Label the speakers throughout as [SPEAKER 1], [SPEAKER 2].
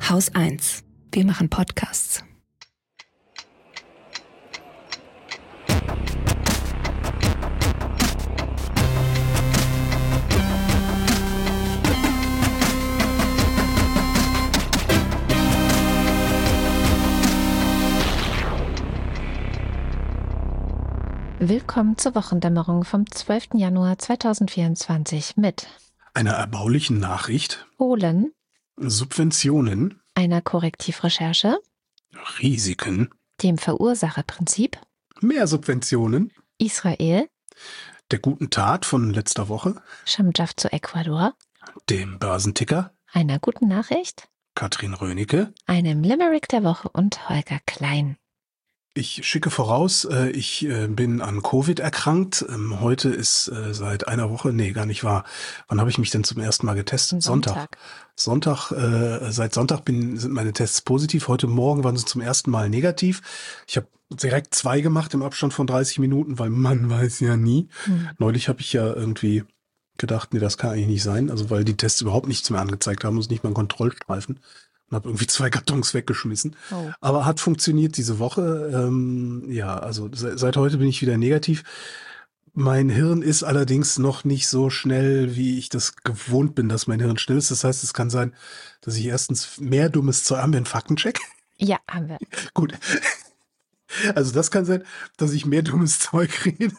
[SPEAKER 1] Haus 1. Wir machen Podcasts.
[SPEAKER 2] Willkommen zur Wochendämmerung vom 12. Januar 2024 mit
[SPEAKER 3] einer erbaulichen Nachricht,
[SPEAKER 2] Polen,
[SPEAKER 3] Subventionen,
[SPEAKER 2] einer Korrektivrecherche,
[SPEAKER 3] Risiken,
[SPEAKER 2] dem Verursacherprinzip,
[SPEAKER 3] mehr Subventionen,
[SPEAKER 2] Israel,
[SPEAKER 3] der guten Tat von letzter Woche,
[SPEAKER 2] Schamjaf zu Ecuador,
[SPEAKER 3] dem Börsenticker,
[SPEAKER 2] einer guten Nachricht,
[SPEAKER 3] Katrin Rönecke,
[SPEAKER 2] einem Limerick der Woche und Holger Klein.
[SPEAKER 3] Ich schicke voraus, ich bin an Covid erkrankt. Heute ist seit einer Woche, nee, gar nicht wahr. Wann habe ich mich denn zum ersten Mal getestet? Sonntag. Seit Sonntag sind meine Tests positiv. Heute Morgen waren sie zum ersten Mal negativ. Ich habe direkt 2 gemacht im Abstand von 30 Minuten, weil man weiß ja nie. Neulich habe ich ja irgendwie gedacht, nee, das kann eigentlich nicht sein. Also weil die Tests überhaupt nichts mehr angezeigt haben, und nicht mal einen Kontrollstreifen. Und habe irgendwie 2 Kartons weggeschmissen. Oh. Aber hat funktioniert diese Woche. Also seit heute bin ich wieder negativ. Mein Hirn ist allerdings noch nicht so schnell, wie ich das gewohnt bin, dass mein Hirn schnell ist. Das heißt, es kann sein, dass ich erstens mehr dummes Zeug... Haben wir einen Faktencheck?
[SPEAKER 2] Ja, haben wir.
[SPEAKER 3] Gut. Also das kann sein, dass ich mehr dummes Zeug rede.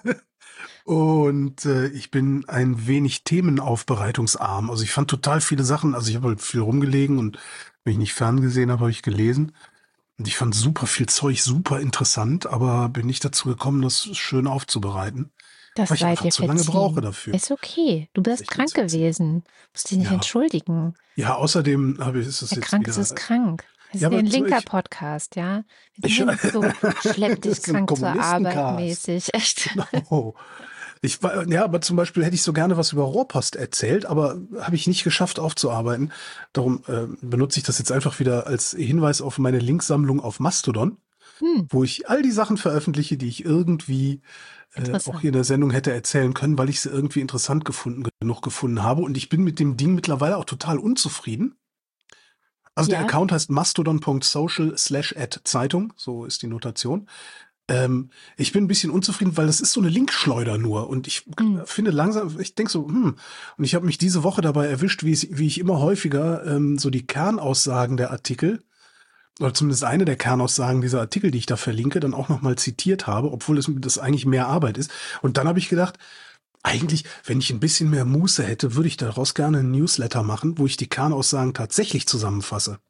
[SPEAKER 3] Und ich bin ein wenig themenaufbereitungsarm. Also ich fand total viele Sachen, also ich habe halt viel rumgelegen und wenn ich nicht ferngesehen habe, habe ich gelesen. Und ich fand super viel Zeug super interessant, aber bin nicht dazu gekommen, das schön aufzubereiten.
[SPEAKER 2] Das
[SPEAKER 3] weil ich einfach zu lange brauche dafür.
[SPEAKER 2] Ist okay. Du bist krank gewesen. Musst dich nicht entschuldigen.
[SPEAKER 3] Ja, außerdem ist es
[SPEAKER 2] Der
[SPEAKER 3] jetzt
[SPEAKER 2] Krank
[SPEAKER 3] wieder...
[SPEAKER 2] ist krank. Das ist ein linker Podcast, ja. Wir sind nicht so schlepp dich krank zur Arbeit mäßig. Echt.
[SPEAKER 3] Genau. Aber zum Beispiel hätte ich so gerne was über Rohrpost erzählt, aber habe ich nicht geschafft aufzuarbeiten. Darum benutze ich das jetzt einfach wieder als Hinweis auf meine Linksammlung auf Mastodon, wo ich all die Sachen veröffentliche, die ich irgendwie auch hier in der Sendung hätte erzählen können, weil ich sie irgendwie interessant genug gefunden habe. Und ich bin mit dem Ding mittlerweile auch total unzufrieden. Also der Account heißt mastodon.social/@Zeitung, so ist die Notation. Ich bin ein bisschen unzufrieden, weil das ist so eine Linkschleuder nur. Und ich finde langsam, ich denke so, und ich habe mich diese Woche dabei erwischt, wie ich immer häufiger so die Kernaussagen der Artikel, oder zumindest eine der Kernaussagen dieser Artikel, die ich da verlinke, dann auch nochmal zitiert habe, obwohl das eigentlich mehr Arbeit ist. Und dann habe ich gedacht, eigentlich, wenn ich ein bisschen mehr Muße hätte, würde ich daraus gerne einen Newsletter machen, wo ich die Kernaussagen tatsächlich zusammenfasse.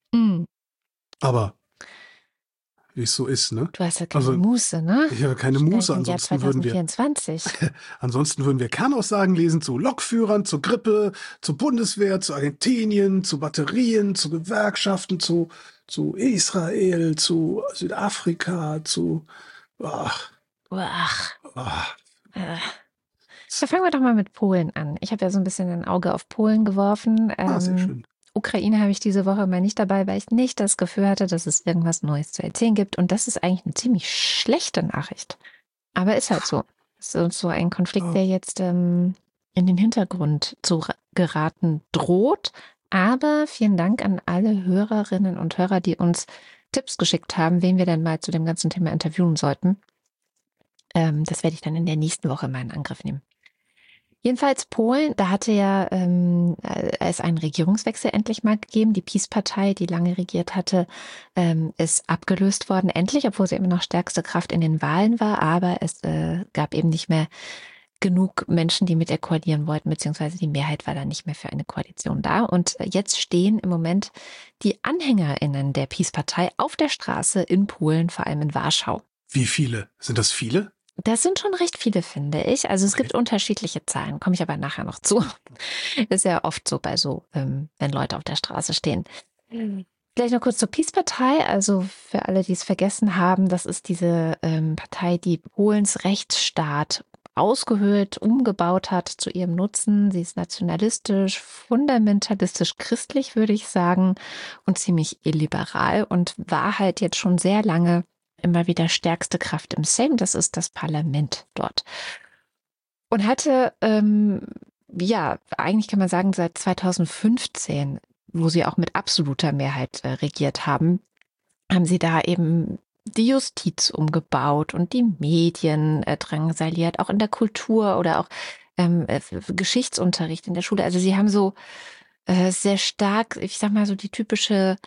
[SPEAKER 3] Aber wie es so ist, ne?
[SPEAKER 2] Du hast ja keine Muße, ne?
[SPEAKER 3] Ich habe keine Muße, ansonsten würden wir Kernaussagen lesen zu Lokführern, zur Grippe, zur Bundeswehr, zu Argentinien, zu Batterien, zu Gewerkschaften, zu Israel, zu Südafrika,
[SPEAKER 2] Da fangen wir doch mal mit Polen an. Ich habe ja so ein bisschen ein Auge auf Polen geworfen.
[SPEAKER 3] Sehr schön.
[SPEAKER 2] Ukraine habe ich diese Woche mal nicht dabei, weil ich nicht das Gefühl hatte, dass es irgendwas Neues zu erzählen gibt. Und das ist eigentlich eine ziemlich schlechte Nachricht. Aber ist halt so. Es ist so ein Konflikt, der jetzt in den Hintergrund zu geraten droht. Aber vielen Dank an alle Hörerinnen und Hörer, die uns Tipps geschickt haben, wen wir denn mal zu dem ganzen Thema interviewen sollten. Das werde ich dann in der nächsten Woche mal in Angriff nehmen. Jedenfalls Polen, da hatte ja es einen Regierungswechsel endlich mal gegeben. Die PiS-Partei, die lange regiert hatte, ist abgelöst worden, endlich, obwohl sie immer noch stärkste Kraft in den Wahlen war. Aber es gab eben nicht mehr genug Menschen, die mit ihr koalieren wollten, beziehungsweise die Mehrheit war da nicht mehr für eine Koalition da. Und jetzt stehen im Moment die AnhängerInnen der PiS-Partei auf der Straße in Polen, vor allem in Warschau.
[SPEAKER 3] Wie viele? Sind das viele?
[SPEAKER 2] Das sind schon recht viele, finde ich. Also es gibt unterschiedliche Zahlen, komme ich aber nachher noch zu. Ist ja oft so bei wenn Leute auf der Straße stehen. Vielleicht noch kurz zur PiS-Partei. Also für alle, die es vergessen haben, das ist diese Partei, die Polens Rechtsstaat ausgehöhlt, umgebaut hat zu ihrem Nutzen. Sie ist nationalistisch, fundamentalistisch christlich, würde ich sagen, und ziemlich illiberal und war halt jetzt schon sehr lange immer wieder stärkste Kraft im Sejm, das ist das Parlament dort. Und hatte, eigentlich kann man sagen, seit 2015 wo sie auch mit absoluter Mehrheit regiert haben, haben sie da eben die Justiz umgebaut und die Medien drangsaliert, auch in der Kultur oder auch Geschichtsunterricht in der Schule. Also sie haben so sehr stark, ich sag mal so die typische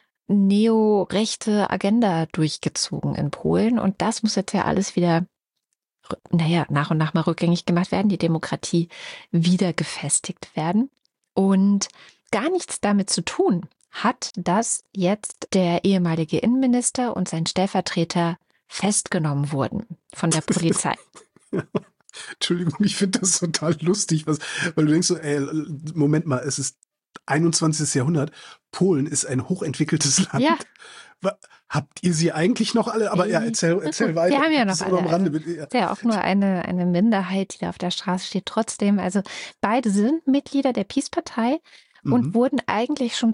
[SPEAKER 2] neorechte Agenda durchgezogen in Polen. Und das muss jetzt ja alles wieder, nach und nach mal rückgängig gemacht werden, die Demokratie wieder gefestigt werden. Und gar nichts damit zu tun hat, dass jetzt der ehemalige Innenminister und sein Stellvertreter festgenommen wurden von der Polizei.
[SPEAKER 3] Entschuldigung, ich finde das total lustig, weil du denkst so, Moment mal, es ist 21. Jahrhundert, Polen ist ein hochentwickeltes Land. Ja. Habt ihr sie eigentlich noch alle? Aber ja, erzähl weiter.
[SPEAKER 2] Wir haben ja noch alle.
[SPEAKER 3] Am Rande, bitte. Ja.
[SPEAKER 2] Ist ja auch nur eine Minderheit, die da auf der Straße steht. Trotzdem, also beide sind Mitglieder der PiS-Partei und wurden eigentlich schon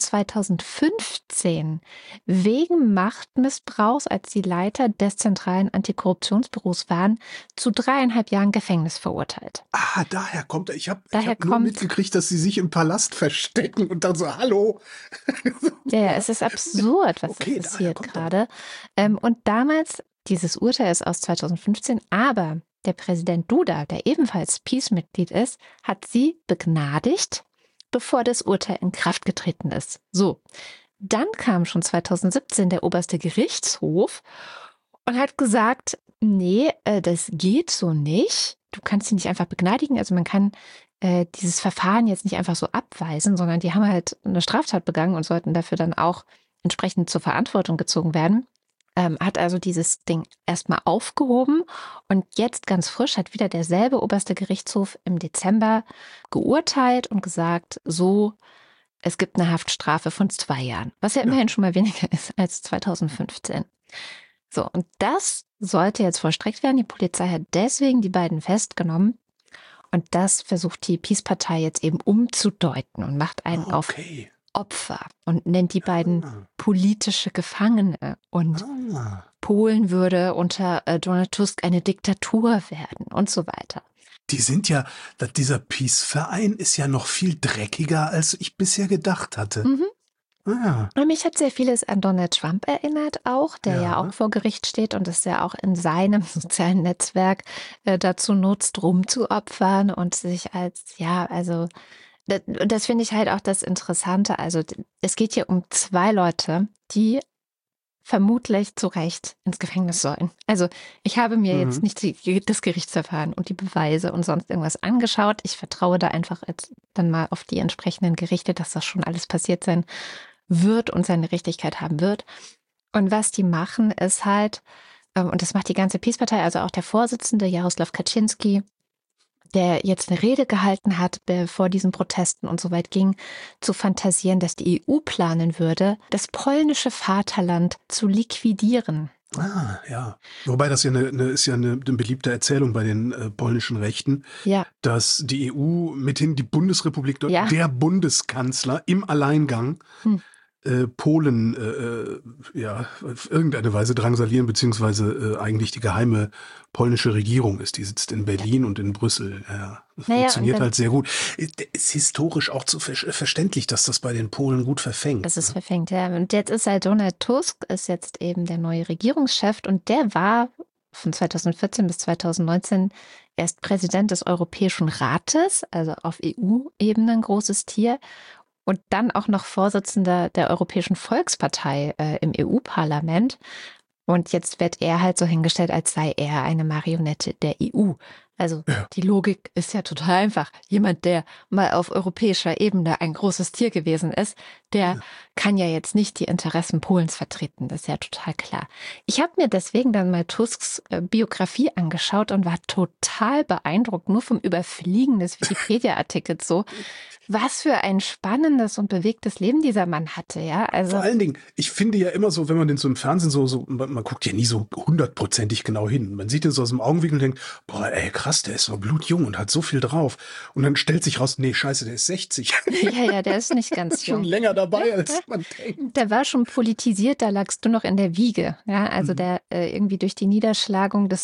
[SPEAKER 2] 2015 wegen Machtmissbrauchs, als sie Leiter des Zentralen Antikorruptionsbüros waren, zu 3,5 Jahren Gefängnis verurteilt.
[SPEAKER 3] Ah, daher kommt er. Ich hab nur mitgekriegt, dass sie sich im Palast verstecken und dann so, hallo.
[SPEAKER 2] Ja, es ist absurd, was passiert gerade. Und damals, dieses Urteil ist aus 2015, aber der Präsident Duda, der ebenfalls PiS-Mitglied ist, hat sie begnadigt, bevor das Urteil in Kraft getreten ist. So, dann kam schon 2017 der oberste Gerichtshof und hat gesagt, nee, das geht so nicht. Du kannst sie nicht einfach begnadigen. Also man kann dieses Verfahren jetzt nicht einfach so abweisen, sondern die haben halt eine Straftat begangen und sollten dafür dann auch entsprechend zur Verantwortung gezogen werden. Hat also dieses Ding erstmal aufgehoben und jetzt ganz frisch hat wieder derselbe oberste Gerichtshof im Dezember geurteilt und gesagt, so, es gibt eine Haftstrafe von 2 Jahren, was ja immerhin schon mal weniger ist als 2015. So, und das sollte jetzt vollstreckt werden. Die Polizei hat deswegen die beiden festgenommen und das versucht die PiS-Partei jetzt eben umzudeuten und macht einen auf Opfer und nennt die beiden politische Gefangene und Polen würde unter Donald Tusk eine Diktatur werden und so weiter.
[SPEAKER 3] Die sind ja, dieser PiS-Verein ist ja noch viel dreckiger, als ich bisher gedacht hatte.
[SPEAKER 2] Mich hat sehr vieles an Donald Trump erinnert auch, der ja auch vor Gericht steht und es ja auch in seinem sozialen Netzwerk dazu nutzt, rumzuopfern und sich als, das finde ich halt auch das Interessante. Also es geht hier um 2 Leute, die vermutlich zu Recht ins Gefängnis sollen. Also ich habe mir jetzt nicht das Gerichtsverfahren und die Beweise und sonst irgendwas angeschaut. Ich vertraue da einfach jetzt dann mal auf die entsprechenden Gerichte, dass das schon alles passiert sein wird und seine Richtigkeit haben wird. Und was die machen, ist halt, und das macht die ganze PiS-Partei, also auch der Vorsitzende Jarosław Kaczyński, der jetzt eine Rede gehalten hat, bevor diesen Protesten und so weit ging, zu fantasieren, dass die EU planen würde, das polnische Vaterland zu liquidieren.
[SPEAKER 3] Ah, ja. Wobei das ja eine beliebte Erzählung bei den polnischen Rechten, dass die EU, mithin die Bundesrepublik, der Bundeskanzler im Alleingang Polen auf irgendeine Weise drangsalieren, beziehungsweise eigentlich die geheime polnische Regierung ist. Die sitzt in Berlin und in Brüssel. Ja, das funktioniert halt sehr gut. Ist historisch auch verständlich, dass das bei den Polen gut verfängt.
[SPEAKER 2] Das ist verfängt, ja. Und jetzt ist halt Donald Tusk, ist jetzt eben der neue Regierungschef und der war von 2014 bis 2019 erst Präsident des Europäischen Rates, also auf EU-Ebene ein großes Tier. Und dann auch noch Vorsitzender der Europäischen Volkspartei im EU-Parlament. Und jetzt wird er halt so hingestellt, als sei er eine Marionette der EU. Also die Logik ist ja total einfach. Jemand, der mal auf europäischer Ebene ein großes Tier gewesen ist, der kann ja jetzt nicht die Interessen Polens vertreten. Das ist ja total klar. Ich habe mir deswegen dann mal Tusks Biografie angeschaut und war total beeindruckt, nur vom Überfliegen des Wikipedia-Artikels so. Was für ein spannendes und bewegtes Leben dieser Mann hatte, ja. Also
[SPEAKER 3] vor allen Dingen, ich finde ja immer so, wenn man den so im Fernsehen man guckt ja nie so 100%ig genau hin. Man sieht den so aus dem Augenwinkel und denkt, boah, ey, krass, der ist so blutjung und hat so viel drauf. Und dann stellt sich raus, nee, scheiße, der ist 60.
[SPEAKER 2] Ja, der ist nicht ganz jung.
[SPEAKER 3] Schon länger dabei, als man denkt.
[SPEAKER 2] Der war schon politisiert, da lagst du noch in der Wiege, ja. Also der irgendwie durch die Niederschlagung des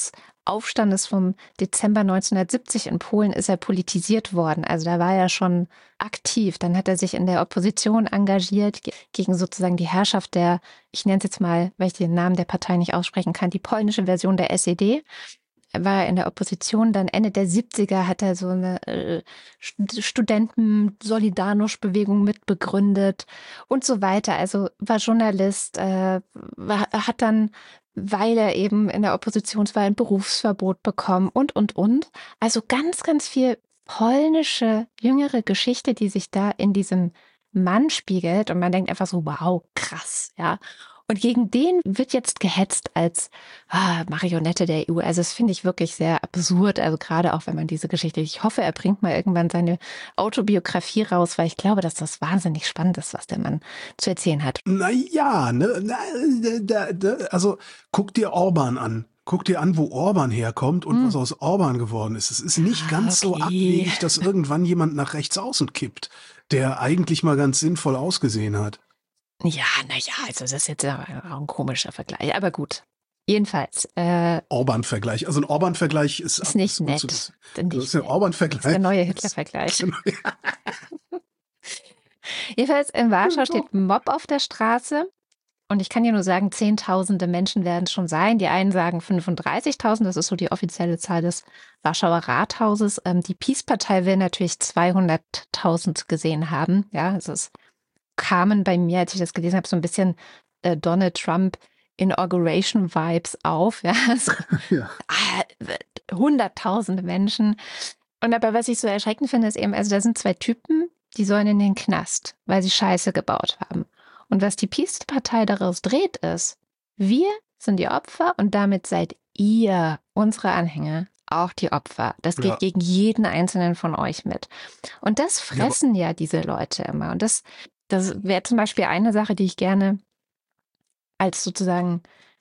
[SPEAKER 2] Aufstandes vom Dezember 1970 in Polen ist er politisiert worden. Also da war er schon aktiv. Dann hat er sich in der Opposition engagiert gegen sozusagen die Herrschaft der, ich nenne es jetzt mal, weil ich den Namen der Partei nicht aussprechen kann, die polnische Version der SED. Er war in der Opposition, dann Ende der 70er hat er so eine Studenten-Solidarność-Bewegung mitbegründet und so weiter. Also war Journalist, hat dann, weil er eben in der Opposition war, ein Berufsverbot bekommen und. Also ganz, ganz viel polnische, jüngere Geschichte, die sich da in diesem Mann spiegelt und man denkt einfach so, wow, krass, ja. Und gegen den wird jetzt gehetzt als Marionette der EU. Also das finde ich wirklich sehr absurd. Also gerade auch, wenn man diese Geschichte, ich hoffe, er bringt mal irgendwann seine Autobiografie raus, weil ich glaube, dass das wahnsinnig spannend ist, was der Mann zu erzählen hat.
[SPEAKER 3] Naja, also guck dir Orban an. Guck dir an, wo Orban herkommt und was aus Orban geworden ist. Es ist nicht ganz so abwegig, dass irgendwann jemand nach rechts außen kippt, der eigentlich mal ganz sinnvoll ausgesehen hat.
[SPEAKER 2] Ja, naja, also das ist jetzt auch ein komischer Vergleich, aber gut. Jedenfalls.
[SPEAKER 3] Orban-Vergleich. Also ein Orban-Vergleich ist
[SPEAKER 2] nicht nett.
[SPEAKER 3] Das ist ein Orban-Vergleich.
[SPEAKER 2] Das ist der neue Hitler-Vergleich. Jedenfalls in Warschau steht ein Mob auf der Straße. Und ich kann dir nur sagen, Zehntausende Menschen werden es schon sein. Die einen sagen 35.000, das ist so die offizielle Zahl des Warschauer Rathauses. Die Peace-Partei will natürlich 200.000 gesehen haben. Ja, es kamen bei mir, als ich das gelesen habe, so ein bisschen Donald Trump Inauguration-Vibes auf. Ja, also,
[SPEAKER 3] ja.
[SPEAKER 2] Hunderttausende Menschen. Und aber was ich so erschreckend finde, ist eben, also da sind zwei Typen, die sollen in den Knast, weil sie Scheiße gebaut haben. Und was die Peace-Partei daraus dreht, ist, wir sind die Opfer und damit seid ihr, unsere Anhänger, auch die Opfer. Das geht gegen jeden einzelnen von euch mit. Und das fressen ja diese Leute immer. Und das wäre zum Beispiel eine Sache, die ich gerne als sozusagen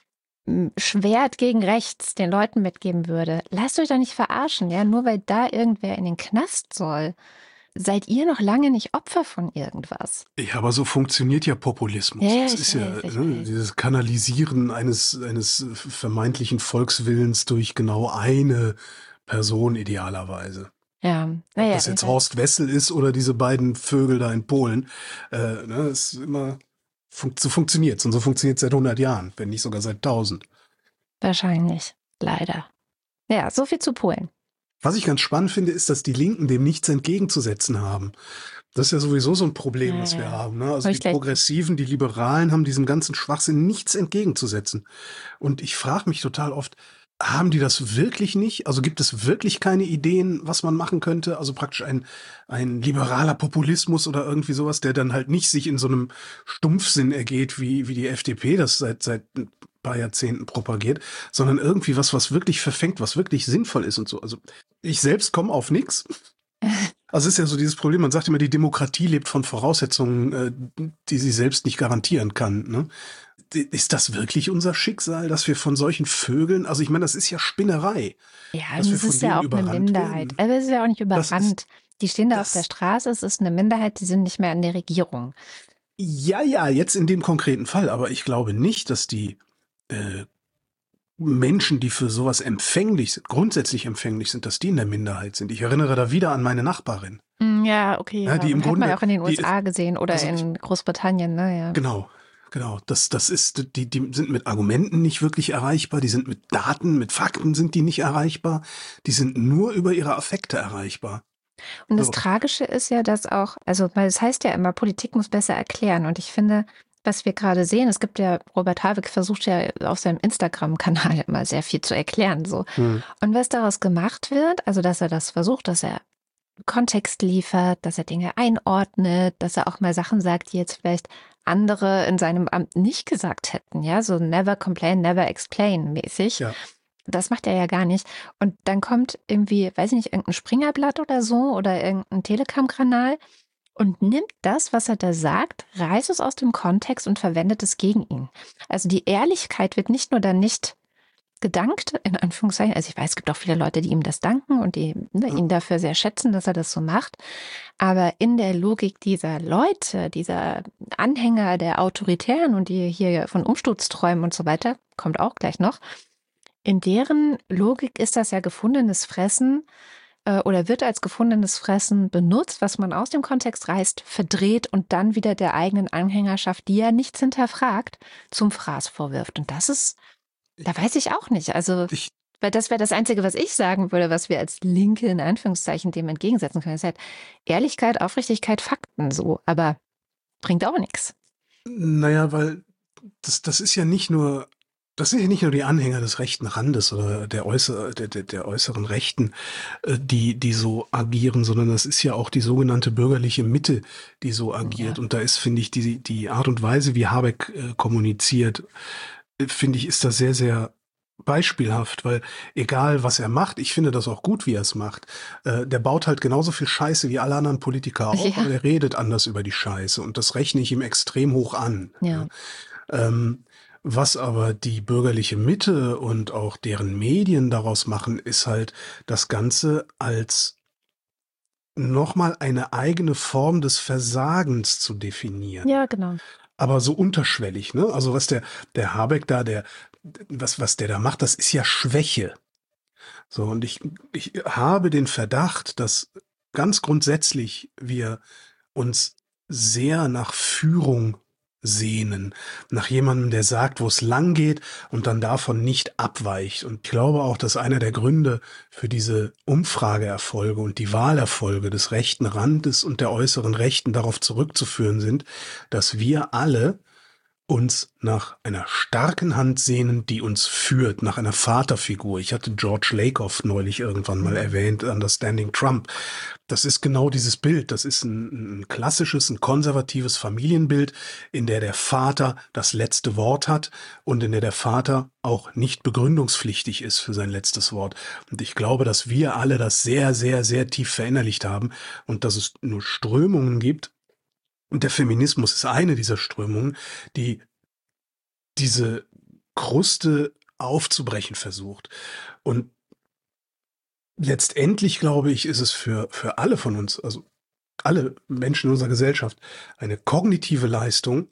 [SPEAKER 2] Schwert gegen rechts den Leuten mitgeben würde. Lasst euch doch nicht verarschen, ja, nur weil da irgendwer in den Knast soll. Seid ihr noch lange nicht Opfer von irgendwas?
[SPEAKER 3] Ja, aber so funktioniert ja Populismus.
[SPEAKER 2] Ja,
[SPEAKER 3] das ist dieses Kanalisieren eines vermeintlichen Volkswillens durch genau eine Person idealerweise.
[SPEAKER 2] Ja.
[SPEAKER 3] Ob das jetzt Horst Wessel ist oder diese beiden Vögel da in Polen, ist immer so funktioniert. Und so funktioniert es seit 100 Jahren, wenn nicht sogar seit 1000.
[SPEAKER 2] Wahrscheinlich, leider. Ja, so viel zu Polen.
[SPEAKER 3] Was ich ganz spannend finde, ist, dass die Linken dem nichts entgegenzusetzen haben. Das ist ja sowieso so ein Problem, was wir haben. Ne? Also die Progressiven, die Liberalen haben diesem ganzen Schwachsinn nichts entgegenzusetzen. Und ich frage mich total oft, haben die das wirklich nicht? Also gibt es wirklich keine Ideen, was man machen könnte? Also praktisch ein liberaler Populismus oder irgendwie sowas, der dann halt nicht sich in so einem Stumpfsinn ergeht, wie die FDP das seit ein paar Jahrzehnten propagiert, sondern irgendwie was wirklich verfängt, was wirklich sinnvoll ist und so. Also ich selbst komme auf nichts. Also es ist ja so dieses Problem, man sagt immer, die Demokratie lebt von Voraussetzungen, die sie selbst nicht garantieren kann. Ne? Ist das wirklich unser Schicksal, dass wir von solchen Vögeln, also ich meine, das ist ja Spinnerei.
[SPEAKER 2] Ja, das ist ja auch eine Minderheit. Aber es ist ja auch nicht überrannt. Die stehen da auf der Straße, es ist eine Minderheit, die sind nicht mehr in der Regierung.
[SPEAKER 3] Ja, jetzt in dem konkreten Fall, aber ich glaube nicht, dass die Menschen, die für sowas empfänglich sind, grundsätzlich empfänglich sind, dass die in der Minderheit sind. Ich erinnere da wieder an meine Nachbarin.
[SPEAKER 2] Ja, okay.
[SPEAKER 3] Ja, die im Grunde,
[SPEAKER 2] hat man auch in den USA gesehen oder also in Großbritannien, ne? Ja.
[SPEAKER 3] Genau. Das ist, die sind mit Argumenten nicht wirklich erreichbar, die sind mit Daten, mit Fakten sind die nicht erreichbar, die sind nur über ihre Affekte erreichbar.
[SPEAKER 2] Und das Tragische ist ja, dass auch, also weil es heißt ja immer, Politik muss besser erklären. Und ich finde, was wir gerade sehen, es gibt ja, Robert Habeck versucht ja auf seinem Instagram-Kanal immer sehr viel zu erklären. So. Und was daraus gemacht wird, also dass er das versucht, dass er Kontext liefert, dass er Dinge einordnet, dass er auch mal Sachen sagt, die jetzt vielleicht andere in seinem Amt nicht gesagt hätten, ja, so never complain, never explain mäßig. Ja. Das macht er ja gar nicht. Und dann kommt irgendwie, weiß ich nicht, irgendein Springerblatt oder so oder irgendein Telegram-Kanal und nimmt das, was er da sagt, reißt es aus dem Kontext und verwendet es gegen ihn. Also die Ehrlichkeit wird nicht nur dann nicht gedankt, in Anführungszeichen. Also ich weiß, es gibt auch viele Leute, die ihm das danken und die ihn dafür sehr schätzen, dass er das so macht. Aber in der Logik dieser Leute, dieser Anhänger der Autoritären und die hier von Umsturz träumen und so weiter, kommt auch gleich noch, In deren Logik ist das ja gefundenes Fressen oder wird als gefundenes Fressen benutzt, was man aus dem Kontext reißt, verdreht und dann wieder der eigenen Anhängerschaft, die ja nichts hinterfragt, zum Fraß vorwirft. Und das ist, da weiß ich auch nicht. Also, weil das wäre das Einzige, was ich sagen würde, was wir als Linke in Anführungszeichen dem entgegensetzen können. Das ist halt Ehrlichkeit, Aufrichtigkeit, Fakten so. Aber bringt auch nichts.
[SPEAKER 3] Naja, weil das ist ja nicht nur die Anhänger des rechten Randes oder der äußeren Rechten, die so agieren, sondern das ist ja auch die sogenannte bürgerliche Mitte, die so agiert. Ja. Und da ist, finde ich, die Art und Weise, wie Habeck kommuniziert, finde ich, ist das sehr, sehr beispielhaft, weil egal, was er macht, ich finde das auch gut, wie er es macht, der baut halt genauso viel Scheiße wie alle anderen Politiker auch, aber er redet anders über die Scheiße und das rechne ich ihm extrem hoch an.
[SPEAKER 2] Ja.
[SPEAKER 3] Was aber die bürgerliche Mitte und auch deren Medien daraus machen, ist halt das Ganze als nochmal eine eigene Form des Versagens zu definieren.
[SPEAKER 2] Ja, genau.
[SPEAKER 3] Aber so unterschwellig, ne? Also was der Habeck da, was der da macht, das ist ja Schwäche. So, und ich habe den Verdacht, dass ganz grundsätzlich wir uns sehr nach Führung sehnen, nach jemandem, der sagt, wo es lang geht und dann davon nicht abweicht. Und ich glaube auch, dass einer der Gründe für diese Umfrageerfolge und die Wahlerfolge des rechten Randes und der äußeren Rechten darauf zurückzuführen sind, dass wir alle uns nach einer starken Hand sehnen, die uns führt, nach einer Vaterfigur. Ich hatte George Lakoff neulich irgendwann mal erwähnt, Understanding Trump. Das ist genau dieses Bild. Das ist ein klassisches, ein konservatives Familienbild, in der der Vater das letzte Wort hat und in der der Vater auch nicht begründungspflichtig ist für sein letztes Wort. Und ich glaube, dass wir alle das sehr, sehr, sehr tief verinnerlicht haben und dass es nur Strömungen gibt, und der Feminismus ist eine dieser Strömungen, die diese Kruste aufzubrechen versucht. Und letztendlich, glaube ich, ist es für alle von uns, also alle Menschen in unserer Gesellschaft, eine kognitive Leistung,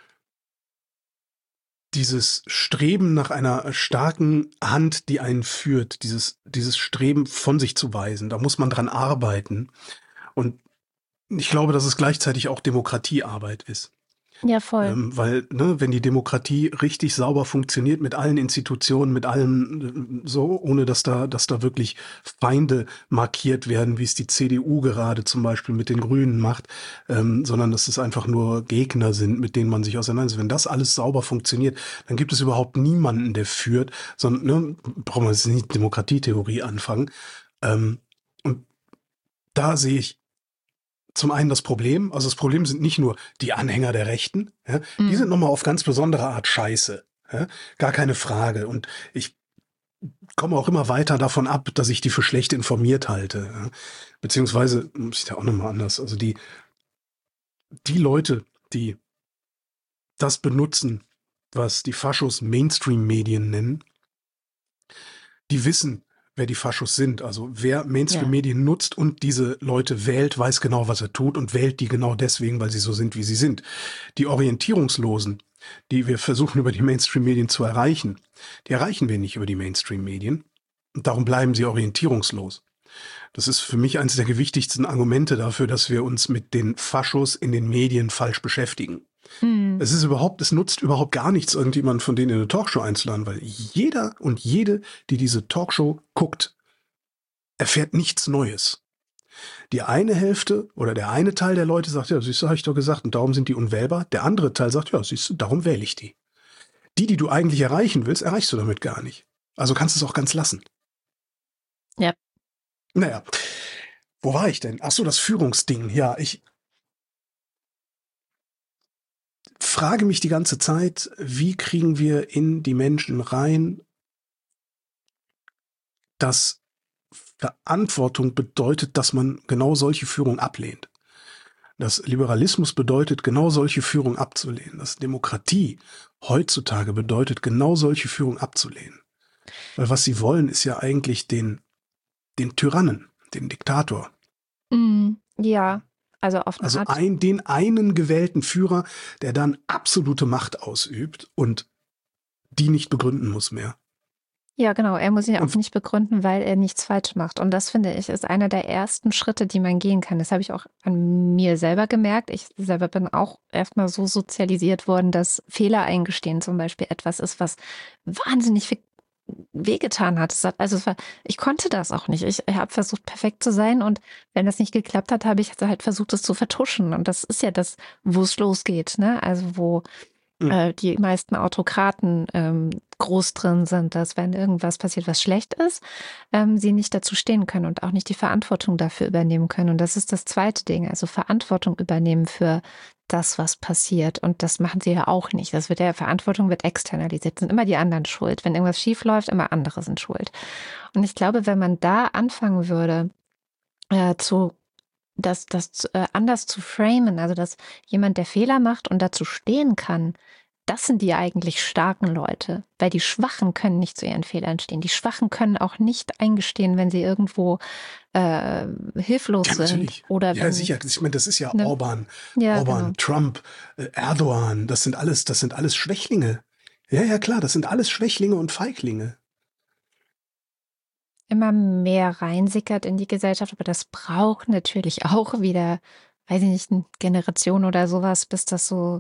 [SPEAKER 3] dieses Streben nach einer starken Hand, die einen führt, dieses Streben von sich zu weisen. Da muss man dran arbeiten. Und ich glaube, dass es gleichzeitig auch Demokratiearbeit ist.
[SPEAKER 2] Ja, voll.
[SPEAKER 3] Weil, wenn die Demokratie richtig sauber funktioniert mit allen Institutionen, mit allem so, ohne dass da wirklich Feinde markiert werden, wie es die CDU gerade zum Beispiel mit den Grünen macht, sondern dass es einfach nur Gegner sind, mit denen man sich auseinandersetzt. Wenn das alles sauber funktioniert, dann gibt es überhaupt niemanden, der führt, sondern brauchen wir jetzt nicht Demokratietheorie anfangen. Und da sehe ich zum einen das Problem, also das Problem sind nicht nur die Anhänger der Rechten, ja, die sind nochmal auf ganz besondere Art scheiße, ja, gar keine Frage. Und ich komme auch immer weiter davon ab, dass ich die für schlecht informiert halte. Ja. Beziehungsweise, muss ich da auch nochmal anders, also die Leute, die das benutzen, was die Faschos Mainstream-Medien nennen, die wissen, wer die Faschos sind. Also wer Mainstream-Medien nutzt und diese Leute wählt, weiß genau, was er tut und wählt die genau deswegen, weil sie so sind, wie sie sind. Die Orientierungslosen, die wir versuchen über die Mainstream-Medien zu erreichen, die erreichen wir nicht über die Mainstream-Medien und darum bleiben sie orientierungslos. Das ist für mich eines der gewichtigsten Argumente dafür, dass wir uns mit den Faschos in den Medien falsch beschäftigen. Es nutzt überhaupt gar nichts, irgendjemanden von denen in eine Talkshow einzuladen, weil jeder und jede, die diese Talkshow guckt, erfährt nichts Neues. Die eine Hälfte oder der eine Teil der Leute sagt, ja, siehst du, habe ich doch gesagt, und darum sind die unwählbar. Der andere Teil sagt, ja, siehst du, darum wähle ich die. Die du eigentlich erreichen willst, erreichst du damit gar nicht. Also kannst du es auch ganz lassen.
[SPEAKER 2] Ja.
[SPEAKER 3] Naja, wo war ich denn? Ach so, das Führungsding. Ja, ich frage mich die ganze Zeit, wie kriegen wir in die Menschen rein, dass Verantwortung bedeutet, dass man genau solche Führung ablehnt. Dass Liberalismus bedeutet, genau solche Führung abzulehnen. Dass Demokratie heutzutage bedeutet, genau solche Führung abzulehnen. Weil was sie wollen, ist ja eigentlich den Tyrannen, den Diktator.
[SPEAKER 2] Ja. Also auf eine Art.
[SPEAKER 3] Den einen gewählten Führer, der dann absolute Macht ausübt und die nicht begründen muss mehr.
[SPEAKER 2] Ja, genau. Er muss sich auch
[SPEAKER 3] Und
[SPEAKER 2] nicht begründen, weil er nichts falsch macht. Und das, finde ich, ist einer der ersten Schritte, die man gehen kann. Das habe ich auch an mir selber gemerkt. Ich selber bin auch erstmal so sozialisiert worden, dass Fehler eingestehen zum Beispiel etwas ist, was wahnsinnig viel wehgetan hat. Ich konnte das auch nicht. Ich habe versucht, perfekt zu sein. Und wenn das nicht geklappt hat, habe ich halt versucht, es zu vertuschen. Und das ist ja das, wo es losgeht, ne? Also wo die meisten Autokraten groß drin sind, dass wenn irgendwas passiert, was schlecht ist, sie nicht dazu stehen können und auch nicht die Verantwortung dafür übernehmen können. Und das ist das zweite Ding, also Verantwortung übernehmen für das, was passiert. Und das machen sie ja auch nicht. Verantwortung wird externalisiert, sind immer die anderen schuld. Wenn irgendwas schief läuft, immer andere sind schuld. Und ich glaube, wenn man da anfangen würde, das anders zu framen, also dass jemand, der Fehler macht und dazu stehen kann, das sind die eigentlich starken Leute, weil die Schwachen können nicht zu ihren Fehlern stehen. Die Schwachen können auch nicht eingestehen, wenn sie irgendwo hilflos
[SPEAKER 3] ja,
[SPEAKER 2] sind.
[SPEAKER 3] natürlich.
[SPEAKER 2] Oder
[SPEAKER 3] Ja,
[SPEAKER 2] wenn,
[SPEAKER 3] sicher. Ich meine, das ist ja
[SPEAKER 2] ne?
[SPEAKER 3] Orban,
[SPEAKER 2] Ja, genau.
[SPEAKER 3] Trump, Erdogan. Das sind alles Schwächlinge. Ja, ja, klar. Das sind alles Schwächlinge und Feiglinge.
[SPEAKER 2] Immer mehr reinsickert in die Gesellschaft, aber das braucht natürlich auch wieder, weiß ich nicht, eine Generation oder sowas, bis das so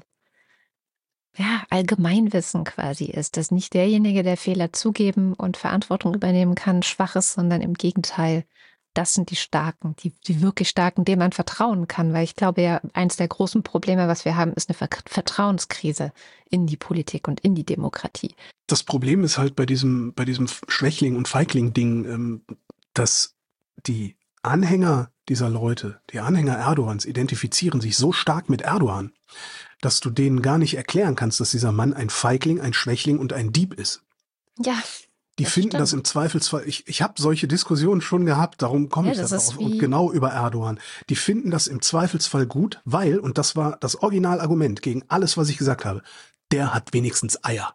[SPEAKER 2] Allgemeinwissen quasi ist, dass nicht derjenige, der Fehler zugeben und Verantwortung übernehmen kann, schwach ist, sondern im Gegenteil, das sind die Starken, die wirklich Starken, denen man vertrauen kann. Weil ich glaube ja, eins der großen Probleme, was wir haben, ist eine Vertrauenskrise in die Politik und in die Demokratie.
[SPEAKER 3] Das Problem ist halt bei diesem Schwächling- und Feigling-Ding, dass die Anhänger dieser Leute, die Anhänger Erdogans, identifizieren sich so stark mit Erdogan, dass du denen gar nicht erklären kannst, dass dieser Mann ein Feigling, ein Schwächling und ein Dieb ist.
[SPEAKER 2] Ja.
[SPEAKER 3] Die finden das im Zweifelsfall, ich habe solche Diskussionen schon gehabt, darum komme ich darauf, und genau über Erdogan. Die finden das im Zweifelsfall gut, weil, und das war das Originalargument gegen alles, was ich gesagt habe, der hat wenigstens Eier.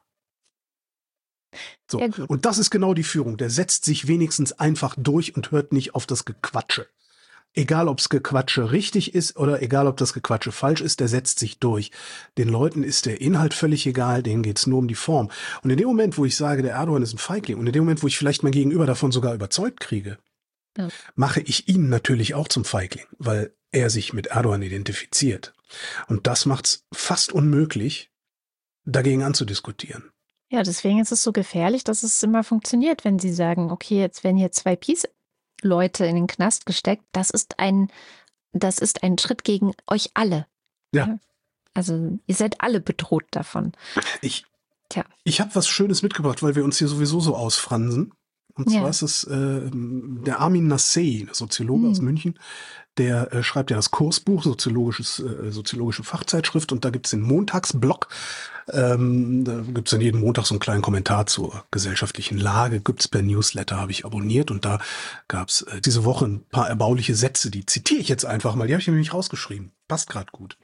[SPEAKER 3] So,
[SPEAKER 2] Ja,
[SPEAKER 3] und das ist genau die Führung. Der setzt sich wenigstens einfach durch und hört nicht auf das Gequatsche. Egal, ob's Gequatsche richtig ist oder egal, ob das Gequatsche falsch ist, der setzt sich durch. Den Leuten ist der Inhalt völlig egal, denen geht's nur um die Form. Und in dem Moment, wo ich sage, der Erdogan ist ein Feigling, und in dem Moment, wo ich vielleicht mein Gegenüber davon sogar überzeugt kriege, mache ich ihn natürlich auch zum Feigling, weil er sich mit Erdogan identifiziert. Und das macht's fast unmöglich, dagegen anzudiskutieren.
[SPEAKER 2] Ja, deswegen ist es so gefährlich, dass es immer funktioniert, wenn sie sagen, okay, jetzt werden hier 2 Peace-Leute in den Knast gesteckt. Das ist ein Schritt gegen euch alle.
[SPEAKER 3] Ja.
[SPEAKER 2] Also ihr seid alle bedroht davon.
[SPEAKER 3] Ich habe was Schönes mitgebracht, weil wir uns hier sowieso so ausfransen. Und zwar ist es der Armin Nassei, der Soziologe aus München, der schreibt ja das Kursbuch, soziologische Fachzeitschrift, und da gibt's den Montagsblock. Da gibt's dann jeden Montag so einen kleinen Kommentar zur gesellschaftlichen Lage, gibt's per Newsletter, habe ich abonniert, und da gab's diese Woche ein paar erbauliche Sätze, die zitiere ich jetzt einfach mal, die habe ich nämlich rausgeschrieben. Passt gerade gut.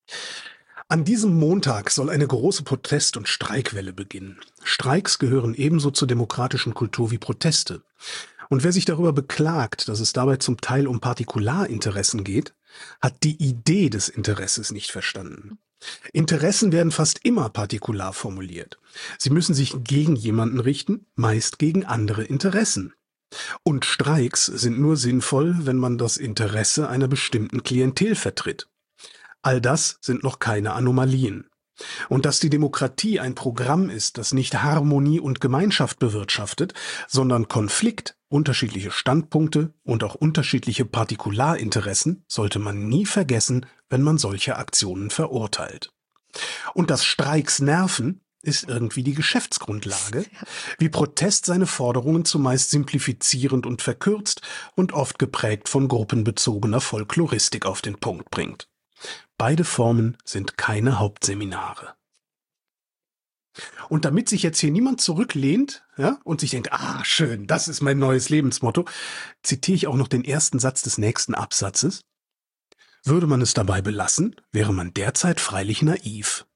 [SPEAKER 3] An diesem Montag soll eine große Protest- und Streikwelle beginnen. Streiks gehören ebenso zur demokratischen Kultur wie Proteste. Und wer sich darüber beklagt, dass es dabei zum Teil um Partikularinteressen geht, hat die Idee des Interesses nicht verstanden. Interessen werden fast immer partikular formuliert. Sie müssen sich gegen jemanden richten, meist gegen andere Interessen. Und Streiks sind nur sinnvoll, wenn man das Interesse einer bestimmten Klientel vertritt. All das sind noch keine Anomalien. Und dass die Demokratie ein Programm ist, das nicht Harmonie und Gemeinschaft bewirtschaftet, sondern Konflikt, unterschiedliche Standpunkte und auch unterschiedliche Partikularinteressen, sollte man nie vergessen, wenn man solche Aktionen verurteilt. Und dass Streiks nerven, ist irgendwie die Geschäftsgrundlage, wie Protest seine Forderungen zumeist simplifizierend und verkürzt und oft geprägt von gruppenbezogener Folkloristik auf den Punkt bringt. Beide Formen sind keine Hauptseminare. Und damit sich jetzt hier niemand zurücklehnt, ja, und sich denkt, schön, das ist mein neues Lebensmotto, zitiere ich auch noch den ersten Satz des nächsten Absatzes. Würde man es dabei belassen, wäre man derzeit freilich naiv.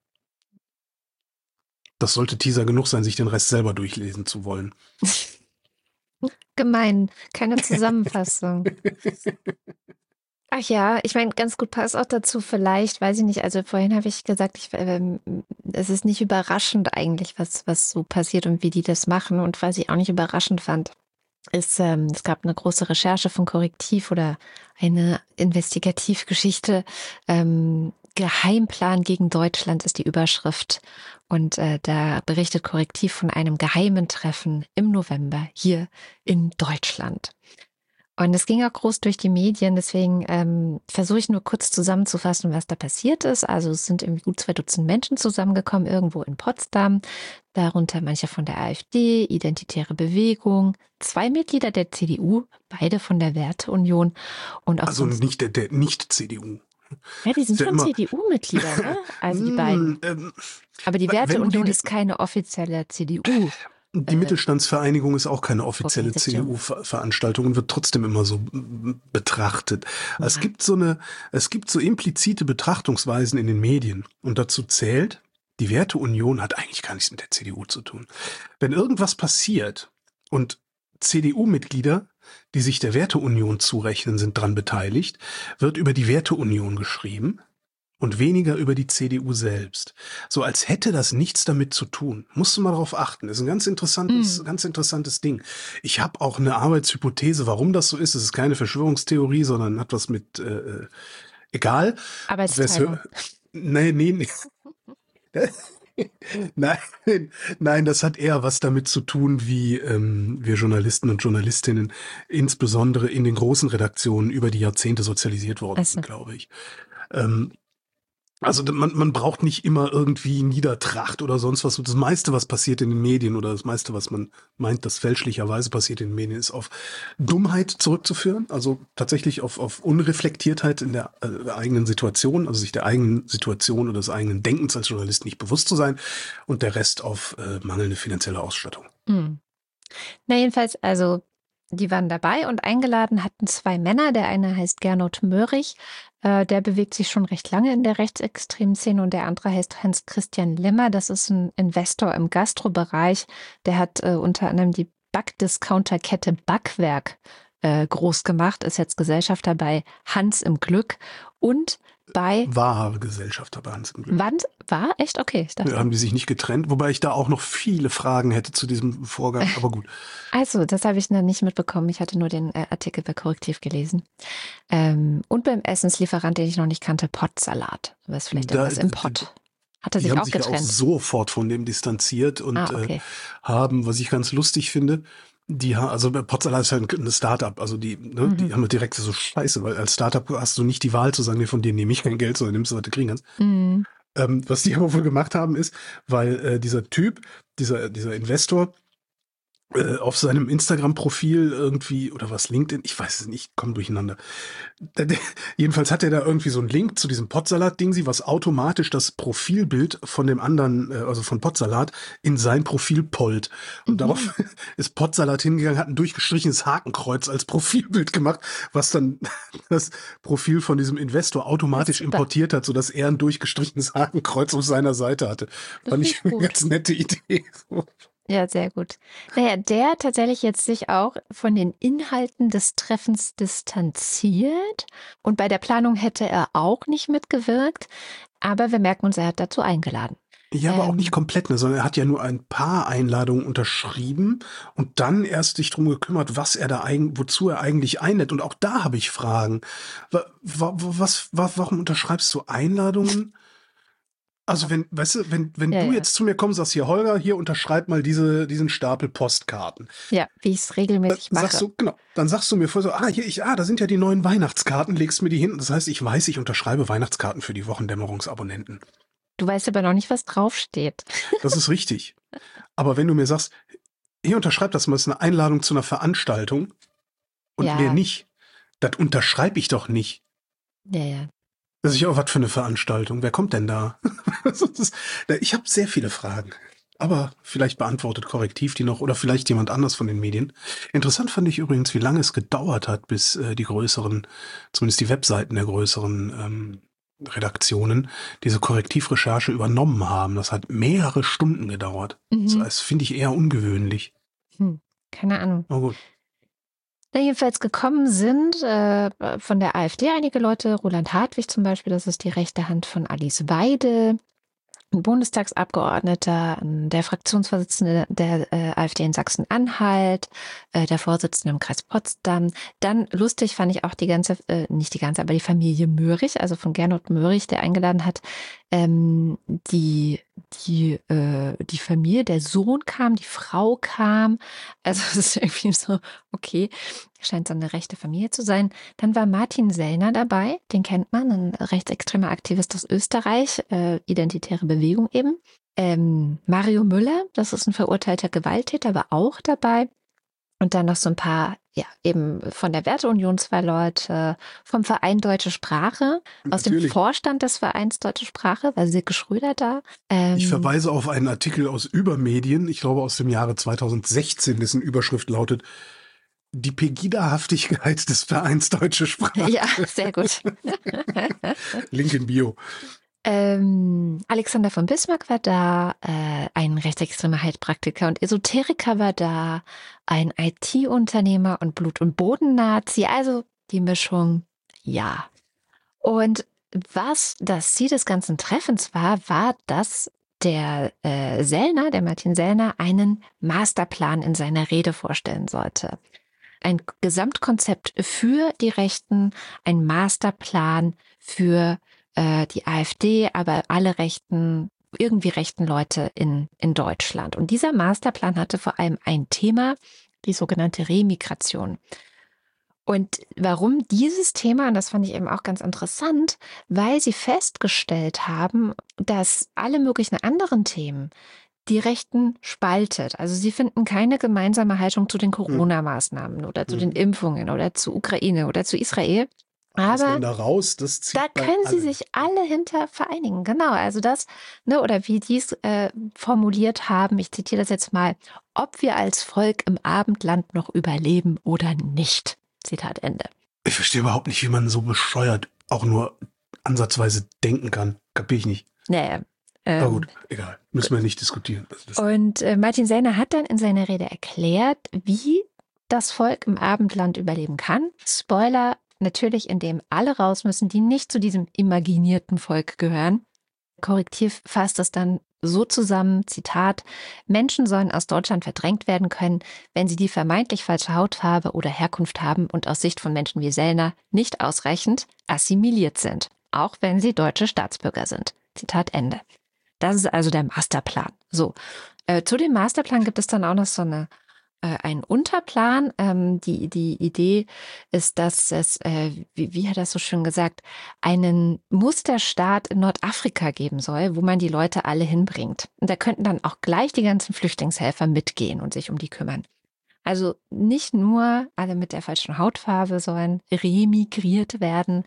[SPEAKER 3] Das sollte Teaser genug sein, sich den Rest selber durchlesen zu wollen.
[SPEAKER 2] Gemein, keine Zusammenfassung. Ach ja, ich meine, ganz gut passt auch dazu vielleicht, weiß ich nicht, also vorhin habe ich gesagt, es ist nicht überraschend eigentlich, was so passiert und wie die das machen. Und was ich auch nicht überraschend fand, ist, es gab eine große Recherche von Korrektiv oder eine Investigativgeschichte. Geheimplan gegen Deutschland ist die Überschrift. Und da berichtet Korrektiv von einem geheimen Treffen im November hier in Deutschland. Und es ging auch groß durch die Medien, deswegen versuche ich nur kurz zusammenzufassen, was da passiert ist. Also es sind irgendwie gut 2 Dutzend Menschen zusammengekommen, irgendwo in Potsdam, darunter manche von der AfD, Identitäre Bewegung, 2 Mitglieder der CDU, beide von der Werteunion und auch
[SPEAKER 3] Also nicht der Nicht-CDU.
[SPEAKER 2] Ja, die sind schon CDU-Mitglieder, ne? Also die beiden. Aber die Werteunion ist keine offizielle CDU.
[SPEAKER 3] Die Mittelstandsvereinigung ist auch keine offizielle CDU-Veranstaltung und wird trotzdem immer so betrachtet. Ja. Es gibt so implizite Betrachtungsweisen in den Medien und dazu zählt, die Werteunion hat eigentlich gar nichts mit der CDU zu tun. Wenn irgendwas passiert und CDU-Mitglieder, die sich der Werteunion zurechnen, sind dran beteiligt, wird über die Werteunion geschrieben und weniger über die CDU selbst. So als hätte das nichts damit zu tun. Musst du mal darauf achten. Das ist ein ganz interessantes Ding. Ich habe auch eine Arbeitshypothese, warum das so ist. Es ist keine Verschwörungstheorie, sondern hat was mit egal.
[SPEAKER 2] Arbeitsteilung.
[SPEAKER 3] Nee. Nein, das hat eher was damit zu tun, wie wir Journalisten und Journalistinnen insbesondere in den großen Redaktionen über die Jahrzehnte sozialisiert worden sind, glaube ich. Also man braucht nicht immer irgendwie Niedertracht oder sonst was. Das meiste, was passiert in den Medien oder das meiste, was man meint, das fälschlicherweise passiert in den Medien, ist auf Dummheit zurückzuführen. Also tatsächlich auf Unreflektiertheit in der eigenen Situation, also sich der eigenen Situation oder des eigenen Denkens als Journalist nicht bewusst zu sein und der Rest auf mangelnde finanzielle Ausstattung.
[SPEAKER 2] Na jedenfalls, also die waren dabei und eingeladen hatten 2 Männer. Der eine heißt Gernot Möhrig, der bewegt sich schon recht lange in der rechtsextremen Szene und der andere heißt Hans-Christian Limmer. Das ist ein Investor im Gastrobereich. Der hat unter anderem die Backdiscounterkette Backwerk groß gemacht, ist jetzt Gesellschafter bei Hans im Glück und
[SPEAKER 3] war Gesellschafter bei Hans im Glück.
[SPEAKER 2] War? Echt? Okay. Ich dachte,
[SPEAKER 3] haben die sich nicht getrennt, wobei ich da auch noch viele Fragen hätte zu diesem Vorgang, aber gut.
[SPEAKER 2] Also, das habe ich noch nicht mitbekommen. Ich hatte nur den Artikel bei Korrektiv gelesen. Und beim Essenslieferant, den ich noch nicht kannte, Pottsalat. Du weißt vielleicht irgendwas im Pott. Hat er sich auch getrennt? Die haben sich
[SPEAKER 3] auch sofort von dem distanziert und haben, was ich ganz lustig finde, also Pottsalat ist halt ein Startup, also die haben direkt so Scheiße, weil als Startup hast du nicht die Wahl zu sagen, nee, von denen nehme ich kein Geld, sondern nimmst du, was du kriegen kannst. Was die aber wohl gemacht haben ist, weil dieser Typ, dieser Investor, auf seinem Instagram-Profil irgendwie, oder was, LinkedIn, ich weiß es nicht, komm durcheinander. Jedenfalls hat er da irgendwie so einen Link zu diesem Pottsalat-Dingsi, was automatisch das Profilbild von dem anderen, also von Pottsalat, in sein Profil pollt. Und darauf ist Pottsalat hingegangen, hat ein durchgestrichenes Hakenkreuz als Profilbild gemacht, was dann das Profil von diesem Investor automatisch importiert hat, sodass er ein durchgestrichenes Hakenkreuz auf seiner Seite hatte. Fand ich eine ganz nette Idee.
[SPEAKER 2] Ja, sehr gut. Naja, der tatsächlich jetzt sich auch von den Inhalten des Treffens distanziert und bei der Planung hätte er auch nicht mitgewirkt, aber wir merken uns, er hat dazu eingeladen.
[SPEAKER 3] Ja, aber auch nicht komplett, sondern er hat ja nur ein paar Einladungen unterschrieben und dann erst sich drum gekümmert, wozu er eigentlich einlädt. Und auch da habe ich Fragen. Warum unterschreibst du Einladungen? Also wenn du jetzt zu mir kommst, sagst hier, Holger, hier unterschreib mal diesen Stapel Postkarten.
[SPEAKER 2] Ja, wie ich es regelmäßig mache.
[SPEAKER 3] Dann sagst du mir vorher so, da sind ja die neuen Weihnachtskarten, legst mir die hin. Das heißt, ich weiß, ich unterschreibe Weihnachtskarten für die Wochendämmerungsabonnenten.
[SPEAKER 2] Du weißt aber noch nicht, was draufsteht.
[SPEAKER 3] Das ist richtig. Aber wenn du mir sagst, hier unterschreib das mal, das ist eine Einladung zu einer Veranstaltung und mehr nicht, das unterschreibe ich doch nicht.
[SPEAKER 2] Ja.
[SPEAKER 3] Das ist ja auch was für eine Veranstaltung. Wer kommt denn da? Ich habe sehr viele Fragen. Aber vielleicht beantwortet Korrektiv die noch oder vielleicht jemand anders von den Medien. Interessant fand ich übrigens, wie lange es gedauert hat, bis die größeren, zumindest die Webseiten der größeren Redaktionen, diese Korrektivrecherche übernommen haben. Das hat mehrere Stunden gedauert. Das finde ich eher ungewöhnlich.
[SPEAKER 2] Keine Ahnung.
[SPEAKER 3] Oh gut.
[SPEAKER 2] Jedenfalls gekommen sind von der AfD einige Leute, Roland Hartwig zum Beispiel, das ist die rechte Hand von Alice Weidel, ein Bundestagsabgeordneter, der Fraktionsvorsitzende der AfD in Sachsen-Anhalt, der Vorsitzende im Kreis Potsdam. Dann lustig fand ich auch nicht die ganze, aber die Familie Möhrig, also von Gernot Möhrig, der eingeladen hat, die Familie, der Sohn kam, die Frau kam. Also es ist irgendwie so, okay, scheint so eine rechte Familie zu sein. Dann war Martin Sellner dabei, den kennt man, ein rechtsextremer Aktivist aus Österreich, identitäre Bewegung eben. Mario Müller, das ist ein verurteilter Gewalttäter, war auch dabei. Und dann noch so ein paar, ja, eben von der Werteunion 2 Leute, vom Verein Deutsche Sprache, aus dem Vorstand des Vereins Deutsche Sprache, war Silke Schröder da.
[SPEAKER 3] Ich verweise auf einen Artikel aus Übermedien, ich glaube aus dem Jahre 2016, dessen Überschrift lautet: Die Pegida-Haftigkeit des Vereins Deutsche Sprache.
[SPEAKER 2] Ja, sehr gut.
[SPEAKER 3] Link in Bio.
[SPEAKER 2] Alexander von Bismarck war da, ein rechtsextremer Heilpraktiker und Esoteriker war da, ein IT-Unternehmer und Blut- und Boden-Nazi, also die Mischung, ja. Und was das Ziel des ganzen Treffens war, dass der Martin Sellner, einen Masterplan in seiner Rede vorstellen sollte. Ein Gesamtkonzept für die Rechten, ein Masterplan für die AfD, aber alle irgendwie rechten Leute in Deutschland. Und dieser Masterplan hatte vor allem ein Thema, die sogenannte Remigration. Und warum dieses Thema, und das fand ich eben auch ganz interessant, weil sie festgestellt haben, dass alle möglichen anderen Themen die Rechten spaltet. Also sie finden keine gemeinsame Haltung zu den Corona-Maßnahmen oder zu den Impfungen oder zu Ukraine oder zu Israel. Aber da können sie sich alle hinter vereinigen. Genau, also das, ne, oder wie die es formuliert haben, ich zitiere das jetzt mal: Ob wir als Volk im Abendland noch überleben oder nicht. Zitat Ende.
[SPEAKER 3] Ich verstehe überhaupt nicht, wie man so bescheuert auch nur ansatzweise denken kann. Kapier ich nicht.
[SPEAKER 2] Naja.
[SPEAKER 3] Aber gut, egal. Müssen wir nicht diskutieren.
[SPEAKER 2] Und Martin Sellner hat dann in seiner Rede erklärt, wie das Volk im Abendland überleben kann. Spoiler: Natürlich, indem alle raus müssen, die nicht zu diesem imaginierten Volk gehören. Korrektiv fasst es dann so zusammen, Zitat: Menschen sollen aus Deutschland verdrängt werden können, wenn sie die vermeintlich falsche Hautfarbe oder Herkunft haben und aus Sicht von Menschen wie Sellner nicht ausreichend assimiliert sind, auch wenn sie deutsche Staatsbürger sind. Zitat Ende. Das ist also der Masterplan. So, zu dem Masterplan gibt es dann auch noch so einen Unterplan. Die Idee ist, dass es, wie hat er so schön gesagt, einen Musterstaat in Nordafrika geben soll, wo man die Leute alle hinbringt. Und da könnten dann auch gleich die ganzen Flüchtlingshelfer mitgehen und sich um die kümmern. Also nicht nur alle mit der falschen Hautfarbe sollen remigriert werden,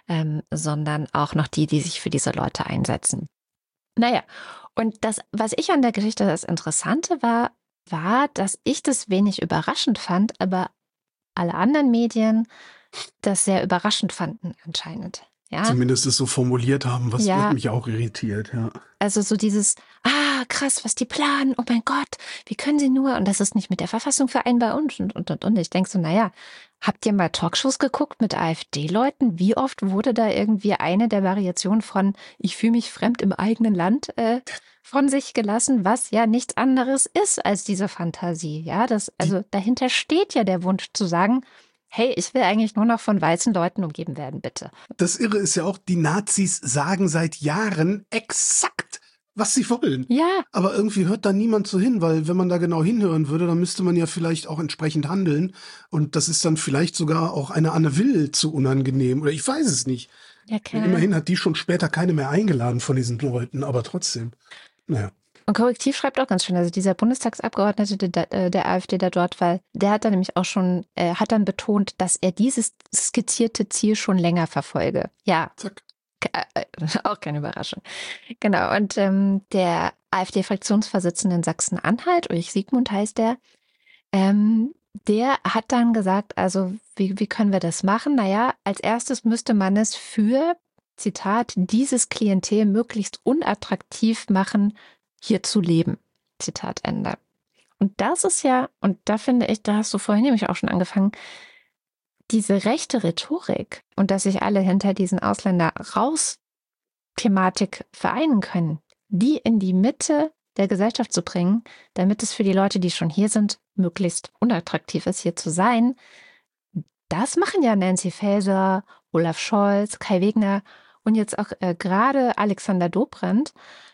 [SPEAKER 2] sondern auch noch die sich für diese Leute einsetzen. Naja, und das, was ich an der Geschichte das Interessante war, dass ich das wenig überraschend fand, aber alle anderen Medien das sehr überraschend fanden anscheinend. Ja?
[SPEAKER 3] Zumindest es so formuliert haben, was mich auch irritiert. Ja.
[SPEAKER 2] Also so dieses, krass, was die planen, oh mein Gott, wie können sie nur, und das ist nicht mit der Verfassung vereinbar und. Ich denke so, naja, habt ihr mal Talkshows geguckt mit AfD-Leuten? Wie oft wurde da irgendwie eine der Variationen von ich fühle mich fremd im eigenen Land von sich gelassen, was ja nichts anderes ist als diese Fantasie. Ja, also dahinter steht ja der Wunsch zu sagen, hey, ich will eigentlich nur noch von weißen Leuten umgeben werden, bitte.
[SPEAKER 3] Das Irre ist ja auch, die Nazis sagen seit Jahren exakt, was sie wollen.
[SPEAKER 2] Ja.
[SPEAKER 3] Aber irgendwie hört da niemand so hin, weil wenn man da genau hinhören würde, dann müsste man ja vielleicht auch entsprechend handeln. Und das ist dann vielleicht sogar auch einer Anne Will zu unangenehm. Oder ich weiß es nicht.
[SPEAKER 2] Ja,
[SPEAKER 3] immerhin hat die schon später keine mehr eingeladen von diesen Leuten, aber trotzdem. Naja.
[SPEAKER 2] Und Korrektiv schreibt auch ganz schön, also dieser Bundestagsabgeordnete der AfD, der dort war, der hat dann nämlich auch schon, hat dann betont, dass er dieses skizzierte Ziel schon länger verfolge. Ja. Zack. Auch keine Überraschung. Genau, und der AfD-Fraktionsvorsitzende in Sachsen-Anhalt, Ulrich Siegmund heißt der hat dann gesagt, also wie können wir das machen? Naja, als erstes müsste man es für, Zitat, dieses Klientel möglichst unattraktiv machen, hier zu leben. Zitat Ende. Und das ist ja, und da finde ich, da hast du vorhin nämlich auch schon angefangen, diese rechte Rhetorik und dass sich alle hinter diesen Ausländer-Raus-Thematik vereinen können, die in die Mitte der Gesellschaft zu bringen, damit es für die Leute, die schon hier sind, möglichst unattraktiv ist, hier zu sein. Das machen ja Nancy Faeser, Olaf Scholz, Kai Wegner und jetzt auch gerade Alexander Dobrindt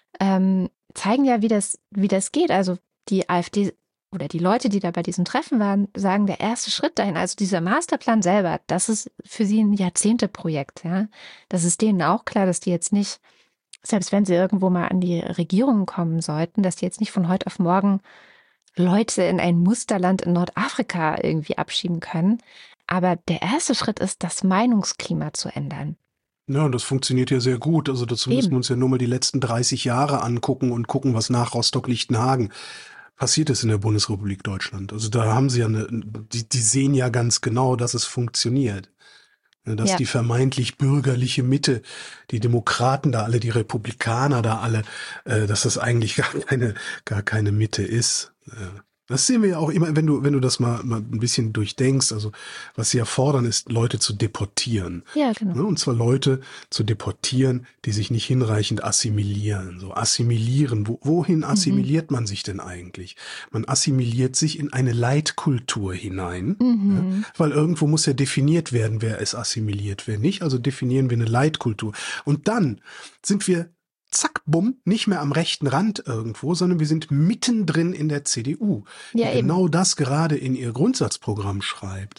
[SPEAKER 2] zeigen ja, wie das geht. Also die AfD oder die Leute, die da bei diesem Treffen waren, sagen, der erste Schritt dahin, also dieser Masterplan selber, das ist für sie ein Jahrzehnteprojekt. Ja? Das ist denen auch klar, dass die jetzt nicht, selbst wenn sie irgendwo mal an die Regierung kommen sollten, dass die jetzt nicht von heute auf morgen Leute in ein Musterland in Nordafrika irgendwie abschieben können. Aber der erste Schritt ist, das Meinungsklima zu ändern.
[SPEAKER 3] Ja, und das funktioniert ja sehr gut. Also dazu müssen wir uns ja nur mal die letzten 30 Jahre angucken und gucken, was nach Rostock-Lichtenhagen passiert ist in der Bundesrepublik Deutschland. Also da haben sie ja die sehen ja ganz genau, dass es funktioniert. Dass die vermeintlich bürgerliche Mitte, die Demokraten da alle, die Republikaner da alle, dass das eigentlich gar keine Mitte ist. Das sehen wir ja auch immer, wenn du das mal ein bisschen durchdenkst. Also was sie ja fordern, ist, Leute zu deportieren.
[SPEAKER 2] Ja, genau.
[SPEAKER 3] Und zwar Leute zu deportieren, die sich nicht hinreichend assimilieren. So assimilieren. Wohin assimiliert man sich denn eigentlich? Man assimiliert sich in eine Leitkultur hinein, weil irgendwo muss ja definiert werden, wer ist assimiliert, wer nicht. Also definieren wir eine Leitkultur. Und dann sind wir zack, bumm, nicht mehr am rechten Rand irgendwo, sondern wir sind mittendrin in der CDU, die genau das gerade in ihr Grundsatzprogramm schreibt.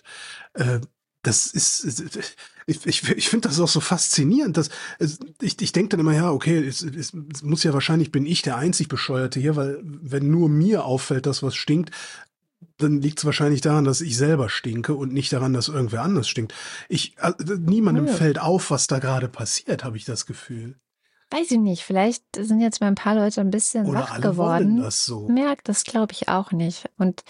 [SPEAKER 3] Das ist, ich finde das auch so faszinierend, dass ich denke dann immer, ja, okay, es muss ja wahrscheinlich, bin ich der einzig Bescheuerte hier, weil wenn nur mir auffällt, dass was stinkt, dann liegt es wahrscheinlich daran, dass ich selber stinke und nicht daran, dass irgendwer anders stinkt. Niemandem fällt auf, was da gerade passiert, habe ich das Gefühl.
[SPEAKER 2] Weiß ich nicht, vielleicht sind jetzt mal ein paar Leute ein bisschen
[SPEAKER 3] Oder
[SPEAKER 2] wach
[SPEAKER 3] alle
[SPEAKER 2] geworden.
[SPEAKER 3] Wollen das so.
[SPEAKER 2] Merkt, das glaube ich auch nicht. Und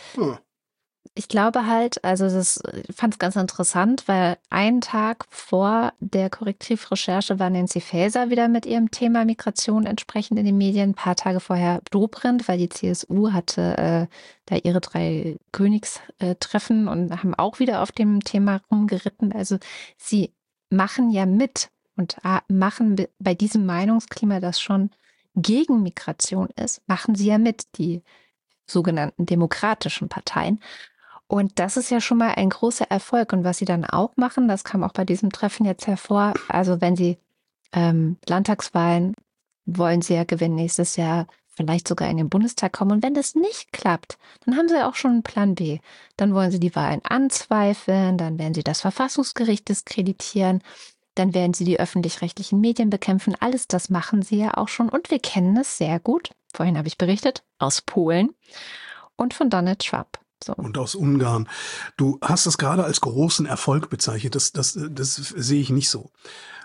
[SPEAKER 2] ich glaube halt, also ich fand es ganz interessant, weil einen Tag vor der Korrektivrecherche war Nancy Faeser wieder mit ihrem Thema Migration entsprechend in den Medien. Ein paar Tage vorher Dobrindt, weil die CSU hatte da ihre 3 Königstreffen und haben auch wieder auf dem Thema rumgeritten. Also sie machen ja mit. Und machen bei diesem Meinungsklima, das schon gegen Migration ist, machen sie ja mit, die sogenannten demokratischen Parteien. Und das ist ja schon mal ein großer Erfolg. Und was sie dann auch machen, das kam auch bei diesem Treffen jetzt hervor, also wenn sie Landtagswahlen wollen sie ja gewinnen nächstes Jahr, vielleicht sogar in den Bundestag kommen. Und wenn das nicht klappt, dann haben sie auch schon einen Plan B. Dann wollen sie die Wahlen anzweifeln, dann werden sie das Verfassungsgericht diskreditieren. Dann werden sie die öffentlich-rechtlichen Medien bekämpfen. Alles das machen sie ja auch schon. Und wir kennen es sehr gut, vorhin habe ich berichtet, aus Polen und von Donald Trump. So.
[SPEAKER 3] Und aus Ungarn. Du hast das gerade als großen Erfolg bezeichnet. Das sehe ich nicht so.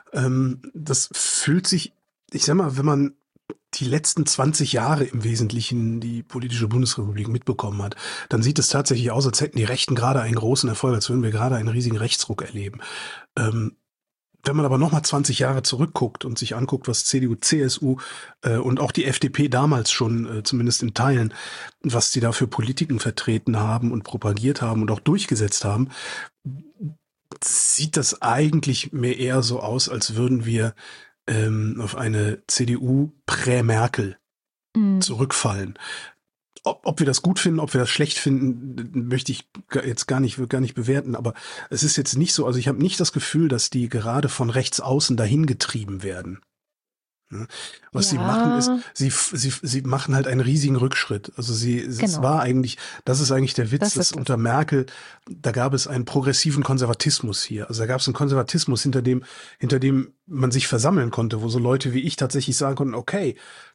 [SPEAKER 3] Das fühlt sich, ich sag mal, wenn man die letzten 20 Jahre im Wesentlichen die politische Bundesrepublik mitbekommen hat, dann sieht es tatsächlich aus, als hätten die Rechten gerade einen großen Erfolg, als würden wir gerade einen riesigen Rechtsruck erleben. Wenn man aber nochmal 20 Jahre zurückguckt und sich anguckt, was CDU, CSU und auch die FDP damals schon, zumindest in Teilen, was die da für Politiken vertreten haben und propagiert haben und auch durchgesetzt haben, sieht das eigentlich mehr eher so aus, als würden wir auf eine CDU prä-Merkel zurückfallen. Ob wir das gut finden, ob wir das schlecht finden, möchte ich jetzt gar nicht bewerten. Aber es ist jetzt nicht so, also ich habe nicht das Gefühl, dass die gerade von rechts außen dahin getrieben werden. Was sie machen ist, sie machen halt einen riesigen Rückschritt. Also das ist eigentlich der Witz, dass unter Merkel, da gab es einen progressiven Konservatismus hier. Also da gab es einen Konservatismus, hinter dem man sich versammeln konnte, wo so Leute wie ich tatsächlich sagen konnten, okay,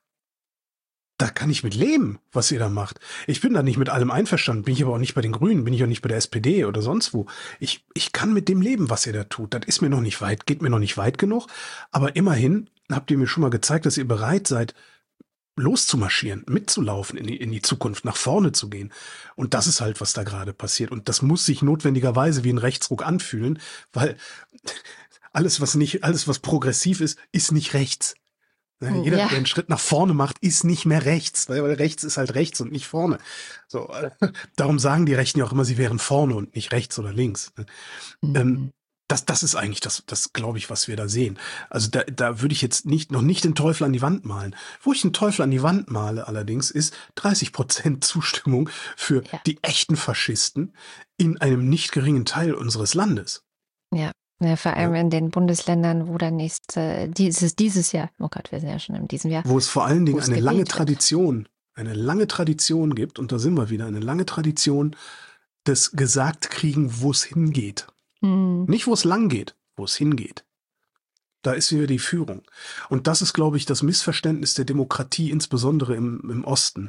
[SPEAKER 3] da kann ich mit leben, was ihr da macht. Ich bin da nicht mit allem einverstanden, bin ich aber auch nicht bei den Grünen, bin ich auch nicht bei der SPD oder sonst wo. Ich kann mit dem leben, was ihr da tut. Das ist mir noch nicht weit, geht mir noch nicht weit genug. Aber immerhin habt ihr mir schon mal gezeigt, dass ihr bereit seid, loszumarschieren, mitzulaufen, in die Zukunft, nach vorne zu gehen. Und das ist halt, was da gerade passiert. Und das muss sich notwendigerweise wie ein Rechtsruck anfühlen, weil alles, was progressiv ist nicht rechts. Jeder,
[SPEAKER 2] Ja.
[SPEAKER 3] der einen Schritt nach vorne macht, ist nicht mehr rechts, weil rechts ist halt rechts und nicht vorne. So, darum sagen die Rechten ja auch immer, sie wären vorne und nicht rechts oder links.
[SPEAKER 2] Mhm.
[SPEAKER 3] Das ist eigentlich das glaube ich, was wir da sehen. Also da würde ich jetzt noch nicht den Teufel an die Wand malen. Wo ich den Teufel an die Wand male allerdings ist 30% Zustimmung für
[SPEAKER 2] Ja.
[SPEAKER 3] die echten Faschisten in einem nicht geringen Teil unseres Landes.
[SPEAKER 2] Ja. Ja, vor allem in den Bundesländern, wo dann dieses Jahr, oh Gott, wir sind ja schon in diesem Jahr.
[SPEAKER 3] Wo es vor allen Dingen eine lange
[SPEAKER 2] gewählt
[SPEAKER 3] Tradition gibt, und da sind wir wieder, eine lange Tradition des Gesagtkriegen, wo es hingeht. Nicht, wo es lang geht, wo es hingeht. Da ist wieder die Führung. Und das ist, glaube ich, das Missverständnis der Demokratie, insbesondere im Osten.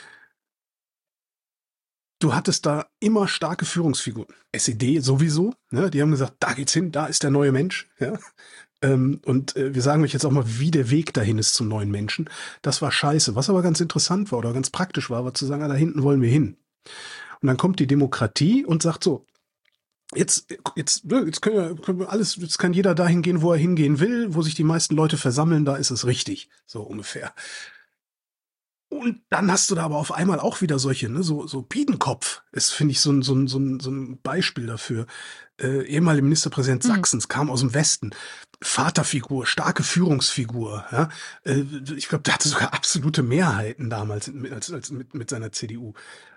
[SPEAKER 3] Du hattest da immer starke Führungsfiguren. SED sowieso, ne? Die haben gesagt, da geht's hin, da ist der neue Mensch. Ja? Und wir sagen euch jetzt auch mal, wie der Weg dahin ist zum neuen Menschen. Das war scheiße. Was aber ganz interessant war oder ganz praktisch war zu sagen, da hinten wollen wir hin. Und dann kommt die Demokratie und sagt so, jetzt können wir alles, jetzt kann jeder dahin gehen, wo er hingehen will, wo sich die meisten Leute versammeln, da ist es richtig, so ungefähr. Und dann hast du da aber auf einmal auch wieder solche, ne, so Biedenkopf ist, finde ich, so ein Beispiel dafür. Ehemaliger Ministerpräsident Sachsens, kam aus dem Westen, Vaterfigur, starke Führungsfigur. Ja? Ich glaube, der hatte sogar absolute Mehrheiten damals mit seiner CDU.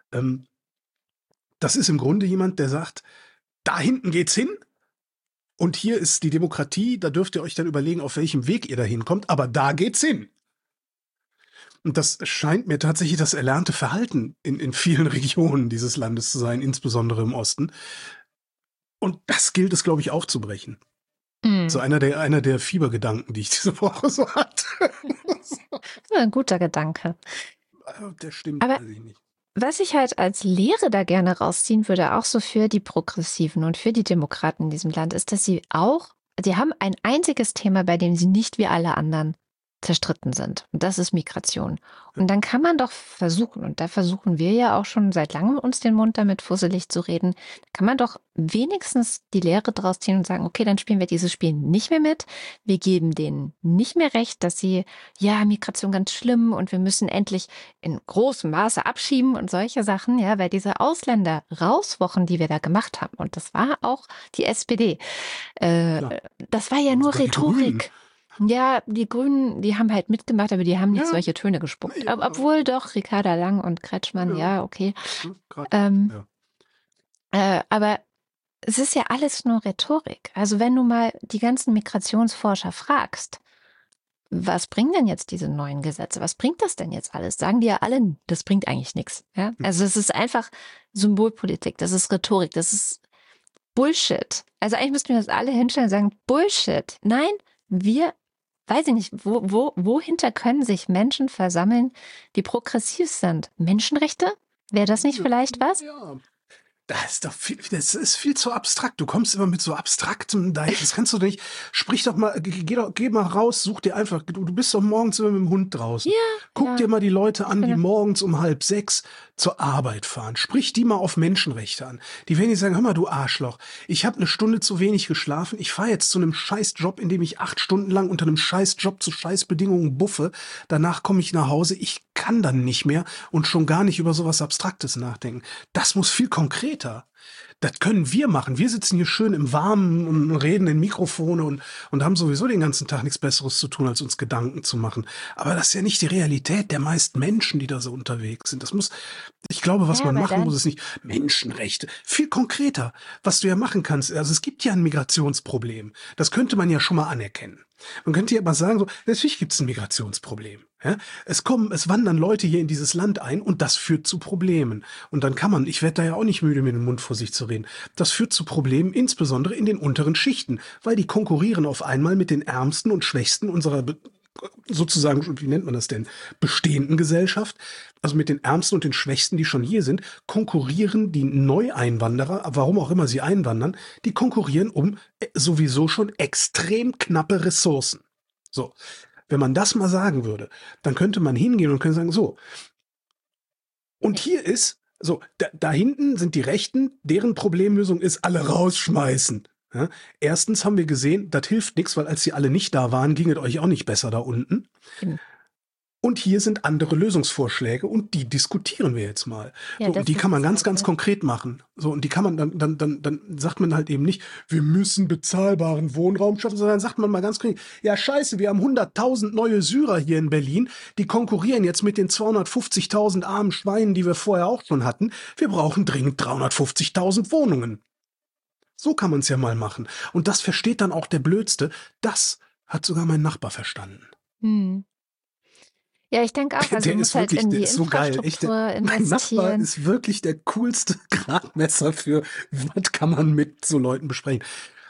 [SPEAKER 3] Das ist im Grunde jemand, der sagt, da hinten geht's hin und hier ist die Demokratie, da dürft ihr euch dann überlegen, auf welchem Weg ihr da hinkommt, aber da geht's hin. Und das scheint mir tatsächlich das erlernte Verhalten in vielen Regionen dieses Landes zu sein, insbesondere im Osten. Und das gilt es, glaube ich, aufzubrechen. So einer der Fiebergedanken, die ich diese Woche so hatte.
[SPEAKER 2] Das ist ein guter Gedanke.
[SPEAKER 3] Der stimmt,
[SPEAKER 2] aber
[SPEAKER 3] weiß ich nicht.
[SPEAKER 2] Was ich halt als Lehre da gerne rausziehen würde, auch so für die Progressiven und für die Demokraten in diesem Land, ist, dass sie haben ein einziges Thema, bei dem sie nicht wie alle anderen zerstritten sind. Und das ist Migration. Und dann kann man doch versuchen, und da versuchen wir ja auch schon seit langem, uns den Mund damit fusselig zu reden, kann man doch wenigstens die Lehre draus ziehen und sagen, okay, dann spielen wir dieses Spiel nicht mehr mit. Wir geben denen nicht mehr recht, dass sie, ja, Migration ganz schlimm und wir müssen endlich in großem Maße abschieben und solche Sachen, ja, weil diese Ausländer-Rauswochen, die wir da gemacht haben, und das war auch die SPD, das war ja nur Rhetorik. Ja, die Grünen, die haben halt mitgemacht, aber die haben nicht solche Töne gespuckt. Ja. Obwohl doch, Ricarda Lang und Kretschmann, ja okay. Aber es ist ja alles nur Rhetorik. Also wenn du mal die ganzen Migrationsforscher fragst, was bringen denn jetzt diese neuen Gesetze? Was bringt das denn jetzt alles? Sagen die ja alle, das bringt eigentlich nichts. Ja? Also es ist einfach Symbolpolitik, das ist Rhetorik, das ist Bullshit. Also eigentlich müssten wir das alle hinstellen und sagen, Bullshit. Nein, weiß ich nicht, wohinter können sich Menschen versammeln, die progressiv sind? Menschenrechte? Wäre das nicht vielleicht was?
[SPEAKER 3] Ja. Das ist viel zu abstrakt. Du kommst immer mit so abstraktem dahin. Das kannst du nicht. Sprich doch mal, geh mal raus, such dir einfach. Du bist doch morgens immer mit dem Hund draußen. Ja, Guck dir mal die Leute an, die morgens um 5:30 zur Arbeit fahren. Sprich die mal auf Menschenrechte an. Die werden dir sagen, hör mal, du Arschloch, ich habe eine Stunde zu wenig geschlafen. Ich fahre jetzt zu einem Scheißjob, in dem ich 8 Stunden lang unter einem Scheißjob zu Scheißbedingungen buffe. Danach komme ich nach Hause. Ich kann dann nicht mehr und schon gar nicht über sowas Abstraktes nachdenken. Das muss viel konkreter. Das können wir machen. Wir sitzen hier schön im Warmen und reden in Mikrofone und haben sowieso den ganzen Tag nichts Besseres zu tun, als uns Gedanken zu machen. Aber das ist ja nicht die Realität der meisten Menschen, die da so unterwegs sind. Ich glaube, was man machen muss, ist nicht Menschenrechte. Viel konkreter, was du ja machen kannst. Also es gibt ja ein Migrationsproblem. Das könnte man ja schon mal anerkennen. Man könnte ja aber sagen, so, natürlich gibt es ein Migrationsproblem. Ja? Es wandern Leute hier in dieses Land ein und das führt zu Problemen. Und dann ich werde da ja auch nicht müde, mir den Mund vor sich zu reden. Das führt zu Problemen, insbesondere in den unteren Schichten, weil die konkurrieren auf einmal mit den Ärmsten und Schwächsten unserer sozusagen, wie nennt man das denn, bestehenden Gesellschaft, also mit den Ärmsten und den Schwächsten, die schon hier sind, konkurrieren die Neueinwanderer, warum auch immer sie einwandern, die konkurrieren um sowieso schon extrem knappe Ressourcen. So, wenn man das mal sagen würde, dann könnte man hingehen und könnte sagen, so, und hier ist, so, da hinten sind die Rechten, deren Problemlösung ist, alle rausschmeißen. Ja? Erstens haben wir gesehen, das hilft nichts, weil als sie alle nicht da waren, ging es euch auch nicht besser da unten.
[SPEAKER 2] Eben.
[SPEAKER 3] Und hier sind andere Lösungsvorschläge und die diskutieren wir jetzt mal.
[SPEAKER 2] Ja,
[SPEAKER 3] so,
[SPEAKER 2] das
[SPEAKER 3] und die
[SPEAKER 2] ist
[SPEAKER 3] kann man
[SPEAKER 2] es
[SPEAKER 3] ganz,
[SPEAKER 2] halt,
[SPEAKER 3] ganz
[SPEAKER 2] ne?
[SPEAKER 3] konkret machen. So, und die kann man dann sagt man halt eben nicht, wir müssen bezahlbaren Wohnraum schaffen, sondern dann sagt man mal ganz konkret, ja scheiße, wir haben 100.000 neue Syrer hier in Berlin, die konkurrieren jetzt mit den 250.000 armen Schweinen, die wir vorher auch schon hatten. Wir brauchen dringend 350.000 Wohnungen. So kann man es ja mal machen. Und das versteht dann auch der Blödste. Das hat sogar mein Nachbar verstanden.
[SPEAKER 2] Hm. Ja, ich denke auch, also
[SPEAKER 3] Der
[SPEAKER 2] man
[SPEAKER 3] ist
[SPEAKER 2] muss halt
[SPEAKER 3] wirklich,
[SPEAKER 2] in
[SPEAKER 3] der
[SPEAKER 2] die
[SPEAKER 3] ist so geil. Echt,
[SPEAKER 2] Infrastruktur
[SPEAKER 3] mein Nachbar
[SPEAKER 2] investieren.
[SPEAKER 3] ist wirklich der coolste Gradmesser für, was kann man mit so Leuten besprechen.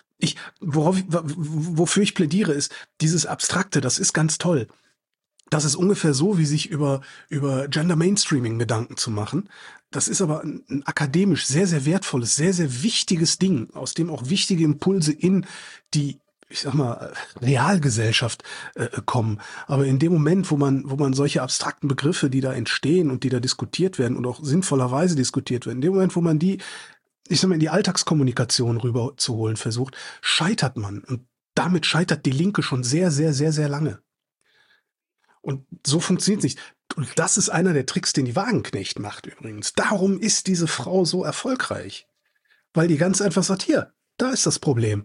[SPEAKER 3] Wofür ich plädiere, ist dieses Abstrakte, das ist ganz toll. Das ist ungefähr so, wie sich über Gender Mainstreaming Gedanken zu machen. Das ist aber ein akademisch sehr, sehr wertvolles, sehr, sehr wichtiges Ding, aus dem auch wichtige Impulse in die, ich sag mal, Realgesellschaft kommen. Aber in dem Moment, wo man solche abstrakten Begriffe, die da entstehen und die da diskutiert werden und auch sinnvollerweise diskutiert werden, in dem Moment, wo man die, ich sag mal, in die Alltagskommunikation rüber zu holen versucht, scheitert man. Und damit scheitert die Linke schon sehr, sehr, sehr, sehr lange. Und so funktioniert es nicht. Und das ist einer der Tricks, den die Wagenknecht macht übrigens. Darum ist diese Frau so erfolgreich. Weil die ganz einfach sagt, hier, da ist das Problem.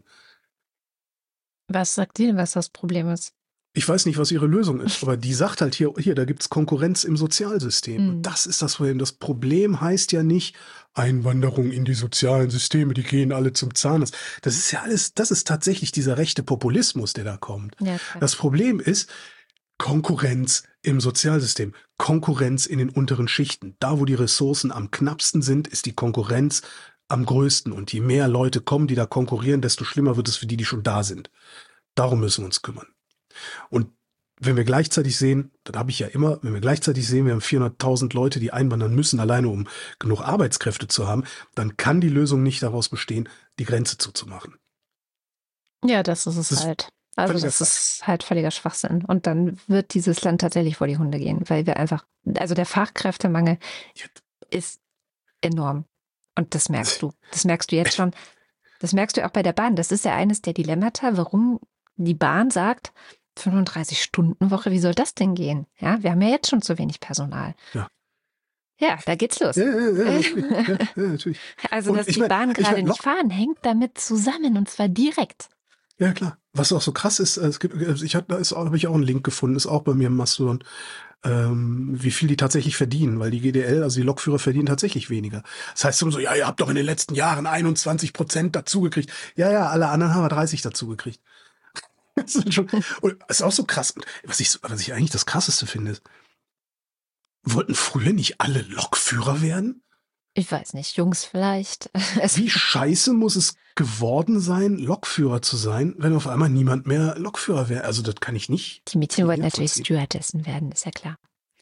[SPEAKER 2] Was sagt die denn, was das Problem ist?
[SPEAKER 3] Ich weiß nicht, was ihre Lösung ist, aber die sagt halt hier, da gibt's Konkurrenz im Sozialsystem. Und das ist das Problem. Das Problem heißt ja nicht Einwanderung in die sozialen Systeme, die gehen alle zum Zahnarzt. Das ist ja alles, das ist tatsächlich dieser rechte Populismus, der da kommt.
[SPEAKER 2] Ja,
[SPEAKER 3] das Problem ist Konkurrenz im Sozialsystem, Konkurrenz in den unteren Schichten. Da, wo die Ressourcen am knappsten sind, ist die Konkurrenz am größten. Und je mehr Leute kommen, die da konkurrieren, desto schlimmer wird es für die, die schon da sind. Darum müssen wir uns kümmern. Und wenn wir gleichzeitig sehen, das habe ich ja immer, wenn wir gleichzeitig sehen, wir haben 400.000 Leute, die einwandern müssen, alleine um genug Arbeitskräfte zu haben, dann kann die Lösung nicht daraus bestehen, die Grenze zuzumachen.
[SPEAKER 2] Ja, das ist es halt. Also das ist halt völliger Schwachsinn. Und dann wird dieses Land tatsächlich vor die Hunde gehen, weil wir einfach, also der Fachkräftemangel ist enorm. Und das merkst du. Das merkst du jetzt schon. Das merkst du auch bei der Bahn. Das ist ja eines der Dilemmata, warum die Bahn sagt, 35-Stunden-Woche, wie soll das denn gehen? Ja, wir haben ja jetzt schon zu wenig Personal. Ja, da geht's los.
[SPEAKER 3] Ja, natürlich.
[SPEAKER 2] Also, dass die Bahn gerade nicht fahren, hängt damit zusammen und zwar direkt.
[SPEAKER 3] Ja, klar. Was auch so krass ist, habe ich auch einen Link gefunden, ist auch bei mir im Mastodon, wie viel die tatsächlich verdienen, weil die GDL, also die Lokführer, verdienen tatsächlich weniger. Das heißt so, ja, ihr habt doch in den letzten Jahren 21% dazugekriegt. Ja, alle anderen haben 30 dazugekriegt. Das ist auch so krass. Was ich eigentlich das Krasseste finde, ist, wollten früher nicht alle Lokführer werden?
[SPEAKER 2] Ich weiß nicht, Jungs vielleicht.
[SPEAKER 3] Wie scheiße muss es geworden sein, Lokführer zu sein, wenn auf einmal niemand mehr Lokführer wäre? Also das kann ich nicht.
[SPEAKER 2] Die Mädchen wollten natürlich Stewardessen werden, ist ja klar.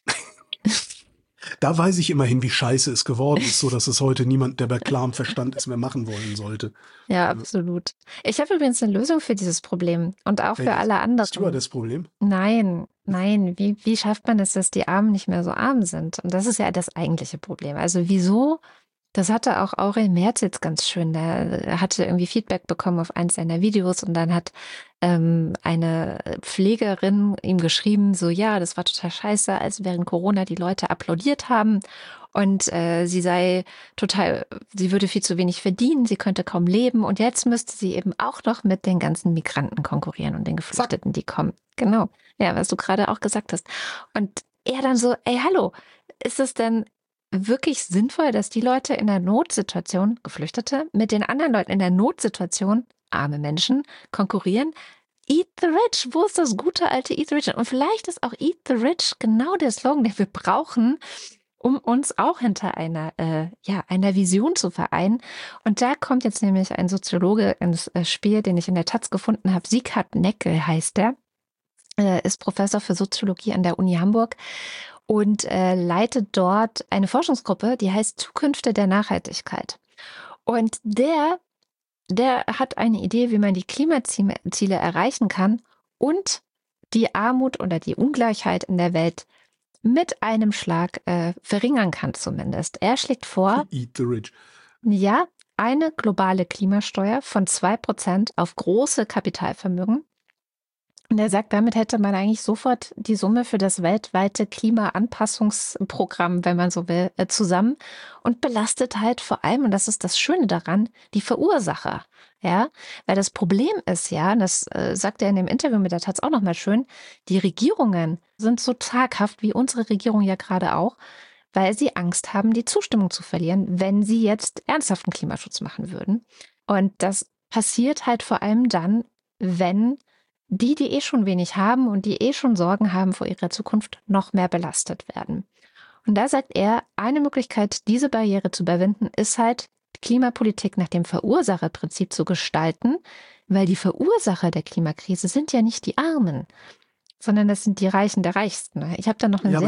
[SPEAKER 3] Da weiß ich immerhin, wie scheiße es geworden ist, so dass es heute niemand, der bei klarem Verstand es mehr machen wollen sollte.
[SPEAKER 2] Ja, absolut. Ich habe übrigens eine Lösung für dieses Problem und auch für alle anderen.
[SPEAKER 3] Stewardess-Problem?
[SPEAKER 2] Nein. Wie schafft man es, dass die Armen nicht mehr so arm sind? Und das ist ja das eigentliche Problem. Also wieso? Das hatte auch Aurel Merz jetzt ganz schön. Der hatte irgendwie Feedback bekommen auf eins seiner Videos und dann hat eine Pflegerin ihm geschrieben, so ja, das war total scheiße, als während Corona die Leute applaudiert haben und sie würde viel zu wenig verdienen, sie könnte kaum leben und jetzt müsste sie eben auch noch mit den ganzen Migranten konkurrieren und den Geflüchteten, die kommen. Genau, ja, was du gerade auch gesagt hast. Und er dann so, ey, hallo, ist es denn wirklich sinnvoll, dass die Leute in der Notsituation, Geflüchtete, mit den anderen Leuten in der Notsituation, arme Menschen, konkurrieren? Eat the rich, wo ist das gute alte Eat the rich? Und vielleicht ist auch Eat the rich genau der Slogan, den wir brauchen, um uns auch hinter einer Vision zu vereinen. Und da kommt jetzt nämlich ein Soziologe ins Spiel, den ich in der Taz gefunden habe. Sieghard Neckel heißt der, ist Professor für Soziologie an der Uni Hamburg und leitet dort eine Forschungsgruppe, die heißt Zukünfte der Nachhaltigkeit. Und der hat eine Idee, wie man die Klimaziele erreichen kann und die Armut oder die Ungleichheit in der Welt mit einem Schlag verringern kann zumindest. Er schlägt vor,
[SPEAKER 3] Eat the rich.
[SPEAKER 2] ja, eine globale Klimasteuer von 2% auf große Kapitalvermögen. Und er sagt, damit hätte man eigentlich sofort die Summe für das weltweite Klimaanpassungsprogramm, wenn man so will, zusammen und belastet halt vor allem, und das ist das Schöne daran, die Verursacher. Ja, weil das Problem ist ja, das sagt er in dem Interview mit der Taz auch nochmal schön, die Regierungen sind so zaghaft, wie unsere Regierung ja gerade auch, weil sie Angst haben, die Zustimmung zu verlieren, wenn sie jetzt ernsthaften Klimaschutz machen würden. Und das passiert halt vor allem dann, wenn die eh schon wenig haben und die schon Sorgen haben vor ihrer Zukunft, noch mehr belastet werden. Und da sagt er, eine Möglichkeit, diese Barriere zu überwinden, ist halt, Klimapolitik nach dem Verursacherprinzip zu gestalten, weil die Verursacher der Klimakrise sind ja nicht die Armen, sondern das sind die Reichen der Reichsten. Ich habe da noch eine
[SPEAKER 3] aber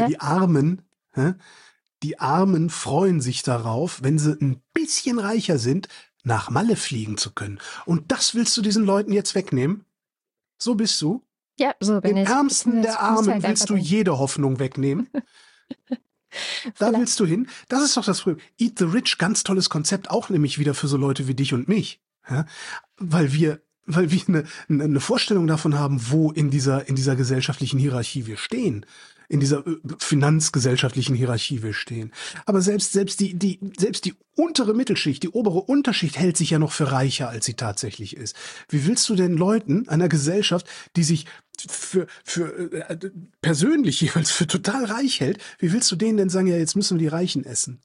[SPEAKER 3] die Armen freuen sich darauf, wenn sie ein bisschen reicher sind, nach Malle fliegen zu können. Und das willst du diesen Leuten jetzt wegnehmen? So bist du?
[SPEAKER 2] Ja, so bin ich.
[SPEAKER 3] Den Ärmsten der Armen willst du jede Hoffnung wegnehmen? Da willst du hin? Das ist doch das Problem. Eat the Rich, ganz tolles Konzept, auch nämlich wieder für so Leute wie dich und mich. Ja? Weil wir eine Vorstellung davon haben, wo in dieser gesellschaftlichen Hierarchie wir stehen. In dieser finanzgesellschaftlichen Hierarchie wir stehen. Aber selbst die untere Mittelschicht, die obere Unterschicht hält sich ja noch für reicher, als sie tatsächlich ist. Wie willst du denn Leuten einer Gesellschaft, die sich für persönlich jeweils für total reich hält, wie willst du denen denn sagen, ja, jetzt müssen wir die Reichen essen?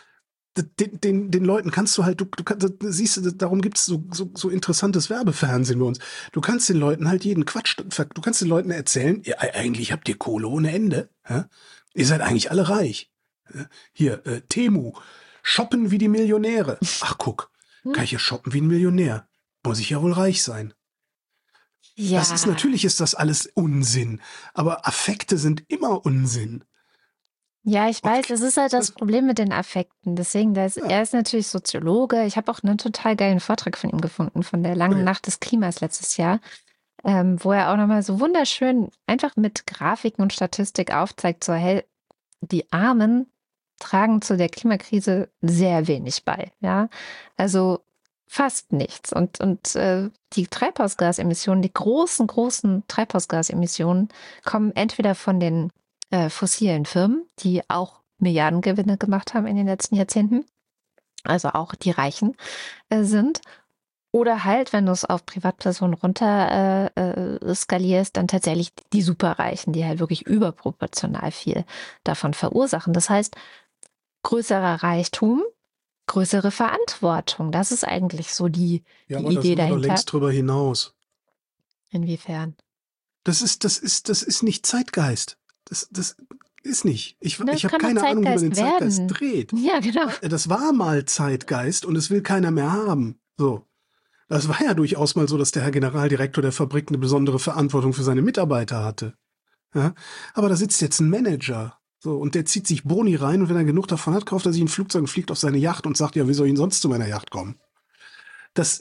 [SPEAKER 3] Den Leuten kannst du halt, du siehst, darum gibt es so interessantes Werbefernsehen bei uns. Du kannst den Leuten halt jeden Quatsch, du kannst den Leuten erzählen, ja, eigentlich habt ihr Kohle ohne Ende. Ja? Ihr seid eigentlich alle reich. Ja? Hier, Temu, shoppen wie die Millionäre. Ach guck, kann ich ja shoppen wie ein Millionär. Muss ich ja wohl reich sein. Ja. Natürlich ist das alles Unsinn, aber Affekte sind immer Unsinn.
[SPEAKER 2] Ja, ich weiß, das ist halt das Problem mit den Affekten. Deswegen, er ist natürlich Soziologe. Ich habe auch einen total geilen Vortrag von ihm gefunden, von der langen Nacht des Klimas letztes Jahr, wo er auch nochmal so wunderschön einfach mit Grafiken und Statistik aufzeigt, so, hey, die Armen tragen zu der Klimakrise sehr wenig bei. Ja, also fast nichts. Und die Treibhausgasemissionen, die großen Treibhausgasemissionen kommen entweder von den fossilen Firmen, die auch Milliardengewinne gemacht haben in den letzten Jahrzehnten, also auch die Reichen sind. Oder halt, wenn du es auf Privatpersonen runter skalierst, dann tatsächlich die Superreichen, die halt wirklich überproportional viel davon verursachen. Das heißt, größerer Reichtum, größere Verantwortung. Das ist eigentlich so die Idee dahinter. Ja, aber das geht
[SPEAKER 3] längst drüber hinaus.
[SPEAKER 2] Inwiefern?
[SPEAKER 3] Das ist nicht Zeitgeist. Das ist nicht. Ich habe keine Ahnung, wie man den Zeitgeist dreht.
[SPEAKER 2] Ja, genau.
[SPEAKER 3] Das war mal Zeitgeist und es will keiner mehr haben. So. Das war ja durchaus mal so, dass der Herr Generaldirektor der Fabrik eine besondere Verantwortung für seine Mitarbeiter hatte. Ja? Aber da sitzt jetzt ein Manager. So, und der zieht sich Boni rein und wenn er genug davon hat, kauft er sich ein Flugzeug und fliegt auf seine Yacht und sagt, ja, wie soll ich denn sonst zu meiner Yacht kommen? Das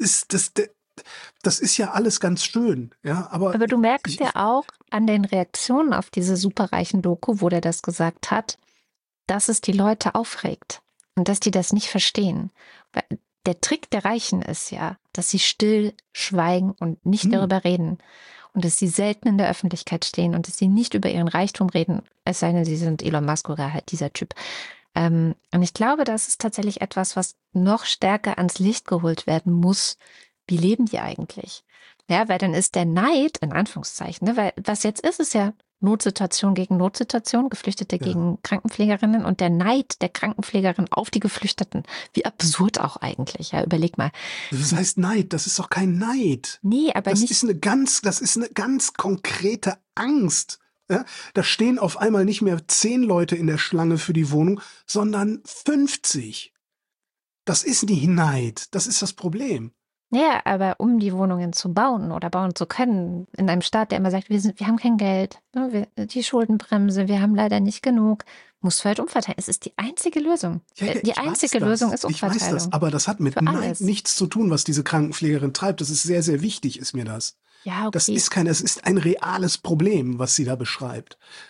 [SPEAKER 3] ist ja alles ganz schön, ja, aber
[SPEAKER 2] du merkst ja auch an den Reaktionen auf diese superreichen Doku, wo der das gesagt hat, dass es die Leute aufregt und dass die das nicht verstehen. Weil der Trick der Reichen ist ja, dass sie still schweigen und nicht darüber reden und dass sie selten in der Öffentlichkeit stehen und dass sie nicht über ihren Reichtum reden, es sei denn, sie sind Elon Musk oder halt dieser Typ. Und ich glaube, das ist tatsächlich etwas, was noch stärker ans Licht geholt werden muss. Wie leben die eigentlich? Ja, weil dann ist der Neid, in Anführungszeichen, ne, weil was jetzt ist ja Notsituation gegen Notsituation, Geflüchtete gegen Krankenpflegerinnen und der Neid der Krankenpflegerin auf die Geflüchteten. Wie absurd auch eigentlich, ja, überleg mal.
[SPEAKER 3] Das heißt Neid, das ist doch kein Neid.
[SPEAKER 2] Nee, aber
[SPEAKER 3] das ist eine ganz konkrete Angst. Ja? Da stehen auf einmal nicht mehr 10 Leute in der Schlange für die Wohnung, sondern 50. Das ist nicht Neid, das ist das Problem.
[SPEAKER 2] Ja, aber um die Wohnungen zu bauen oder bauen zu können, in einem Staat, der immer sagt, wir haben kein Geld, die Schuldenbremse, wir haben leider nicht genug, musst du halt umverteilen. Es ist die einzige Lösung.
[SPEAKER 3] Ja,
[SPEAKER 2] die einzige Lösung ist Umverteilung.
[SPEAKER 3] Ich weiß das, aber das hat mit Neid nichts zu tun, was diese Krankenpflegerin treibt. Das ist sehr, sehr wichtig, ist mir das.
[SPEAKER 2] Ja, okay.
[SPEAKER 3] Es ist ein reales Problem, was sie da beschreibt.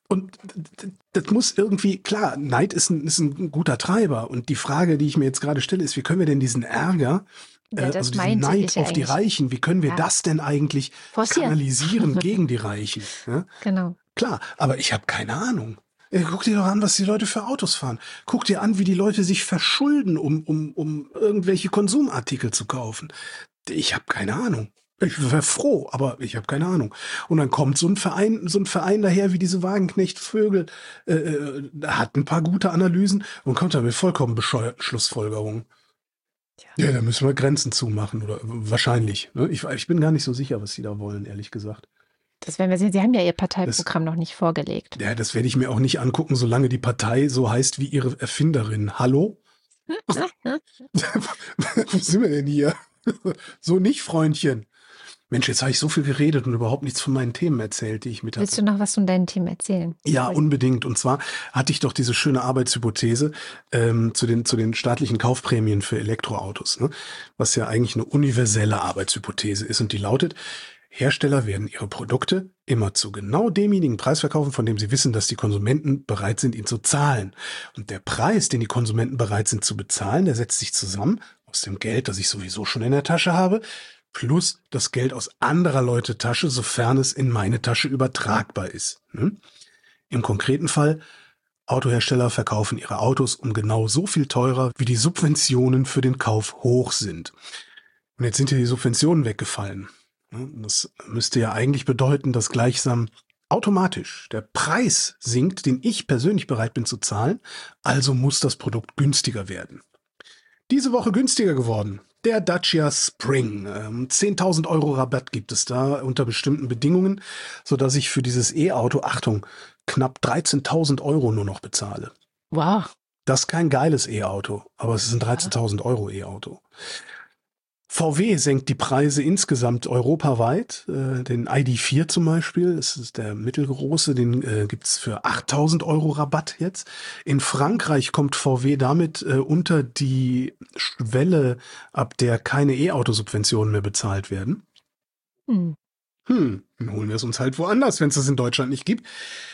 [SPEAKER 3] Und das muss irgendwie, klar, Neid ist ein guter Treiber. Und die Frage, die ich mir jetzt gerade stelle, ist, wie können wir denn diesen Ärger, also diesen Neid auf die Reichen, wie können wir das denn eigentlich kanalisieren gegen die Reichen? Ja?
[SPEAKER 2] Genau.
[SPEAKER 3] Klar, aber ich habe keine Ahnung. Guck dir doch an, was die Leute für Autos fahren. Guck dir an, wie die Leute sich verschulden, um irgendwelche Konsumartikel zu kaufen. Ich habe keine Ahnung. Ich wäre froh, aber ich habe keine Ahnung. Und dann kommt so ein Verein daher wie diese Wagenknecht-Vögel, hat ein paar gute Analysen und kommt dann mit vollkommen bescheuerten Schlussfolgerungen. Ja, da müssen wir Grenzen zumachen oder wahrscheinlich. Ne? Ich bin gar nicht so sicher, was sie da wollen, ehrlich gesagt.
[SPEAKER 2] Das werden wir sehen. Sie haben ja Ihr Parteiprogramm noch nicht vorgelegt.
[SPEAKER 3] Ja, das werde ich mir auch nicht angucken, solange die Partei so heißt wie ihre Erfinderin. Hallo? Wo sind wir denn hier? So nicht, Freundchen. Mensch, jetzt habe ich so viel geredet und überhaupt nichts von meinen Themen erzählt, die ich mit hatte.
[SPEAKER 2] Willst du noch was von deinen Themen erzählen?
[SPEAKER 3] Ja, unbedingt. Und zwar hatte ich doch diese schöne Arbeitshypothese zu den staatlichen Kaufprämien für Elektroautos, ne? Was ja eigentlich eine universelle Arbeitshypothese ist. Und die lautet, Hersteller werden ihre Produkte immer zu genau demjenigen Preis verkaufen, von dem sie wissen, dass die Konsumenten bereit sind, ihn zu zahlen. Und der Preis, den die Konsumenten bereit sind zu bezahlen, der setzt sich zusammen aus dem Geld, das ich sowieso schon in der Tasche habe, plus das Geld aus anderer Leute Tasche, sofern es in meine Tasche übertragbar ist. Im konkreten Fall, Autohersteller verkaufen ihre Autos um genau so viel teurer, wie die Subventionen für den Kauf hoch sind. Und jetzt sind hier die Subventionen weggefallen. Das müsste ja eigentlich bedeuten, dass gleichsam automatisch der Preis sinkt, den ich persönlich bereit bin zu zahlen, also muss das Produkt günstiger werden. Diese Woche günstiger geworden. Der Dacia Spring. 10.000 € Rabatt gibt es da unter bestimmten Bedingungen, sodass ich für dieses E-Auto, Achtung, knapp 13.000 € nur noch bezahle.
[SPEAKER 2] Wow.
[SPEAKER 3] Das ist kein geiles E-Auto, aber es ist ein 13.000 € E-Auto. VW senkt die Preise insgesamt europaweit. Den ID.4 zum Beispiel, das ist der mittelgroße, den gibt's für 8.000 € Rabatt jetzt. In Frankreich kommt VW damit unter die Schwelle, ab der keine E-Auto-Subventionen mehr bezahlt werden. Dann holen wir es uns halt woanders, wenn es das in Deutschland nicht gibt.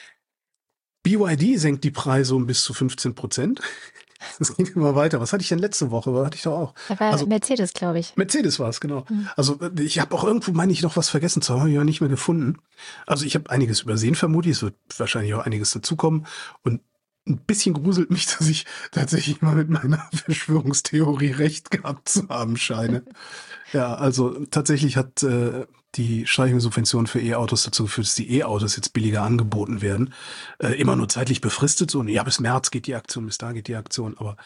[SPEAKER 3] BYD senkt die Preise um bis zu 15%. Das geht immer weiter. Was hatte ich denn letzte Woche? Was hatte ich doch auch?
[SPEAKER 2] Da war Mercedes, glaube ich.
[SPEAKER 3] Mercedes war es, genau. Also ich habe auch irgendwo, meine ich, noch was vergessen zu haben, habe ich aber nicht mehr gefunden. Also ich habe einiges übersehen, vermutlich. Es wird wahrscheinlich auch einiges dazukommen. Und ein bisschen gruselt mich, dass ich tatsächlich mal mit meiner Verschwörungstheorie recht gehabt zu haben scheine. Ja, also tatsächlich hat die Streichung Subventionen für E-Autos dazu geführt, dass die E-Autos jetzt billiger angeboten werden. Immer nur zeitlich befristet, so, ja, bis März geht die Aktion, bis da geht die Aktion, aber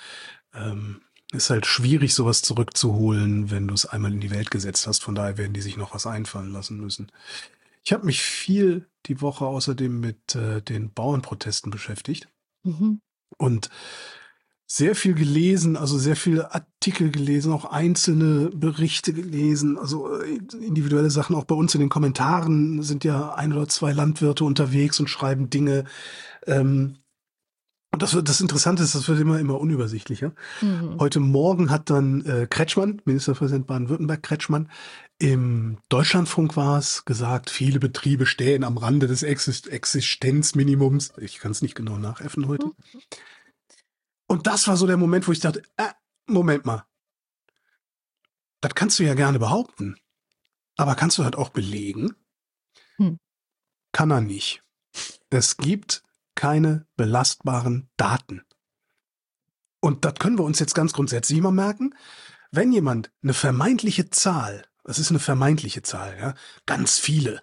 [SPEAKER 3] ist halt schwierig, sowas zurückzuholen, wenn du es einmal in die Welt gesetzt hast. Von daher werden die sich noch was einfallen lassen müssen. Ich habe mich viel die Woche außerdem mit den Bauernprotesten beschäftigt und sehr viel gelesen, also sehr viele Artikel gelesen, auch einzelne Berichte gelesen, also individuelle Sachen. Auch bei uns in den Kommentaren sind ja 1 oder 2 Landwirte unterwegs und schreiben Dinge. Und das Interessante ist, das wird immer unübersichtlicher. Heute Morgen hat dann Kretschmann, Ministerpräsident Baden-Württemberg Kretschmann, im Deutschlandfunk war es gesagt, viele Betriebe stehen am Rande des Existenzminimums. Ich kann es nicht genau nachäffen heute. Und das war so der Moment, wo ich dachte, Moment mal, das kannst du ja gerne behaupten, aber kannst du halt auch belegen? Kann er nicht. Es gibt keine belastbaren Daten. Und das können wir uns jetzt ganz grundsätzlich mal merken. Wenn jemand eine vermeintliche Zahl, das ist eine vermeintliche Zahl, ja, ganz viele,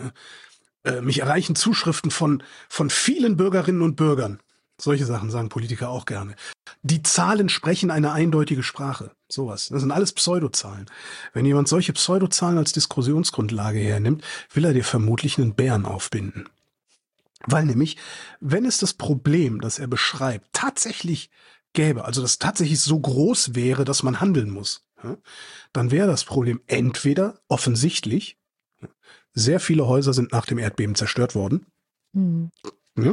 [SPEAKER 3] mich erreichen Zuschriften von vielen Bürgerinnen und Bürgern. Solche Sachen sagen Politiker auch gerne. Die Zahlen sprechen eine eindeutige Sprache. Sowas. Das sind alles Pseudozahlen. Wenn jemand solche Pseudozahlen als Diskussionsgrundlage hernimmt, will er dir vermutlich einen Bären aufbinden. Weil nämlich, wenn es das Problem, das er beschreibt, tatsächlich gäbe, also das tatsächlich so groß wäre, dass man handeln muss, dann wäre das Problem entweder offensichtlich, sehr viele Häuser sind nach dem Erdbeben zerstört worden, ja,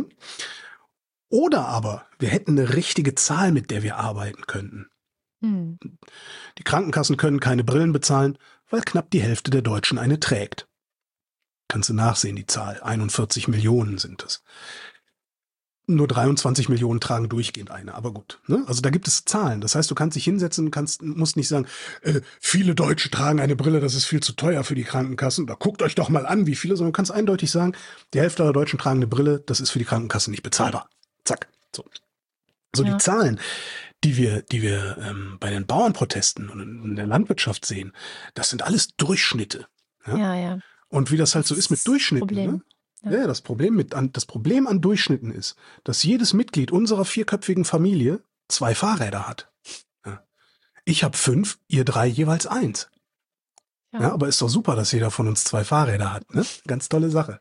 [SPEAKER 3] oder aber wir hätten eine richtige Zahl, mit der wir arbeiten könnten. Die Krankenkassen können keine Brillen bezahlen, weil knapp die Hälfte der Deutschen eine trägt. Kannst du nachsehen, die Zahl. 41 Millionen sind es. nur 23 Millionen tragen durchgehend eine, aber gut. Ne? Also da gibt es Zahlen. Das heißt, du kannst dich hinsetzen, musst nicht sagen, viele Deutsche tragen eine Brille, das ist viel zu teuer für die Krankenkassen. Da guckt euch doch mal an, wie viele, sondern du kannst eindeutig sagen, die Hälfte aller Deutschen tragen eine Brille, das ist für die Krankenkasse nicht bezahlbar. Zack. So die Zahlen, die wir bei den Bauernprotesten und in der Landwirtschaft sehen, das sind alles Durchschnitte. Ja. Und wie das halt so ist mit Durchschnitten, ne? Ja, das Problem an Durchschnitten ist, dass jedes Mitglied unserer 4-köpfigen Familie 2 Fahrräder hat. Ja. Ich habe 5, ihr 3 jeweils 1. Ja, aber ist doch super, dass jeder von uns 2 Fahrräder hat. Ne? Ganz tolle Sache.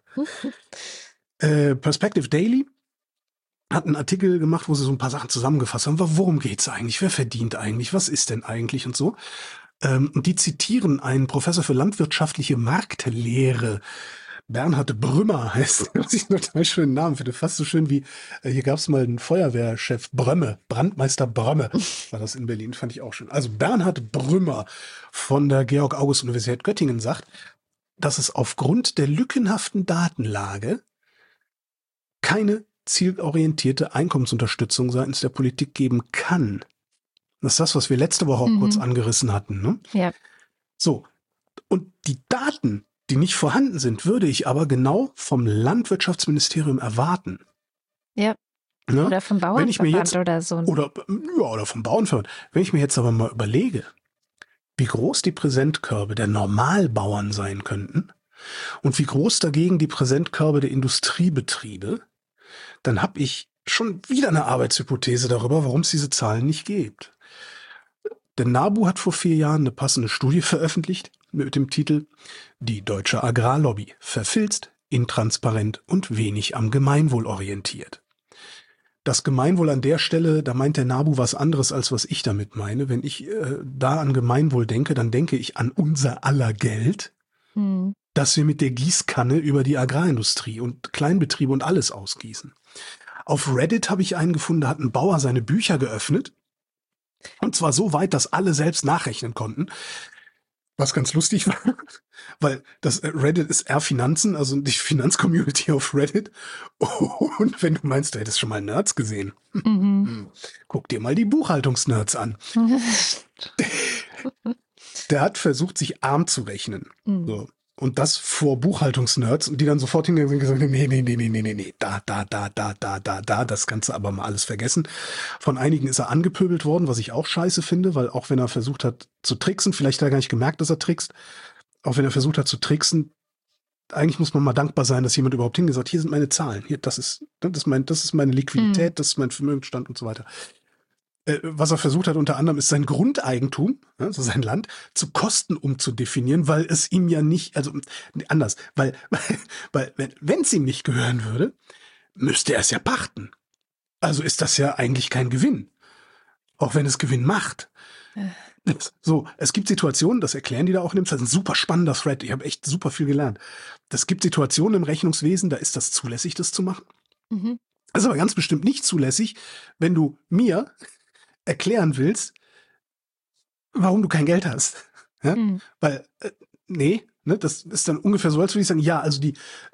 [SPEAKER 3] Perspective Daily hat einen Artikel gemacht, wo sie so ein paar Sachen zusammengefasst haben. Worum geht's eigentlich? Wer verdient eigentlich? Was ist denn eigentlich? Und so. Und die zitieren einen Professor für landwirtschaftliche Marktlehre. Bernhard Brümmer heißt, was ich einen total schönen Namen finde, fast so schön wie, hier gab es mal einen Feuerwehrchef Brömme, Brandmeister Brömme, war das in Berlin, fand ich auch schön. Also Bernhard Brümmer von der Georg-August-Universität Göttingen sagt, dass es aufgrund der lückenhaften Datenlage keine zielorientierte Einkommensunterstützung seitens der Politik geben kann. Das ist das, was wir letzte Woche auch kurz angerissen hatten. Ne?
[SPEAKER 2] Ja.
[SPEAKER 3] So, und die Daten, die nicht vorhanden sind, würde ich aber genau vom Landwirtschaftsministerium erwarten.
[SPEAKER 2] Ja.
[SPEAKER 3] Ne?
[SPEAKER 2] Oder vom Bauernverband oder so.
[SPEAKER 3] Oder vom Bauernverband. Wenn ich mir jetzt aber mal überlege, wie groß die Präsentkörbe der Normalbauern sein könnten und wie groß dagegen die Präsentkörbe der Industriebetriebe, dann habe ich schon wieder eine Arbeitshypothese darüber, warum es diese Zahlen nicht gibt. Der NABU hat vor 4 Jahren eine passende Studie veröffentlicht mit dem Titel Die deutsche Agrarlobby: verfilzt, intransparent und wenig am Gemeinwohl orientiert. Das Gemeinwohl an der Stelle, da meint der NABU was anderes, als was ich damit meine. Wenn ich da an Gemeinwohl denke, dann denke ich an unser aller Geld, das wir mit der Gießkanne über die Agrarindustrie und Kleinbetriebe und alles ausgießen. Auf Reddit habe ich einen gefunden, da hat ein Bauer seine Bücher geöffnet. Und zwar so weit, dass alle selbst nachrechnen konnten. Was ganz lustig war, weil das Reddit ist R-Finanzen, also die Finanzcommunity auf Reddit. Und wenn du meinst, du hättest schon mal Nerds gesehen, guck dir mal die Buchhaltungsnerds an. Der hat versucht, sich arm zu rechnen. So. Und das vor Buchhaltungsnerds, und die dann sofort hingegangen und gesagt, nee, da, das Ganze aber mal alles vergessen. Von einigen ist er angepöbelt worden, was ich auch scheiße finde, weil auch wenn er versucht hat zu tricksen, vielleicht hat er gar nicht gemerkt, dass er trickst, auch wenn er versucht hat zu tricksen, eigentlich muss man mal dankbar sein, dass jemand überhaupt hingesagt, hier sind meine Zahlen, hier, das ist meine Liquidität, das ist mein Vermögensstand und so weiter. Was er versucht hat unter anderem ist sein Grundeigentum, also sein Land, zu Kosten umzudefinieren, weil es ihm ja nicht, also anders, weil wenn es ihm nicht gehören würde, müsste er es ja pachten. Also ist das ja eigentlich kein Gewinn, auch wenn es Gewinn macht. So, es gibt Situationen, das erklären die da auch in dem Fall, das ist ein super spannender Thread, ich habe echt super viel gelernt. Es gibt Situationen im Rechnungswesen, da ist das zulässig, das zu machen. Das ist aber ganz bestimmt nicht zulässig, wenn du mir erklären willst, warum du kein Geld hast. Ja? Weil, das ist dann ungefähr so, als würde ich sagen, ja, also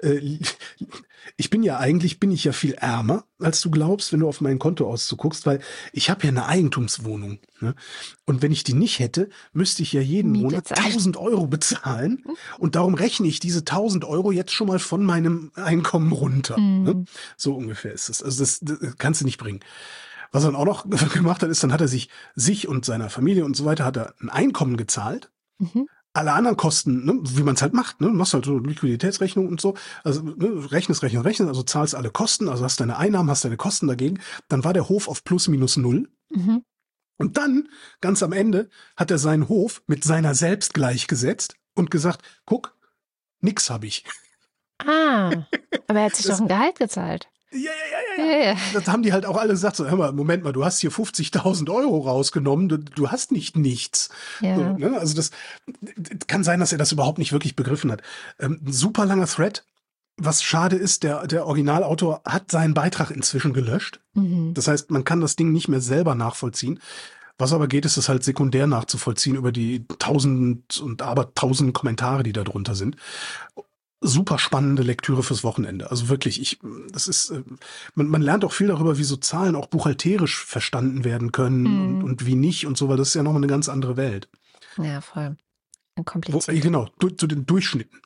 [SPEAKER 3] ich bin ja viel ärmer, als du glaubst, wenn du auf mein Kontoauszug guckst, weil ich habe ja eine Eigentumswohnung. Ne? Und wenn ich die nicht hätte, müsste ich ja jeden Monat 1.000 Euro bezahlen. Und darum rechne ich diese 1.000 Euro jetzt schon mal von meinem Einkommen runter. Ne? So ungefähr ist es. Also das kannst du nicht bringen. Was er dann auch noch gemacht hat, ist, dann hat er sich und seiner Familie und so weiter, hat er ein Einkommen gezahlt. Alle anderen Kosten, ne, wie man es halt macht, ne, du machst halt so Liquiditätsrechnung und so, also rechnest, also zahlst alle Kosten, also hast deine Einnahmen, hast deine Kosten dagegen, dann war der Hof auf plus minus null. Und dann, ganz am Ende, hat er seinen Hof mit seiner selbst gleichgesetzt und gesagt, guck, nix habe ich.
[SPEAKER 2] Aber er hat sich doch ein Gehalt gezahlt.
[SPEAKER 3] Ja. Das haben die halt auch alle gesagt, so, hör mal, Moment mal, du hast hier 50.000 Euro rausgenommen, du hast nicht nichts.
[SPEAKER 2] Ja.
[SPEAKER 3] So, ne? Also das kann sein, dass er das überhaupt nicht wirklich begriffen hat. Super langer Thread. Was schade ist, der Originalautor hat seinen Beitrag inzwischen gelöscht. Das heißt, man kann das Ding nicht mehr selber nachvollziehen. Was aber geht, ist es halt sekundär nachzuvollziehen über die tausend Kommentare, die da drunter sind. super spannende Lektüre fürs Wochenende. Also wirklich, man lernt auch viel darüber, wie so Zahlen auch buchhalterisch verstanden werden können und wie nicht und so, weil das ist ja nochmal eine ganz andere Welt.
[SPEAKER 2] Ja, voll. Kompliziert.
[SPEAKER 3] Genau, zu den Durchschnitten.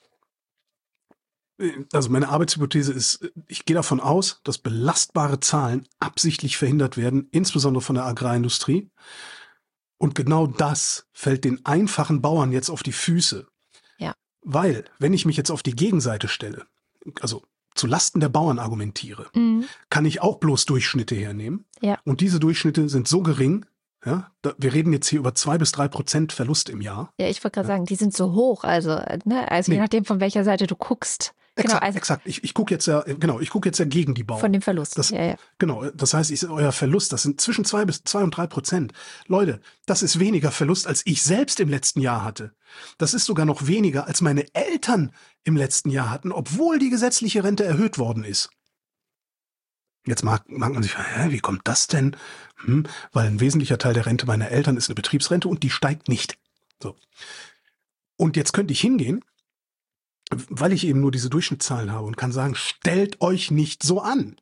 [SPEAKER 3] Also meine Arbeitshypothese ist, ich gehe davon aus, dass belastbare Zahlen absichtlich verhindert werden, insbesondere von der Agrarindustrie. Und genau das fällt den einfachen Bauern jetzt auf die Füße.
[SPEAKER 2] Ja.
[SPEAKER 3] Weil, wenn ich mich jetzt auf die Gegenseite stelle, also zu Lasten der Bauern argumentiere, kann ich auch bloß Durchschnitte hernehmen.
[SPEAKER 2] Ja.
[SPEAKER 3] Und diese Durchschnitte sind so gering, ja, wir reden jetzt hier über 2-3% Verlust im Jahr.
[SPEAKER 2] Ja, ich wollte gerade sagen, die sind so hoch, also je nachdem, von welcher Seite du guckst.
[SPEAKER 3] Exakt. Ich gucke jetzt ja gegen die Bauern.
[SPEAKER 2] Von dem Verlust. Ja.
[SPEAKER 3] Genau, das heißt, euer Verlust, das sind zwischen 2 und 3%. Leute, das ist weniger Verlust, als ich selbst im letzten Jahr hatte. Das ist sogar noch weniger, als meine Eltern im letzten Jahr hatten, obwohl die gesetzliche Rente erhöht worden ist. Jetzt mag man sich fragen, wie kommt das denn? Weil ein wesentlicher Teil der Rente meiner Eltern ist eine Betriebsrente und die steigt nicht. So. Und jetzt könnte ich hingehen, weil ich eben nur diese Durchschnittszahlen habe und kann sagen, stellt euch nicht so an.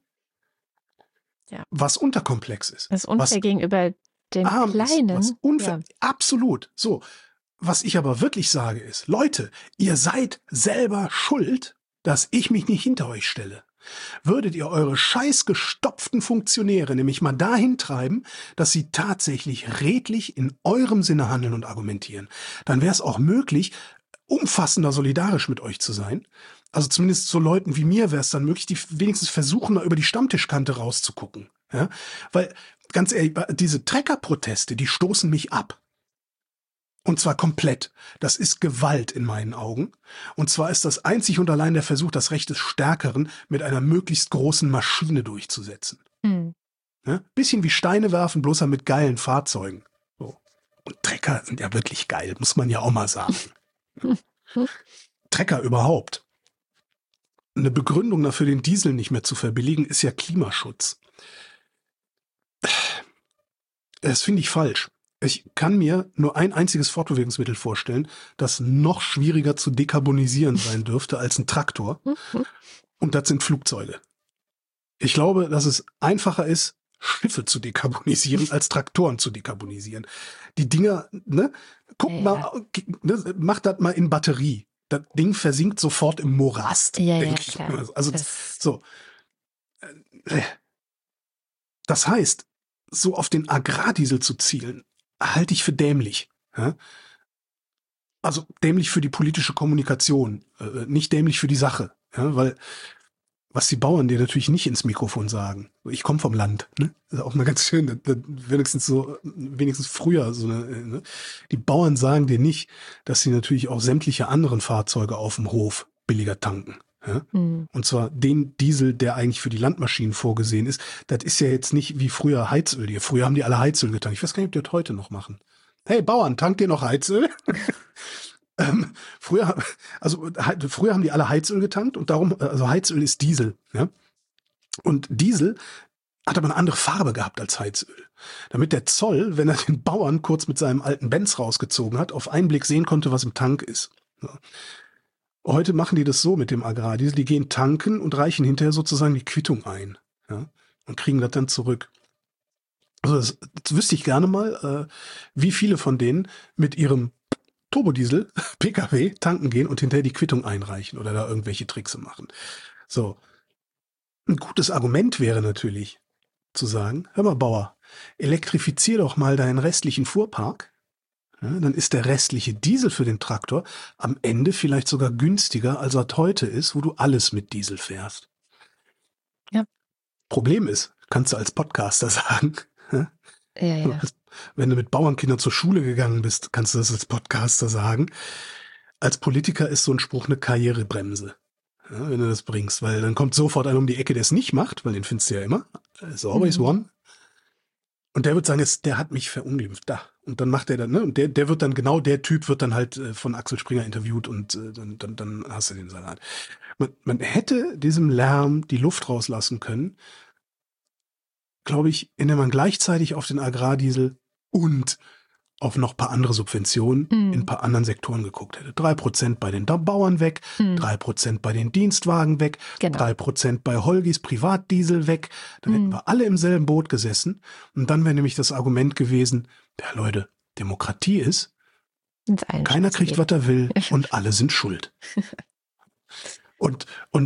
[SPEAKER 3] Ja. Was unterkomplex ist.
[SPEAKER 2] Das ist unfair gegenüber den Kleinen.
[SPEAKER 3] Absolut. So. Was ich aber wirklich sage ist, Leute, ihr seid selber schuld, dass ich mich nicht hinter euch stelle. Würdet ihr eure scheiß gestopften Funktionäre nämlich mal dahin treiben, dass sie tatsächlich redlich in eurem Sinne handeln und argumentieren, dann wäre es auch möglich, umfassender solidarisch mit euch zu sein. Also zumindest so Leuten wie mir wäre es dann möglich, die wenigstens versuchen, mal über die Stammtischkante rauszugucken. Ja? Weil, ganz ehrlich, diese Trecker-Proteste, die stoßen mich ab. Und zwar komplett. Das ist Gewalt in meinen Augen. Und zwar ist das einzig und allein der Versuch, das Recht des Stärkeren mit einer möglichst großen Maschine durchzusetzen. Ja? Bisschen wie Steine werfen, bloß halt mit geilen Fahrzeugen. So. Und Trecker sind ja wirklich geil, muss man ja auch mal sagen. Trecker überhaupt. Eine Begründung dafür, den Diesel nicht mehr zu verbilligen, ist ja Klimaschutz. Das finde ich falsch. Ich kann mir nur ein einziges Fortbewegungsmittel vorstellen, das noch schwieriger zu dekarbonisieren sein dürfte als ein Traktor. Und das sind Flugzeuge. Ich glaube, dass es einfacher ist, Schiffe zu dekarbonisieren, als Traktoren zu dekarbonisieren. Die Dinger, mal, mach das mal in Batterie. Das Ding versinkt sofort im Morast, denke ich. Also so. Das heißt, so auf den Agrardiesel zu zielen, halte ich für dämlich. Ja? Also dämlich für die politische Kommunikation, nicht dämlich für die Sache. Ja? Weil was die Bauern dir natürlich nicht ins Mikrofon sagen. Ich komme vom Land, ne? Das ist auch mal ganz schön, wenigstens früher so ne? Die Bauern sagen dir nicht, dass sie natürlich auch sämtliche anderen Fahrzeuge auf dem Hof billiger tanken. Ja? Und zwar den Diesel, der eigentlich für die Landmaschinen vorgesehen ist. Das ist ja jetzt nicht wie früher Heizöl. Früher haben die alle Heizöl getankt. Ich weiß gar nicht, ob die das heute noch machen. Hey Bauern, tankt ihr noch Heizöl? Früher haben die alle Heizöl getankt und darum, also Heizöl ist Diesel. Ja? Und Diesel hat aber eine andere Farbe gehabt als Heizöl. Damit der Zoll, wenn er den Bauern kurz mit seinem alten Benz rausgezogen hat, auf einen Blick sehen konnte, was im Tank ist. Ja. Heute machen die das so mit dem Agrardiesel, die gehen tanken und reichen hinterher sozusagen die Quittung ein. Ja? Und kriegen das dann zurück. Also das wüsste ich gerne mal, wie viele von denen mit ihrem Turbodiesel, PKW, tanken gehen und hinterher die Quittung einreichen oder da irgendwelche Tricks machen. So. Ein gutes Argument wäre natürlich zu sagen, hör mal Bauer, elektrifizier doch mal deinen restlichen Fuhrpark. Ja, dann ist der restliche Diesel für den Traktor am Ende vielleicht sogar günstiger, als er heute ist, wo du alles mit Diesel fährst.
[SPEAKER 2] Ja.
[SPEAKER 3] Problem ist, kannst du als Podcaster sagen,
[SPEAKER 2] ja.
[SPEAKER 3] Wenn du mit Bauernkindern zur Schule gegangen bist, kannst du das als Podcaster sagen. Als Politiker ist so ein Spruch eine Karrierebremse, ja, wenn du das bringst, weil dann kommt sofort einer um die Ecke, der es nicht macht, weil den findest du ja immer. It's always one. Und der wird sagen, der hat mich verunglimpft. Da. Und dann macht er dann, ne? Und der wird dann, genau der Typ wird dann halt von Axel Springer interviewt und dann hast du den Salat. Man hätte diesem Lärm die Luft rauslassen können, glaube ich, indem man gleichzeitig auf den Agrardiesel und auf noch ein paar andere Subventionen in ein paar anderen Sektoren geguckt hätte. 3% bei den Bauern weg, 3% bei den Dienstwagen weg, 3% bei Holgis Privatdiesel weg. Dann hätten wir alle im selben Boot gesessen. Und dann wäre nämlich das Argument gewesen, ja Leute, Demokratie ist, keiner kriegt, was er will und alle sind schuld. Und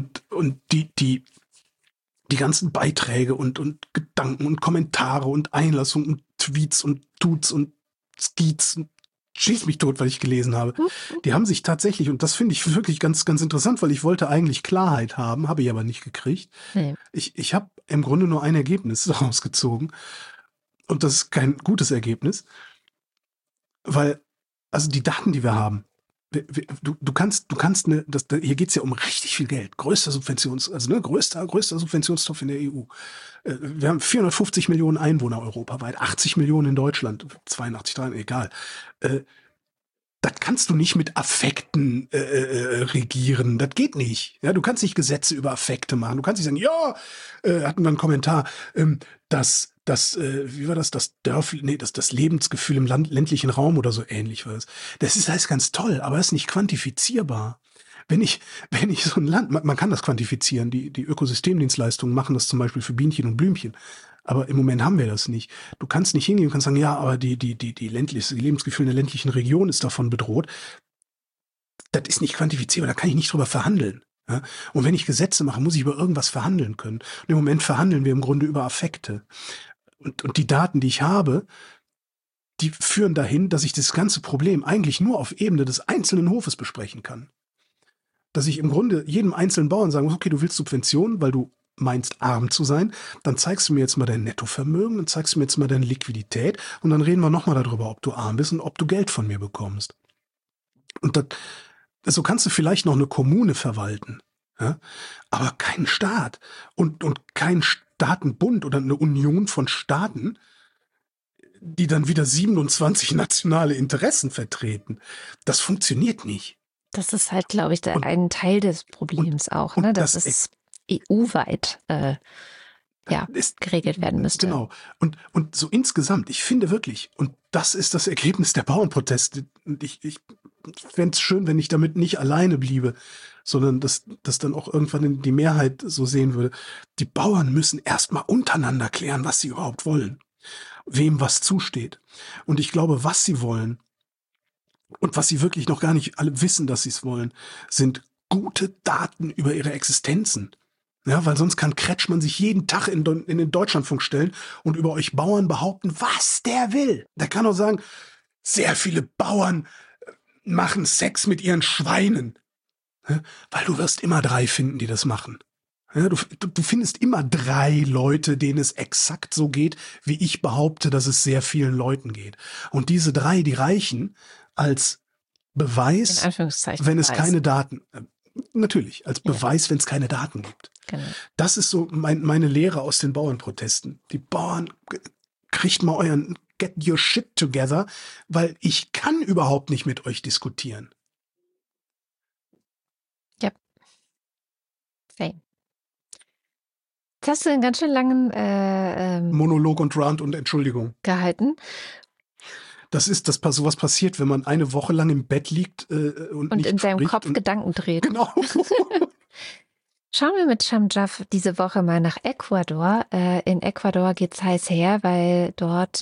[SPEAKER 3] die ganzen Beiträge und Gedanken und Kommentare und Einlassungen und Tweets und Tuts und Skeets und schieß mich tot, weil ich gelesen habe. Die haben sich tatsächlich, und das finde ich wirklich ganz, ganz interessant, weil ich wollte eigentlich Klarheit haben, habe ich aber nicht gekriegt. Nee. Ich habe im Grunde nur ein Ergebnis daraus gezogen. Und das ist kein gutes Ergebnis. Weil, also die Daten, die wir haben, du kannst hier geht's ja um richtig viel Geld. Größter Subventionstopf in der EU. Wir haben 450 Millionen Einwohner europaweit, 80 Millionen in Deutschland, 82, 3, egal. Das kannst du nicht mit Affekten regieren. Das geht nicht. Ja, du kannst nicht Gesetze über Affekte machen. Du kannst nicht sagen, ja, hatten wir einen Kommentar, wie war das? Das Lebensgefühl im ländlichen Raum oder so ähnlich war das. Das ist alles ganz toll, aber das ist nicht quantifizierbar. Wenn ich so ein Land, man kann das quantifizieren, die Ökosystemdienstleistungen machen das zum Beispiel für Bienchen und Blümchen. Aber im Moment haben wir das nicht. Du kannst nicht hingehen und kannst sagen, ja, aber die Lebensgefühl in der ländlichen Region ist davon bedroht. Das ist nicht quantifizierbar, da kann ich nicht drüber verhandeln. Ja? Und wenn ich Gesetze mache, muss ich über irgendwas verhandeln können. Und im Moment verhandeln wir im Grunde über Affekte. Und die Daten, die ich habe, die führen dahin, dass ich das ganze Problem eigentlich nur auf Ebene des einzelnen Hofes besprechen kann. Dass ich im Grunde jedem einzelnen Bauern sagen muss, okay, du willst Subventionen, weil du meinst, arm zu sein, dann zeigst du mir jetzt mal dein Nettovermögen, dann zeigst du mir jetzt mal deine Liquidität und dann reden wir nochmal darüber, ob du arm bist und ob du Geld von mir bekommst. Und so kannst du vielleicht noch eine Kommune verwalten, ja? Aber keinen Staat und kein Staatenbund oder eine Union von Staaten, die dann wieder 27 nationale Interessen vertreten. Das funktioniert nicht.
[SPEAKER 2] Das ist halt, glaube ich, ein Teil des Problems auch, ne? Dass es EU-weit geregelt werden müsste.
[SPEAKER 3] Genau. Und so insgesamt, ich finde wirklich, und das ist das Ergebnis der Bauernproteste, und ich fände es schön, wenn ich damit nicht alleine bliebe, sondern dass dann auch irgendwann die Mehrheit so sehen würde. Die Bauern müssen erstmal untereinander klären, was sie überhaupt wollen, wem was zusteht. Und ich glaube, was sie wollen und was sie wirklich noch gar nicht alle wissen, dass sie es wollen, sind gute Daten über ihre Existenzen. Ja, weil sonst kann Kretschmann sich jeden Tag in den Deutschlandfunk stellen und über euch Bauern behaupten, was der will. Der kann auch sagen, sehr viele Bauern machen Sex mit ihren Schweinen. Ja, weil du wirst immer 3 finden, die das machen. Ja, du findest immer 3 Leute, denen es exakt so geht, wie ich behaupte, dass es sehr vielen Leuten geht. Und diese 3, die reichen als Beweis, wenn es keine Daten, natürlich, als Beweis, wenn es keine Daten gibt. Genau. Das ist so meine Lehre aus den Bauernprotesten. Die Bauern, kriegt mal get your shit together, weil ich kann überhaupt nicht mit euch diskutieren.
[SPEAKER 2] Ja. Same. Jetzt hast du einen ganz schön langen
[SPEAKER 3] Monolog und Rant und Entschuldigung
[SPEAKER 2] gehalten.
[SPEAKER 3] Das ist sowas passiert, wenn man eine Woche lang im Bett liegt und nicht
[SPEAKER 2] in seinem Kopf Gedanken dreht.
[SPEAKER 3] Genau.
[SPEAKER 2] Schauen wir mit Shamjaf diese Woche mal nach Ecuador. In Ecuador geht's heiß her, weil dort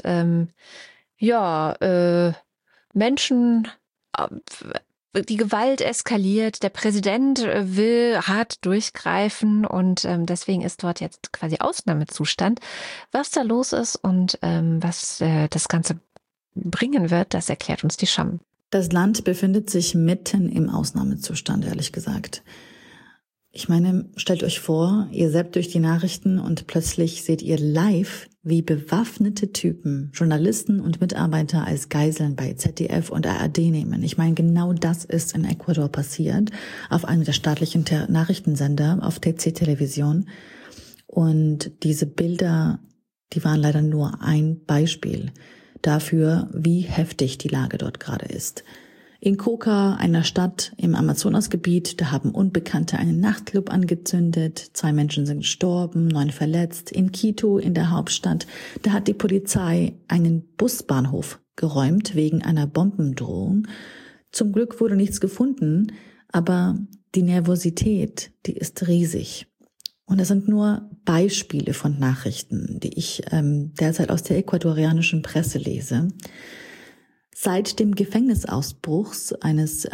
[SPEAKER 2] Menschen, die Gewalt eskaliert. Der Präsident will hart durchgreifen und deswegen ist dort jetzt quasi Ausnahmezustand. Was da los ist und was das Ganze bringen wird, das erklärt uns die Sham.
[SPEAKER 4] Das Land befindet sich mitten im Ausnahmezustand, ehrlich gesagt. Ich meine, stellt euch vor, ihr zappt durch die Nachrichten und plötzlich seht ihr live, wie bewaffnete Typen Journalisten und Mitarbeiter als Geiseln bei ZDF und ARD nehmen. Ich meine, genau das ist in Ecuador passiert, auf einem der staatlichen Nachrichtensender, auf TC Television. Und diese Bilder, die waren leider nur ein Beispiel dafür, wie heftig die Lage dort gerade ist. In Coca, einer Stadt im Amazonasgebiet, da haben Unbekannte einen Nachtclub angezündet, 2 Menschen sind gestorben, 9 verletzt. In Quito, in der Hauptstadt, da hat die Polizei einen Busbahnhof geräumt wegen einer Bombendrohung. Zum Glück wurde nichts gefunden, aber die Nervosität, die ist riesig. Und das sind nur Beispiele von Nachrichten, die ich derzeit aus der ecuadorianischen Presse lese. Seit dem Gefängnisausbruchs eines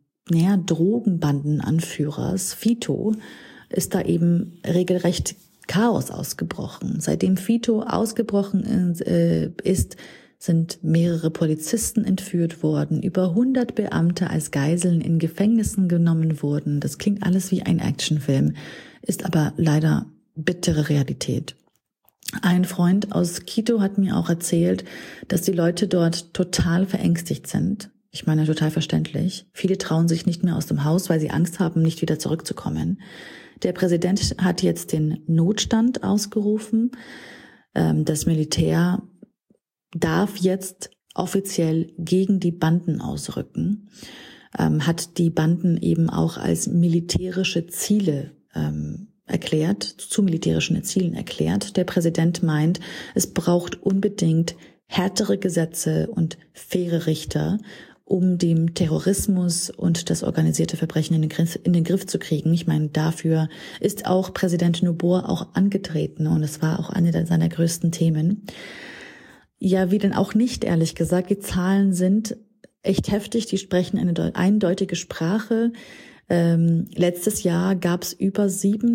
[SPEAKER 4] Drogenbandenanführers, Fito, ist da eben regelrecht Chaos ausgebrochen. Seitdem Fito ausgebrochen ist, sind mehrere Polizisten entführt worden, über 100 Beamte als Geiseln in Gefängnissen genommen wurden. Das klingt alles wie ein Actionfilm, ist aber leider bittere Realität. Ein Freund aus Quito hat mir auch erzählt, dass die Leute dort total verängstigt sind. Ich meine, total verständlich. Viele trauen sich nicht mehr aus dem Haus, weil sie Angst haben, nicht wieder zurückzukommen. Der Präsident hat jetzt den Notstand ausgerufen. Das Militär darf jetzt offiziell gegen die Banden ausrücken, hat die Banden eben auch als militärische Ziele erklärt, zu militärischen Zielen erklärt. Der Präsident meint, es braucht unbedingt härtere Gesetze und faire Richter, um den Terrorismus und das organisierte Verbrechen in den Griff zu kriegen. Ich meine, dafür ist auch Präsident Noboa auch angetreten und es war auch eine seiner größten Themen. Ja, wie denn auch nicht, ehrlich gesagt. Die Zahlen sind echt heftig, die sprechen eine eindeutige Sprache. Letztes Jahr gab es über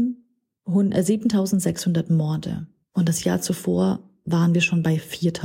[SPEAKER 4] 7600 Morde und das Jahr zuvor waren wir schon bei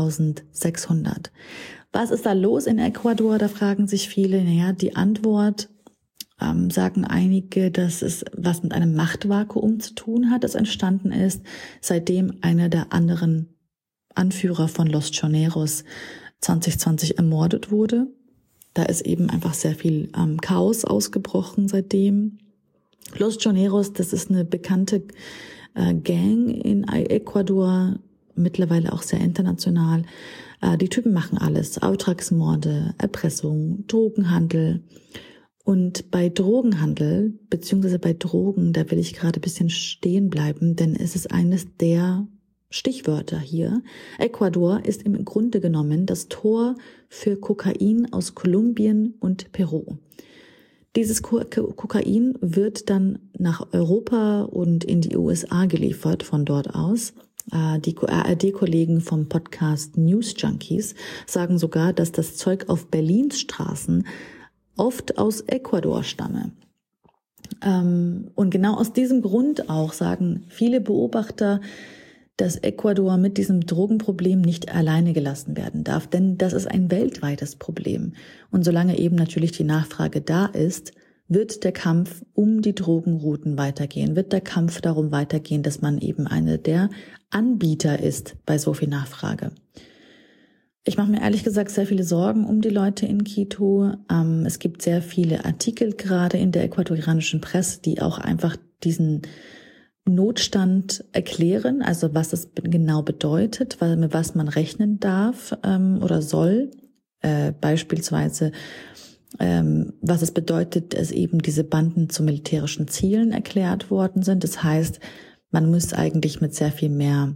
[SPEAKER 4] 4600. Was ist da los in Ecuador? Da fragen sich viele. Naja, die Antwort sagen einige, dass es was mit einem Machtvakuum zu tun hat, das entstanden ist, seitdem einer der anderen Anführer von Los Choneros 2020 ermordet wurde. Da ist eben einfach sehr viel Chaos ausgebrochen seitdem. Los Choneros, das ist eine bekannte Gang in Ecuador, mittlerweile auch sehr international. Die Typen machen alles. Auftragsmorde, Erpressung, Drogenhandel. Und bei Drogenhandel, beziehungsweise bei Drogen, da will ich gerade ein bisschen stehen bleiben, denn es ist eines der Stichwörter hier. Ecuador ist im Grunde genommen das Tor für Kokain aus Kolumbien und Peru. Dieses Kokain wird dann nach Europa und in die USA geliefert von dort aus. Die ARD-Kollegen vom Podcast News Junkies sagen sogar, dass das Zeug auf Berlins Straßen oft aus Ecuador stamme. Und genau aus diesem Grund auch sagen viele Beobachter, dass Ecuador mit diesem Drogenproblem nicht alleine gelassen werden darf, denn das ist ein weltweites Problem. Und solange eben natürlich die Nachfrage da ist, wird der Kampf um die Drogenrouten weitergehen, wird der Kampf darum weitergehen, dass man eben eine der Anbieter ist bei so viel Nachfrage. Ich mache mir ehrlich gesagt sehr viele Sorgen um die Leute in Quito. Es gibt sehr viele Artikel gerade in der ecuadorianischen Presse, die auch einfach diesen Notstand erklären, also was es genau bedeutet, mit was man rechnen darf oder soll. Beispielsweise, was es bedeutet, dass eben diese Banden zu militärischen Zielen erklärt worden sind. Das heißt, man muss eigentlich mit sehr viel mehr,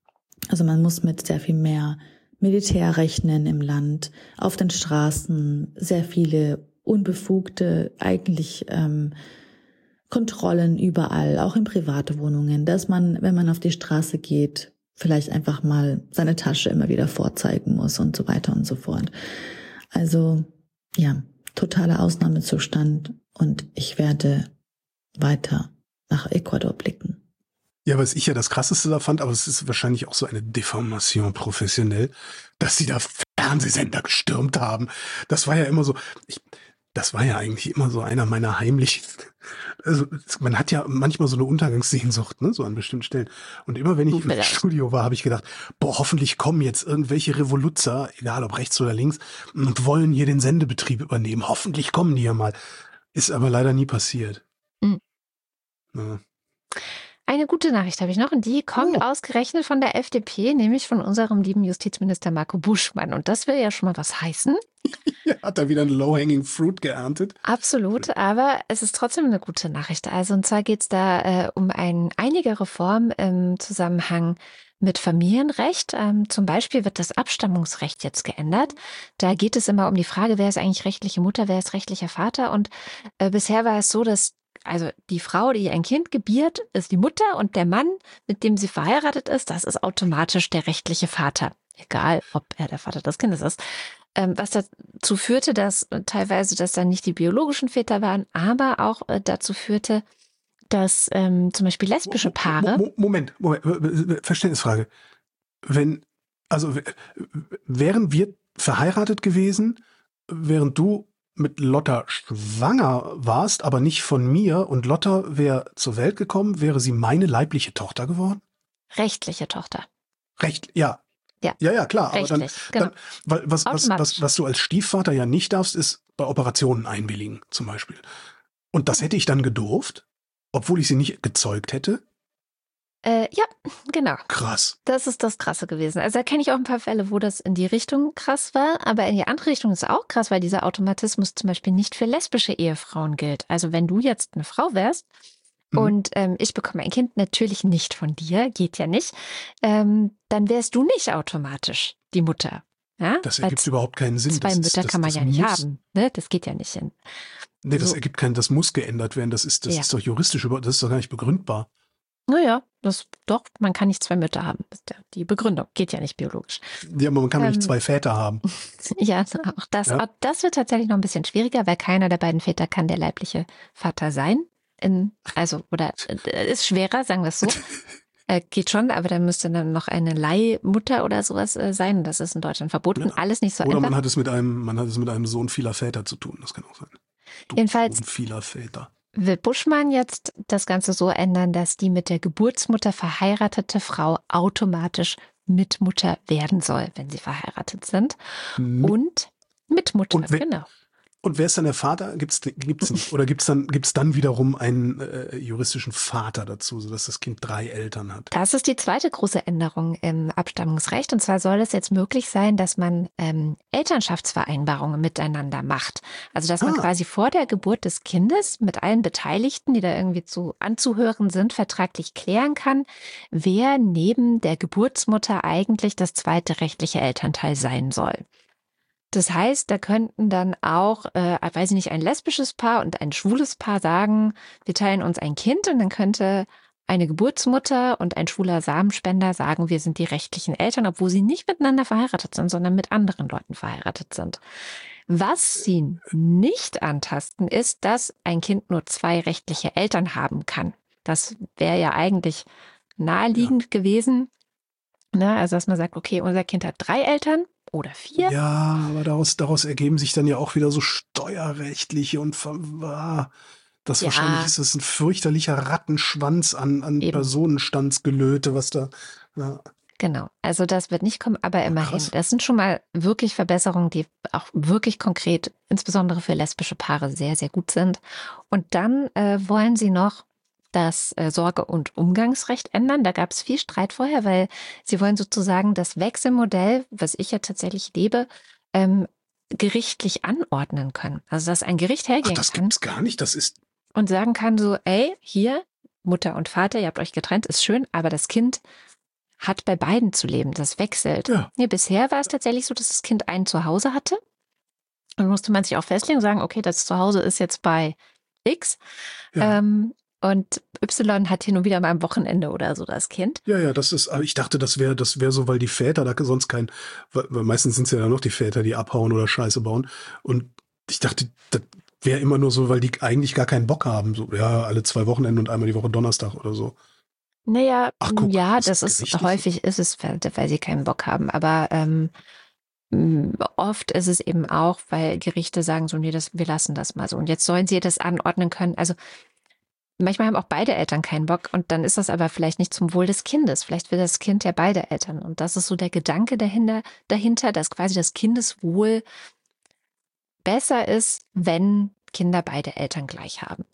[SPEAKER 4] Militär rechnen im Land, auf den Straßen, sehr viele unbefugte, eigentlich Kontrollen überall, auch in private Wohnungen, dass man, wenn man auf die Straße geht, vielleicht einfach mal seine Tasche immer wieder vorzeigen muss und so weiter und so fort. Also ja, totaler Ausnahmezustand und ich werde weiter nach Ecuador blicken.
[SPEAKER 3] Ja, was ich ja das Krasseste da fand, aber es ist wahrscheinlich auch so eine Deformation professionell, dass sie da Fernsehsender gestürmt haben. Das war ja immer so, das war ja eigentlich immer so einer meiner heimlichen, also man hat ja manchmal so eine Untergangssehnsucht, ne, so an bestimmten Stellen. Und immer wenn ich im Studio war, habe ich gedacht, boah, hoffentlich kommen jetzt irgendwelche Revoluzer, egal ob rechts oder links, und wollen hier den Sendebetrieb übernehmen. Hoffentlich kommen die ja mal. Ist aber leider nie passiert.
[SPEAKER 2] Mhm.
[SPEAKER 3] Ja.
[SPEAKER 2] Eine gute Nachricht habe ich noch und die kommt ausgerechnet von der FDP, nämlich von unserem lieben Justizminister Marco Buschmann. Und das will ja schon mal was heißen.
[SPEAKER 3] Hat er wieder ein Low-Hanging Fruit geerntet?
[SPEAKER 2] Absolut, aber es ist trotzdem eine gute Nachricht. Also und zwar geht es da um einige Reformen im Zusammenhang mit Familienrecht. Zum Beispiel wird das Abstammungsrecht jetzt geändert. Da geht es immer um die Frage, wer ist eigentlich rechtliche Mutter, wer ist rechtlicher Vater. Und bisher war es so, dass also die Frau, die ein Kind gebiert, ist die Mutter und der Mann, mit dem sie verheiratet ist, das ist automatisch der rechtliche Vater. Egal, ob er der Vater des Kindes ist. Was dazu führte, dass teilweise das dann nicht die biologischen Väter waren, aber auch dazu führte, dass zum Beispiel lesbische Paare...
[SPEAKER 3] Moment, Verständnisfrage. Wären wir verheiratet gewesen, während du mit Lotta schwanger warst, aber nicht von mir und Lotta wäre zur Welt gekommen, wäre sie meine leibliche Tochter geworden?
[SPEAKER 2] Rechtliche Tochter.
[SPEAKER 3] Ja. Ja, klar.
[SPEAKER 2] Rechtlich,
[SPEAKER 3] aber was du als Stiefvater ja nicht darfst, ist bei Operationen einwilligen, zum Beispiel. Und das hätte ich dann gedurft, obwohl ich sie nicht gezeugt hätte?
[SPEAKER 2] Ja, genau.
[SPEAKER 3] Krass.
[SPEAKER 2] Das ist das Krasse gewesen. Also da kenne ich auch ein paar Fälle, wo das in die Richtung krass war, aber in die andere Richtung ist es auch krass, weil dieser Automatismus zum Beispiel nicht für lesbische Ehefrauen gilt. Also wenn du jetzt eine Frau wärst und ich bekomme ein Kind, natürlich nicht von dir, geht ja nicht, dann wärst du nicht automatisch die Mutter. Ja?
[SPEAKER 3] Das ergibt überhaupt keinen Sinn.
[SPEAKER 2] Zwei Mütter kann man ja nicht haben. Ne? Das geht ja nicht hin.
[SPEAKER 3] Nee, das muss geändert werden. Das ist doch juristisch, das ist doch gar nicht begründbar.
[SPEAKER 2] Naja, man kann nicht zwei Mütter haben. Das ist die Begründung. Geht ja nicht biologisch.
[SPEAKER 3] Ja, aber man kann nicht zwei Väter haben.
[SPEAKER 2] Ja, auch das wird tatsächlich noch ein bisschen schwieriger, weil keiner der beiden Väter kann der leibliche Vater sein. Ist schwerer, sagen wir es so. Geht schon, aber dann müsste dann noch eine Leihmutter oder sowas sein. Das ist in Deutschland verboten. Alles nicht so einfach.
[SPEAKER 3] Oder man hat es mit einem Sohn vieler Väter zu tun. Das kann auch sein.
[SPEAKER 2] Jedenfalls
[SPEAKER 3] Sohn vieler Väter.
[SPEAKER 2] Will Buschmann jetzt das Ganze so ändern, dass die mit der Geburtsmutter verheiratete Frau automatisch Mitmutter werden soll, wenn sie verheiratet sind. Und Mitmutter, genau.
[SPEAKER 3] Und wer ist dann der Vater? Gibt's nicht. Oder gibt's dann wiederum einen juristischen Vater dazu, sodass das Kind 3 Eltern hat?
[SPEAKER 2] Das ist die zweite große Änderung im Abstammungsrecht. Und zwar soll es jetzt möglich sein, dass man Elternschaftsvereinbarungen miteinander macht. Also dass man quasi vor der Geburt des Kindes mit allen Beteiligten, die da irgendwie anzuhören sind, vertraglich klären kann, wer neben der Geburtsmutter eigentlich das zweite rechtliche Elternteil sein soll. Das heißt, da könnten dann auch, weiß ich nicht, ein lesbisches Paar und ein schwules Paar sagen, wir teilen uns ein Kind, und dann könnte eine Geburtsmutter und ein schwuler Samenspender sagen, wir sind die rechtlichen Eltern, obwohl sie nicht miteinander verheiratet sind, sondern mit anderen Leuten verheiratet sind. Was sie nicht antasten, ist, dass ein Kind nur 2 rechtliche Eltern haben kann. Das wäre ja eigentlich naheliegend gewesen. Ne? Also dass man sagt, okay, unser Kind hat 3 Eltern. Oder 4.
[SPEAKER 3] Ja, aber daraus ergeben sich dann ja auch wieder so steuerrechtliche und wahrscheinlich ist das ein fürchterlicher Rattenschwanz an Personenstandsgelöte, was da. Ja.
[SPEAKER 2] Genau, also das wird nicht kommen, aber immerhin. Das sind schon mal wirklich Verbesserungen, die auch wirklich konkret, insbesondere für lesbische Paare, sehr, sehr gut sind. Und dann wollen sie noch das Sorge- und Umgangsrecht ändern. Da gab es viel Streit vorher, weil sie wollen sozusagen das Wechselmodell, was ich ja tatsächlich lebe, gerichtlich anordnen können. Also dass ein Gericht hergehen
[SPEAKER 3] das
[SPEAKER 2] kann.
[SPEAKER 3] Gibt's gar nicht, das ist...
[SPEAKER 2] Und sagen kann so, ey, hier, Mutter und Vater, ihr habt euch getrennt, ist schön, aber das Kind hat bei beiden zu leben, das wechselt. Ja. Nee, bisher war es tatsächlich so, dass das Kind ein Zuhause hatte. Dann musste man sich auch festlegen und sagen, okay, das Zuhause ist jetzt bei X. Ja. Und Y hat hin und wieder mal am Wochenende oder so das Kind.
[SPEAKER 3] Ja, das ist, ich dachte, das wäre so, weil die Väter da sonst weil meistens sind es ja dann noch die Väter, die abhauen oder Scheiße bauen. Und ich dachte, das wäre immer nur so, weil die eigentlich gar keinen Bock haben. So, ja, alle 2 Wochenende und einmal die Woche Donnerstag oder so.
[SPEAKER 2] Naja, das ist häufig ist es, weil sie keinen Bock haben. Aber oft ist es eben auch, weil Gerichte sagen so, nee, wir lassen das mal so. Und jetzt sollen sie das anordnen können. Also manchmal haben auch beide Eltern keinen Bock, und dann ist das aber vielleicht nicht zum Wohl des Kindes. Vielleicht will das Kind ja beide Eltern. Und das ist so der Gedanke dahinter, dass quasi das Kindeswohl besser ist, wenn Kinder beide Eltern gleich haben.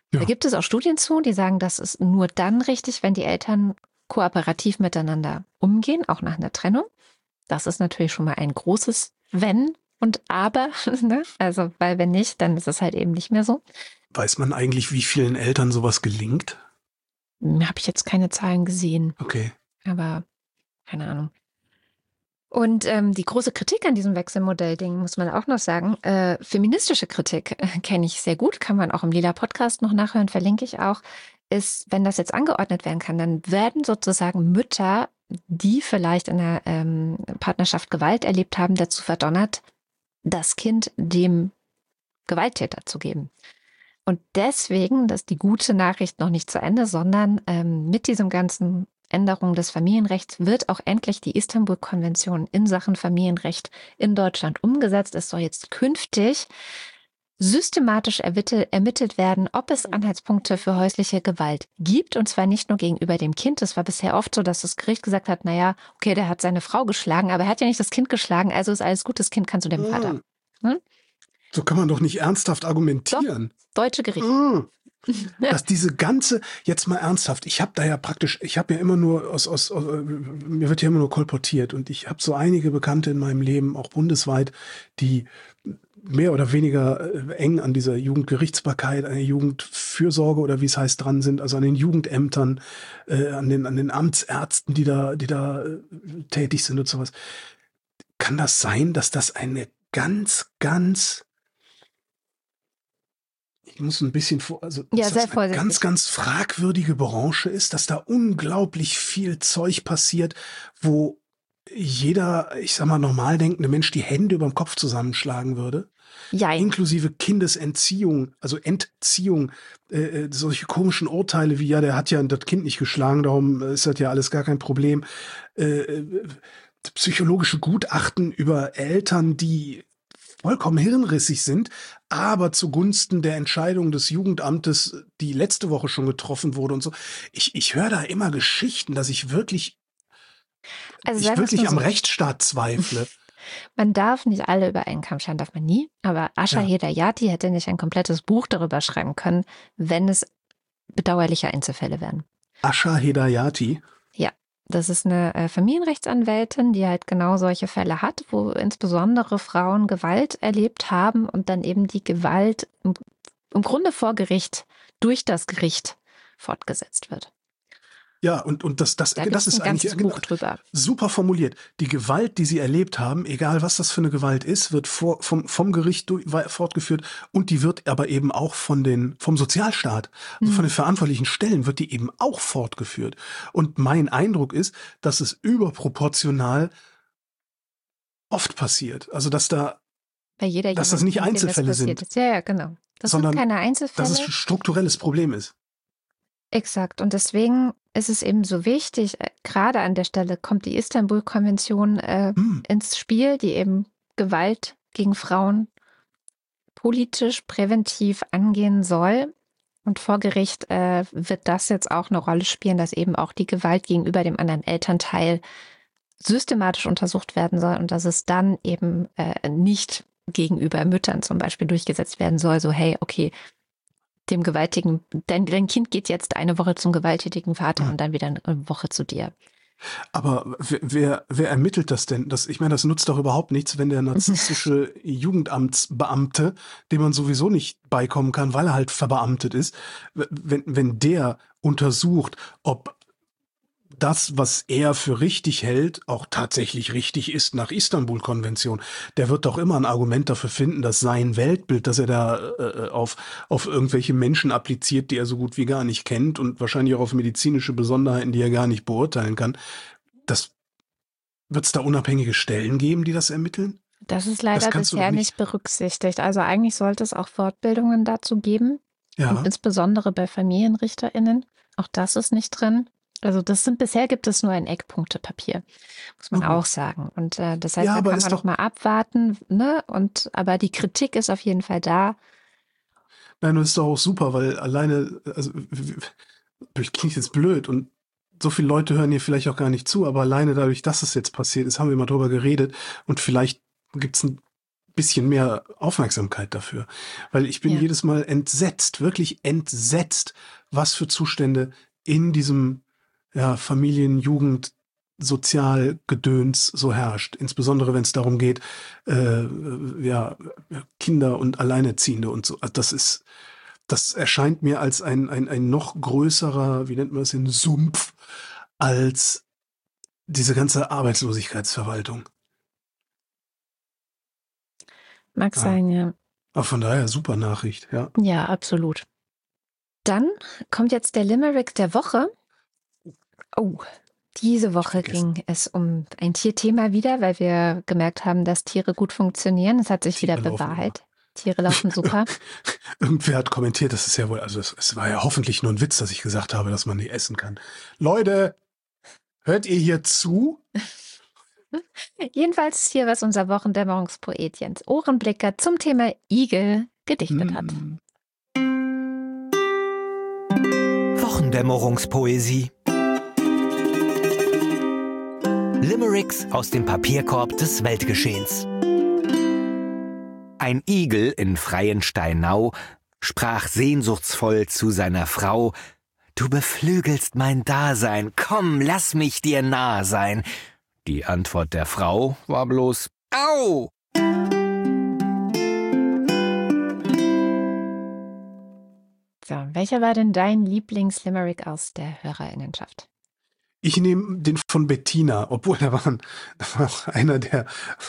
[SPEAKER 2] Da gibt es auch Studien zu, die sagen, das ist nur dann richtig, wenn die Eltern kooperativ miteinander umgehen, auch nach einer Trennung. Das ist natürlich schon mal ein großes Wenn und Aber, ne? Also, weil wenn nicht, dann ist es halt eben nicht mehr so.
[SPEAKER 3] Weiß man eigentlich, wie vielen Eltern sowas gelingt?
[SPEAKER 2] Habe ich jetzt keine Zahlen gesehen.
[SPEAKER 3] Okay.
[SPEAKER 2] Aber keine Ahnung. Und die große Kritik an diesem Wechselmodell-Ding, muss man auch noch sagen, feministische Kritik kenne ich sehr gut, kann man auch im Lila Podcast noch nachhören, verlinke ich auch, ist, wenn das jetzt angeordnet werden kann, dann werden sozusagen Mütter, die vielleicht in der Partnerschaft Gewalt erlebt haben, dazu verdonnert, das Kind dem Gewalttäter zu geben. Und deswegen, das ist die gute Nachricht noch nicht zu Ende, sondern mit diesem ganzen Änderung des Familienrechts wird auch endlich die Istanbul-Konvention in Sachen Familienrecht in Deutschland umgesetzt. Es soll jetzt künftig systematisch ermittelt werden, ob es Anhaltspunkte für häusliche Gewalt gibt. Und zwar nicht nur gegenüber dem Kind. Es war bisher oft so, dass das Gericht gesagt hat, naja, okay, der hat seine Frau geschlagen, aber er hat ja nicht das Kind geschlagen, also ist alles gut, das Kind kann zu dem Vater. Hm?
[SPEAKER 3] So kann man doch nicht ernsthaft argumentieren.
[SPEAKER 2] Doch, deutsche Gericht.
[SPEAKER 3] Dass diese ganze, jetzt mal ernsthaft, ich habe ja immer nur mir wird ja immer nur kolportiert und ich habe so einige Bekannte in meinem Leben, auch bundesweit, die mehr oder weniger eng an dieser Jugendgerichtsbarkeit, an der Jugendfürsorge oder wie es heißt dran sind, also an den Jugendämtern, an den Amtsärzten, die da tätig sind und sowas. Kann das sein, dass das eine ganz ich muss ein bisschen
[SPEAKER 2] dass das eine
[SPEAKER 3] ganz fragwürdige Branche ist, dass da unglaublich viel Zeug passiert, wo jeder, ich sag mal, normal denkende Mensch die Hände überm Kopf zusammenschlagen würde.
[SPEAKER 2] Ja.
[SPEAKER 3] Inklusive Kindesentziehung, also Entziehung, solche komischen Urteile wie, ja, der hat ja das Kind nicht geschlagen, darum ist das ja alles gar kein Problem. Psychologische Gutachten über Eltern, die vollkommen hirnrissig sind, aber zugunsten der Entscheidung des Jugendamtes, die letzte Woche schon getroffen wurde und so. Ich höre da immer Geschichten, dass ich wirklich am Rechtsstaat zweifle.
[SPEAKER 2] Man darf nicht alle über einen Kamm scheren, darf man nie. Aber Asha Hedayati hätte nicht ein komplettes Buch darüber schreiben können, wenn es bedauerliche Einzelfälle wären.
[SPEAKER 3] Asha Hedayati?
[SPEAKER 2] Ja, das ist eine Familienrechtsanwältin, die halt genau solche Fälle hat, wo insbesondere Frauen Gewalt erlebt haben und dann eben die Gewalt im Grunde vor Gericht durch das Gericht fortgesetzt wird.
[SPEAKER 3] Ja, und das ist eigentlich super formuliert. Die Gewalt, die sie erlebt haben, egal was das für eine Gewalt ist, wird vom Gericht fortgeführt und die wird aber eben auch vom Sozialstaat, also von den verantwortlichen Stellen wird die eben auch fortgeführt. Und mein Eindruck ist, dass es überproportional oft passiert. Also dass das nicht Einzelfälle sind.
[SPEAKER 2] Ja, genau. Das sind keine Einzelfälle.
[SPEAKER 3] Dass es ein strukturelles Problem ist.
[SPEAKER 2] Exakt. Und deswegen ist es eben so wichtig, gerade an der Stelle kommt die Istanbul-Konvention ins Spiel, die eben Gewalt gegen Frauen politisch präventiv angehen soll. Und vor Gericht wird das jetzt auch eine Rolle spielen, dass eben auch die Gewalt gegenüber dem anderen Elternteil systematisch untersucht werden soll und dass es dann eben nicht gegenüber Müttern zum Beispiel durchgesetzt werden soll, so hey, okay, dem Gewaltigen, dein Kind geht jetzt eine Woche zum gewalttätigen Vater und dann wieder eine Woche zu dir.
[SPEAKER 3] Aber wer ermittelt das denn? Ich meine, das nutzt doch überhaupt nichts, wenn der narzisstische Jugendamtsbeamte, dem man sowieso nicht beikommen kann, weil er halt verbeamtet ist, wenn der untersucht, ob das, was er für richtig hält, auch tatsächlich richtig ist nach Istanbul-Konvention. Der wird doch immer ein Argument dafür finden, dass sein Weltbild, das er da auf irgendwelche Menschen appliziert, die er so gut wie gar nicht kennt und wahrscheinlich auch auf medizinische Besonderheiten, die er gar nicht beurteilen kann. Wird es da unabhängige Stellen geben, die das ermitteln?
[SPEAKER 2] Das ist leider bisher nicht berücksichtigt. Also eigentlich sollte es auch Fortbildungen dazu geben. Ja. Und insbesondere bei FamilienrichterInnen. Auch das ist nicht drin. Also bisher gibt es nur ein Eckpunktepapier, muss man auch sagen. Und das heißt, da kann man doch mal abwarten, ne? Aber die Kritik ist auf jeden Fall da.
[SPEAKER 3] Nein, das ist doch auch super, weil alleine, also klingt jetzt blöd und so viele Leute hören hier vielleicht auch gar nicht zu, aber alleine dadurch, dass es jetzt passiert ist, haben wir mal drüber geredet und vielleicht gibt es ein bisschen mehr Aufmerksamkeit dafür. Weil ich bin jedes Mal entsetzt, wirklich entsetzt, was für Zustände in diesem Familien-, Jugend-, Sozialgedöns so herrscht. Insbesondere wenn es darum geht, Kinder und Alleinerziehende und so. Das erscheint mir als ein noch größerer, wie nennt man das, Sumpf, als diese ganze Arbeitslosigkeitsverwaltung.
[SPEAKER 2] Mag sein, ja.
[SPEAKER 3] Aber von daher super Nachricht, ja.
[SPEAKER 2] Ja, absolut. Dann kommt jetzt der Limerick der Woche. Oh, diese Woche ging es um ein Tierthema wieder, weil wir gemerkt haben, dass Tiere gut funktionieren. Es hat sich wieder bewahrheitet. Tiere laufen super.
[SPEAKER 3] Irgendwer hat kommentiert, das ist ja wohl, also es war ja hoffentlich nur ein Witz, dass ich gesagt habe, dass man die essen kann. Leute, hört ihr hier zu?
[SPEAKER 2] Jedenfalls hier, was unser Wochendämmerungspoet Jens Ohrenblicker zum Thema Igel gedichtet hat.
[SPEAKER 5] Wochendämmerungspoesie. Limericks aus dem Papierkorb des Weltgeschehens. Ein Igel in Freiensteinau sprach sehnsuchtsvoll zu seiner Frau: »Du beflügelst mein Dasein, komm, lass mich dir nah sein.« Die Antwort der Frau war bloß: »Au!«
[SPEAKER 2] So, welcher war denn dein Lieblings-Limerick aus der HörerInnenschaft?
[SPEAKER 3] Ich nehme den von Bettina, obwohl da war auch einer, der,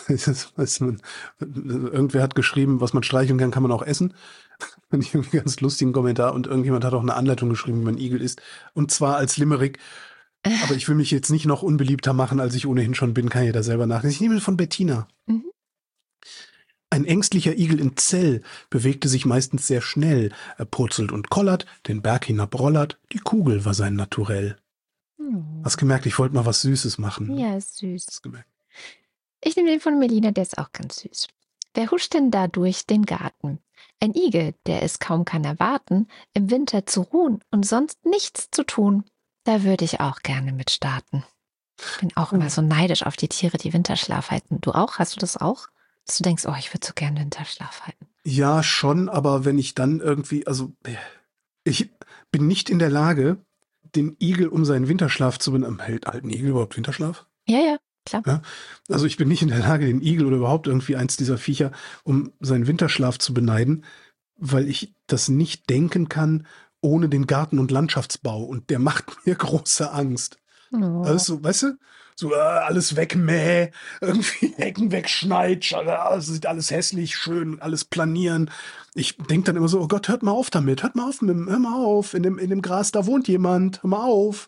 [SPEAKER 3] irgendwer hat geschrieben, was man streicheln kann, kann man auch essen. Finde ich irgendwie einen ganz lustigen Kommentar. Und irgendjemand hat auch eine Anleitung geschrieben, wie man Igel isst. Und zwar als Limerick. Aber ich will mich jetzt nicht noch unbeliebter machen, als ich ohnehin schon bin, kann jeder selber nachdenken. Ich nehme von Bettina. Mhm. Ein ängstlicher Igel in Zell bewegte sich meistens sehr schnell. Er purzelt und kollert, den Berg hinab rollert, die Kugel war sein Naturell. Hast gemerkt, ich wollte mal was Süßes machen.
[SPEAKER 2] Ja, ist süß. Hast gemerkt. Ich nehme den von Melina, der ist auch ganz süß. Wer huscht denn da durch den Garten? Ein Igel, der es kaum kann erwarten, im Winter zu ruhen und sonst nichts zu tun. Da würde ich auch gerne mit starten. Bin auch immer so neidisch auf die Tiere, die Winterschlaf halten. Du auch? Hast du das auch? Dass du denkst, oh, ich würde so gerne Winterschlaf halten.
[SPEAKER 3] Ja, schon, aber wenn ich dann irgendwie, also ich bin nicht in der Lage, den Igel um seinen Winterschlaf zu benehmen. Hält ein Igel überhaupt Winterschlaf?
[SPEAKER 2] Ja, klar.
[SPEAKER 3] Ja? Also ich bin nicht in der Lage, den Igel oder überhaupt irgendwie eins dieser Viecher um seinen Winterschlaf zu beneiden, weil ich das nicht denken kann ohne den Garten- und Landschaftsbau. Und der macht mir große Angst. Oh. Also, weißt du? So alles wegmäh, irgendwie Hecken wegschneit, sieht alles hässlich, schön, alles planieren. Ich denke dann immer so, oh Gott, hört mal auf damit, hör mal auf, in dem Gras, da wohnt jemand, hör mal auf.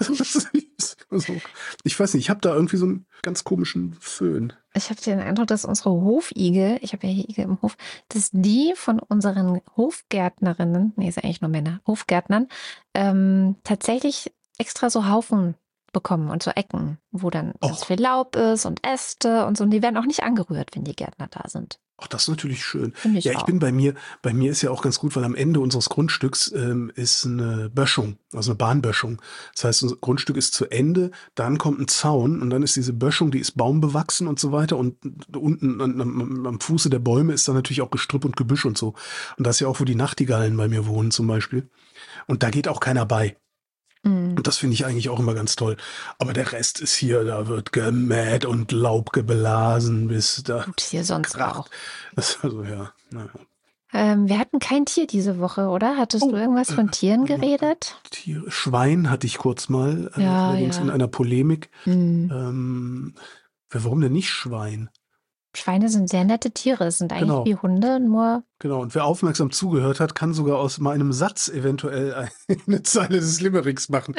[SPEAKER 3] Ich weiß nicht, ich habe da irgendwie so einen ganz komischen Föhn.
[SPEAKER 2] Ich habe den Eindruck, dass unsere Hofigel, ich habe ja hier Igel im Hof, dass die von unseren Hofgärtnerinnen, nee, ist eigentlich nur Männer, Hofgärtnern, tatsächlich extra so Haufen bekommen und so Ecken, wo dann ganz viel Laub ist und Äste und so. Und die werden auch nicht angerührt, wenn die Gärtner da sind.
[SPEAKER 3] Ach, das ist natürlich schön.
[SPEAKER 2] Ich
[SPEAKER 3] bin bei mir ist ja auch ganz gut, weil am Ende unseres Grundstücks ist eine Böschung, also eine Bahnböschung. Das heißt, unser Grundstück ist zu Ende, dann kommt ein Zaun und dann ist diese Böschung, die ist baumbewachsen und so weiter und unten am Fuße der Bäume ist dann natürlich auch Gestrüpp und Gebüsch und so. Und das ist ja auch, wo die Nachtigallen bei mir wohnen zum Beispiel. Und da geht auch keiner bei. Und das finde ich eigentlich auch immer ganz toll. Aber der Rest ist hier, da wird gemäht und Laub geblasen, bis da.
[SPEAKER 2] Gut, hier sonst kracht. Auch.
[SPEAKER 3] Das ist also, ja, naja.
[SPEAKER 2] Wir hatten kein Tier diese Woche, oder? Hattest du irgendwas von Tieren geredet?
[SPEAKER 3] Tiere, Schwein hatte ich kurz mal, allerdings in einer Polemik. Warum denn nicht Schwein?
[SPEAKER 2] Schweine sind sehr nette Tiere, es sind eigentlich wie Hunde, nur...
[SPEAKER 3] Genau, und wer aufmerksam zugehört hat, kann sogar aus meinem Satz eventuell eine Zeile des Limericks machen.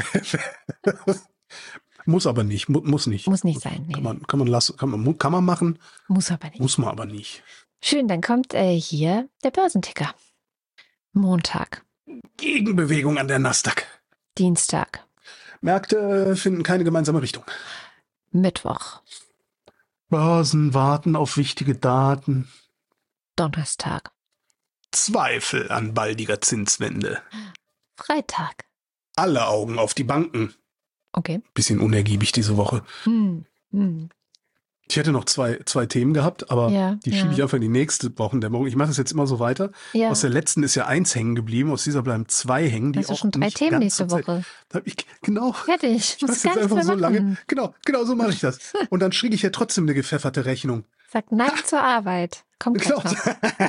[SPEAKER 3] Muss aber nicht, muss nicht.
[SPEAKER 2] Muss nicht sein, nee.
[SPEAKER 3] Kann man machen.
[SPEAKER 2] Muss aber nicht.
[SPEAKER 3] Muss man aber nicht.
[SPEAKER 2] Schön, dann kommt hier der Börsenticker. Montag.
[SPEAKER 3] Gegenbewegung an der Nasdaq.
[SPEAKER 2] Dienstag.
[SPEAKER 3] Märkte finden keine gemeinsame Richtung.
[SPEAKER 2] Mittwoch.
[SPEAKER 3] Börsen warten auf wichtige Daten.
[SPEAKER 2] Donnerstag.
[SPEAKER 3] Zweifel an baldiger Zinswende.
[SPEAKER 2] Freitag.
[SPEAKER 3] Alle Augen auf die Banken.
[SPEAKER 2] Okay.
[SPEAKER 3] Bisschen unergiebig diese Woche. Ich hätte noch zwei Themen gehabt, aber die schiebe ich einfach in die nächste Wochendämmerung. Ich mache das jetzt immer so weiter. Ja. Aus der letzten ist ja 1 hängen geblieben, aus dieser bleiben 2 hängen. Die
[SPEAKER 2] also auch schon 3 Themen nächste Woche.
[SPEAKER 3] Genau.
[SPEAKER 2] Fertig.
[SPEAKER 3] Ich mache jetzt einfach so lange. Genau so mache ich das. Und dann kriege ich ja trotzdem eine gepfefferte Rechnung.
[SPEAKER 2] Sag Nein zur Arbeit. Kommt gleich noch.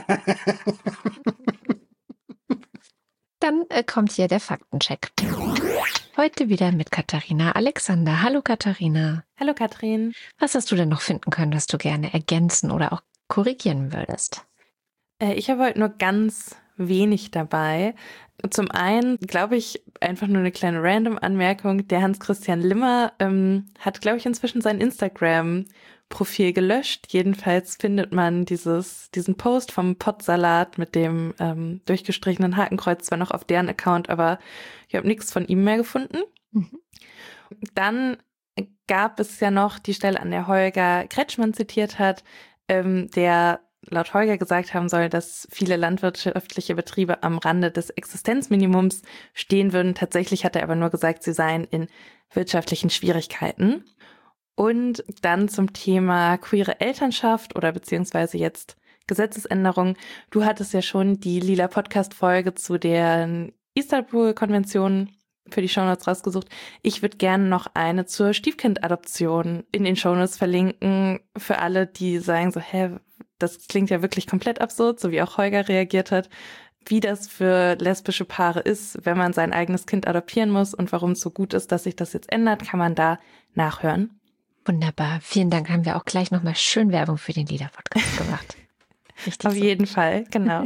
[SPEAKER 2] Dann kommt hier der Faktencheck. Heute wieder mit Katharina Alexander. Hallo Katharina.
[SPEAKER 6] Hallo Katrin.
[SPEAKER 2] Was hast du denn noch finden können, was du gerne ergänzen oder auch korrigieren würdest?
[SPEAKER 6] Ich habe heute nur ganz wenig dabei. Zum einen, glaube ich, einfach nur eine kleine Random-Anmerkung. Der Hans-Christian Limmer hat, glaube ich, inzwischen sein Instagram-Profil gelöscht. Jedenfalls findet man diesen Post vom Pottsalat mit dem durchgestrichenen Hakenkreuz zwar noch auf deren Account, aber ich habe nichts von ihm mehr gefunden. Mhm. Dann gab es ja noch die Stelle, an der Holger Kretschmann zitiert hat, der laut Holger gesagt haben soll, dass viele landwirtschaftliche Betriebe am Rande des Existenzminimums stehen würden. Tatsächlich hat er aber nur gesagt, sie seien in wirtschaftlichen Schwierigkeiten. Und dann zum Thema queere Elternschaft oder beziehungsweise jetzt Gesetzesänderung. Du hattest ja schon die lila Podcast-Folge zu der Istanbul-Konvention für die Shownotes rausgesucht. Ich würde gerne noch eine zur Stiefkindadoption in den Shownotes verlinken, für alle, die sagen so, das klingt ja wirklich komplett absurd, so wie auch Holger reagiert hat, wie das für lesbische Paare ist, wenn man sein eigenes Kind adoptieren muss und warum es so gut ist, dass sich das jetzt ändert, kann man da nachhören.
[SPEAKER 2] Wunderbar. Vielen Dank. Haben wir auch gleich nochmal schön Werbung für den Lieder-Podcast gemacht.
[SPEAKER 6] Richtig Auf jeden Fall, genau.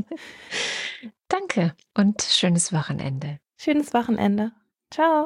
[SPEAKER 2] Danke und schönes Wochenende.
[SPEAKER 6] Schönes Wochenende. Ciao.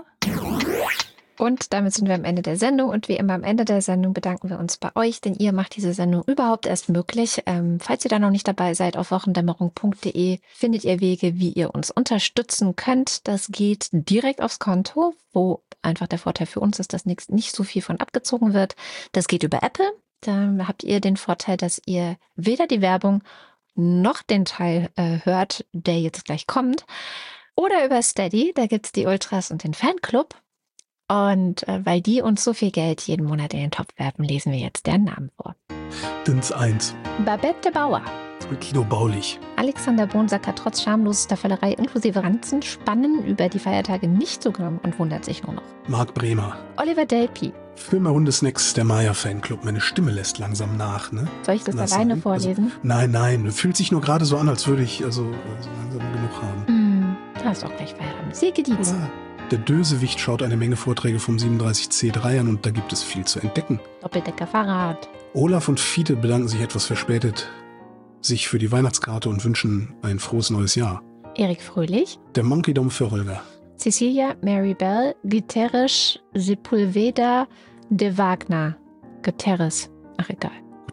[SPEAKER 2] Und damit sind wir am Ende der Sendung. Und wie immer am Ende der Sendung bedanken wir uns bei euch, denn ihr macht diese Sendung überhaupt erst möglich. Falls ihr da noch nicht dabei seid, auf wochendämmerung.de findet ihr Wege, wie ihr uns unterstützen könnt. Das geht direkt aufs Konto, wo einfach der Vorteil für uns ist, dass nicht so viel von abgezogen wird. Das geht über Apple. Da habt ihr den Vorteil, dass ihr weder die Werbung noch den Teil hört, der jetzt gleich kommt. Oder über Steady, da gibt es die Ultras und den Fanclub. Und weil die uns so viel Geld jeden Monat in den Topf werfen, lesen wir jetzt deren Namen vor.
[SPEAKER 3] Dins 1.
[SPEAKER 2] Babette Bauer.
[SPEAKER 3] Guido Baulich.
[SPEAKER 2] Alexander Bonsacker trotz schamlosester Völlerei inklusive Ranzen spannen über die Feiertage nicht zusammen und wundert sich nur noch.
[SPEAKER 3] Marc Bremer.
[SPEAKER 2] Oliver Delpy.
[SPEAKER 3] Filmer Hundesnacks, der Maya-Fanclub. Meine Stimme lässt langsam nach, ne?
[SPEAKER 2] Soll ich das alleine vorlesen?
[SPEAKER 3] Also, nein. Fühlt sich nur gerade so an, als würde ich so langsam genug haben.
[SPEAKER 2] Du hast auch gleich Feierabend. Silke Dietz.
[SPEAKER 3] Ja. Der Dösewicht schaut eine Menge Vorträge vom 37C3 an und da gibt es viel zu entdecken.
[SPEAKER 2] Doppeldecker Fahrrad.
[SPEAKER 3] Olaf und Fiete bedanken sich etwas verspätet sich für die Weihnachtskarte und wünschen ein frohes neues Jahr.
[SPEAKER 2] Erik Fröhlich.
[SPEAKER 3] Der Monkeydom für Holger.
[SPEAKER 2] Cecilia Mary Bell Guterres Sepulveda de Wagner. Guterres. Ach, egal.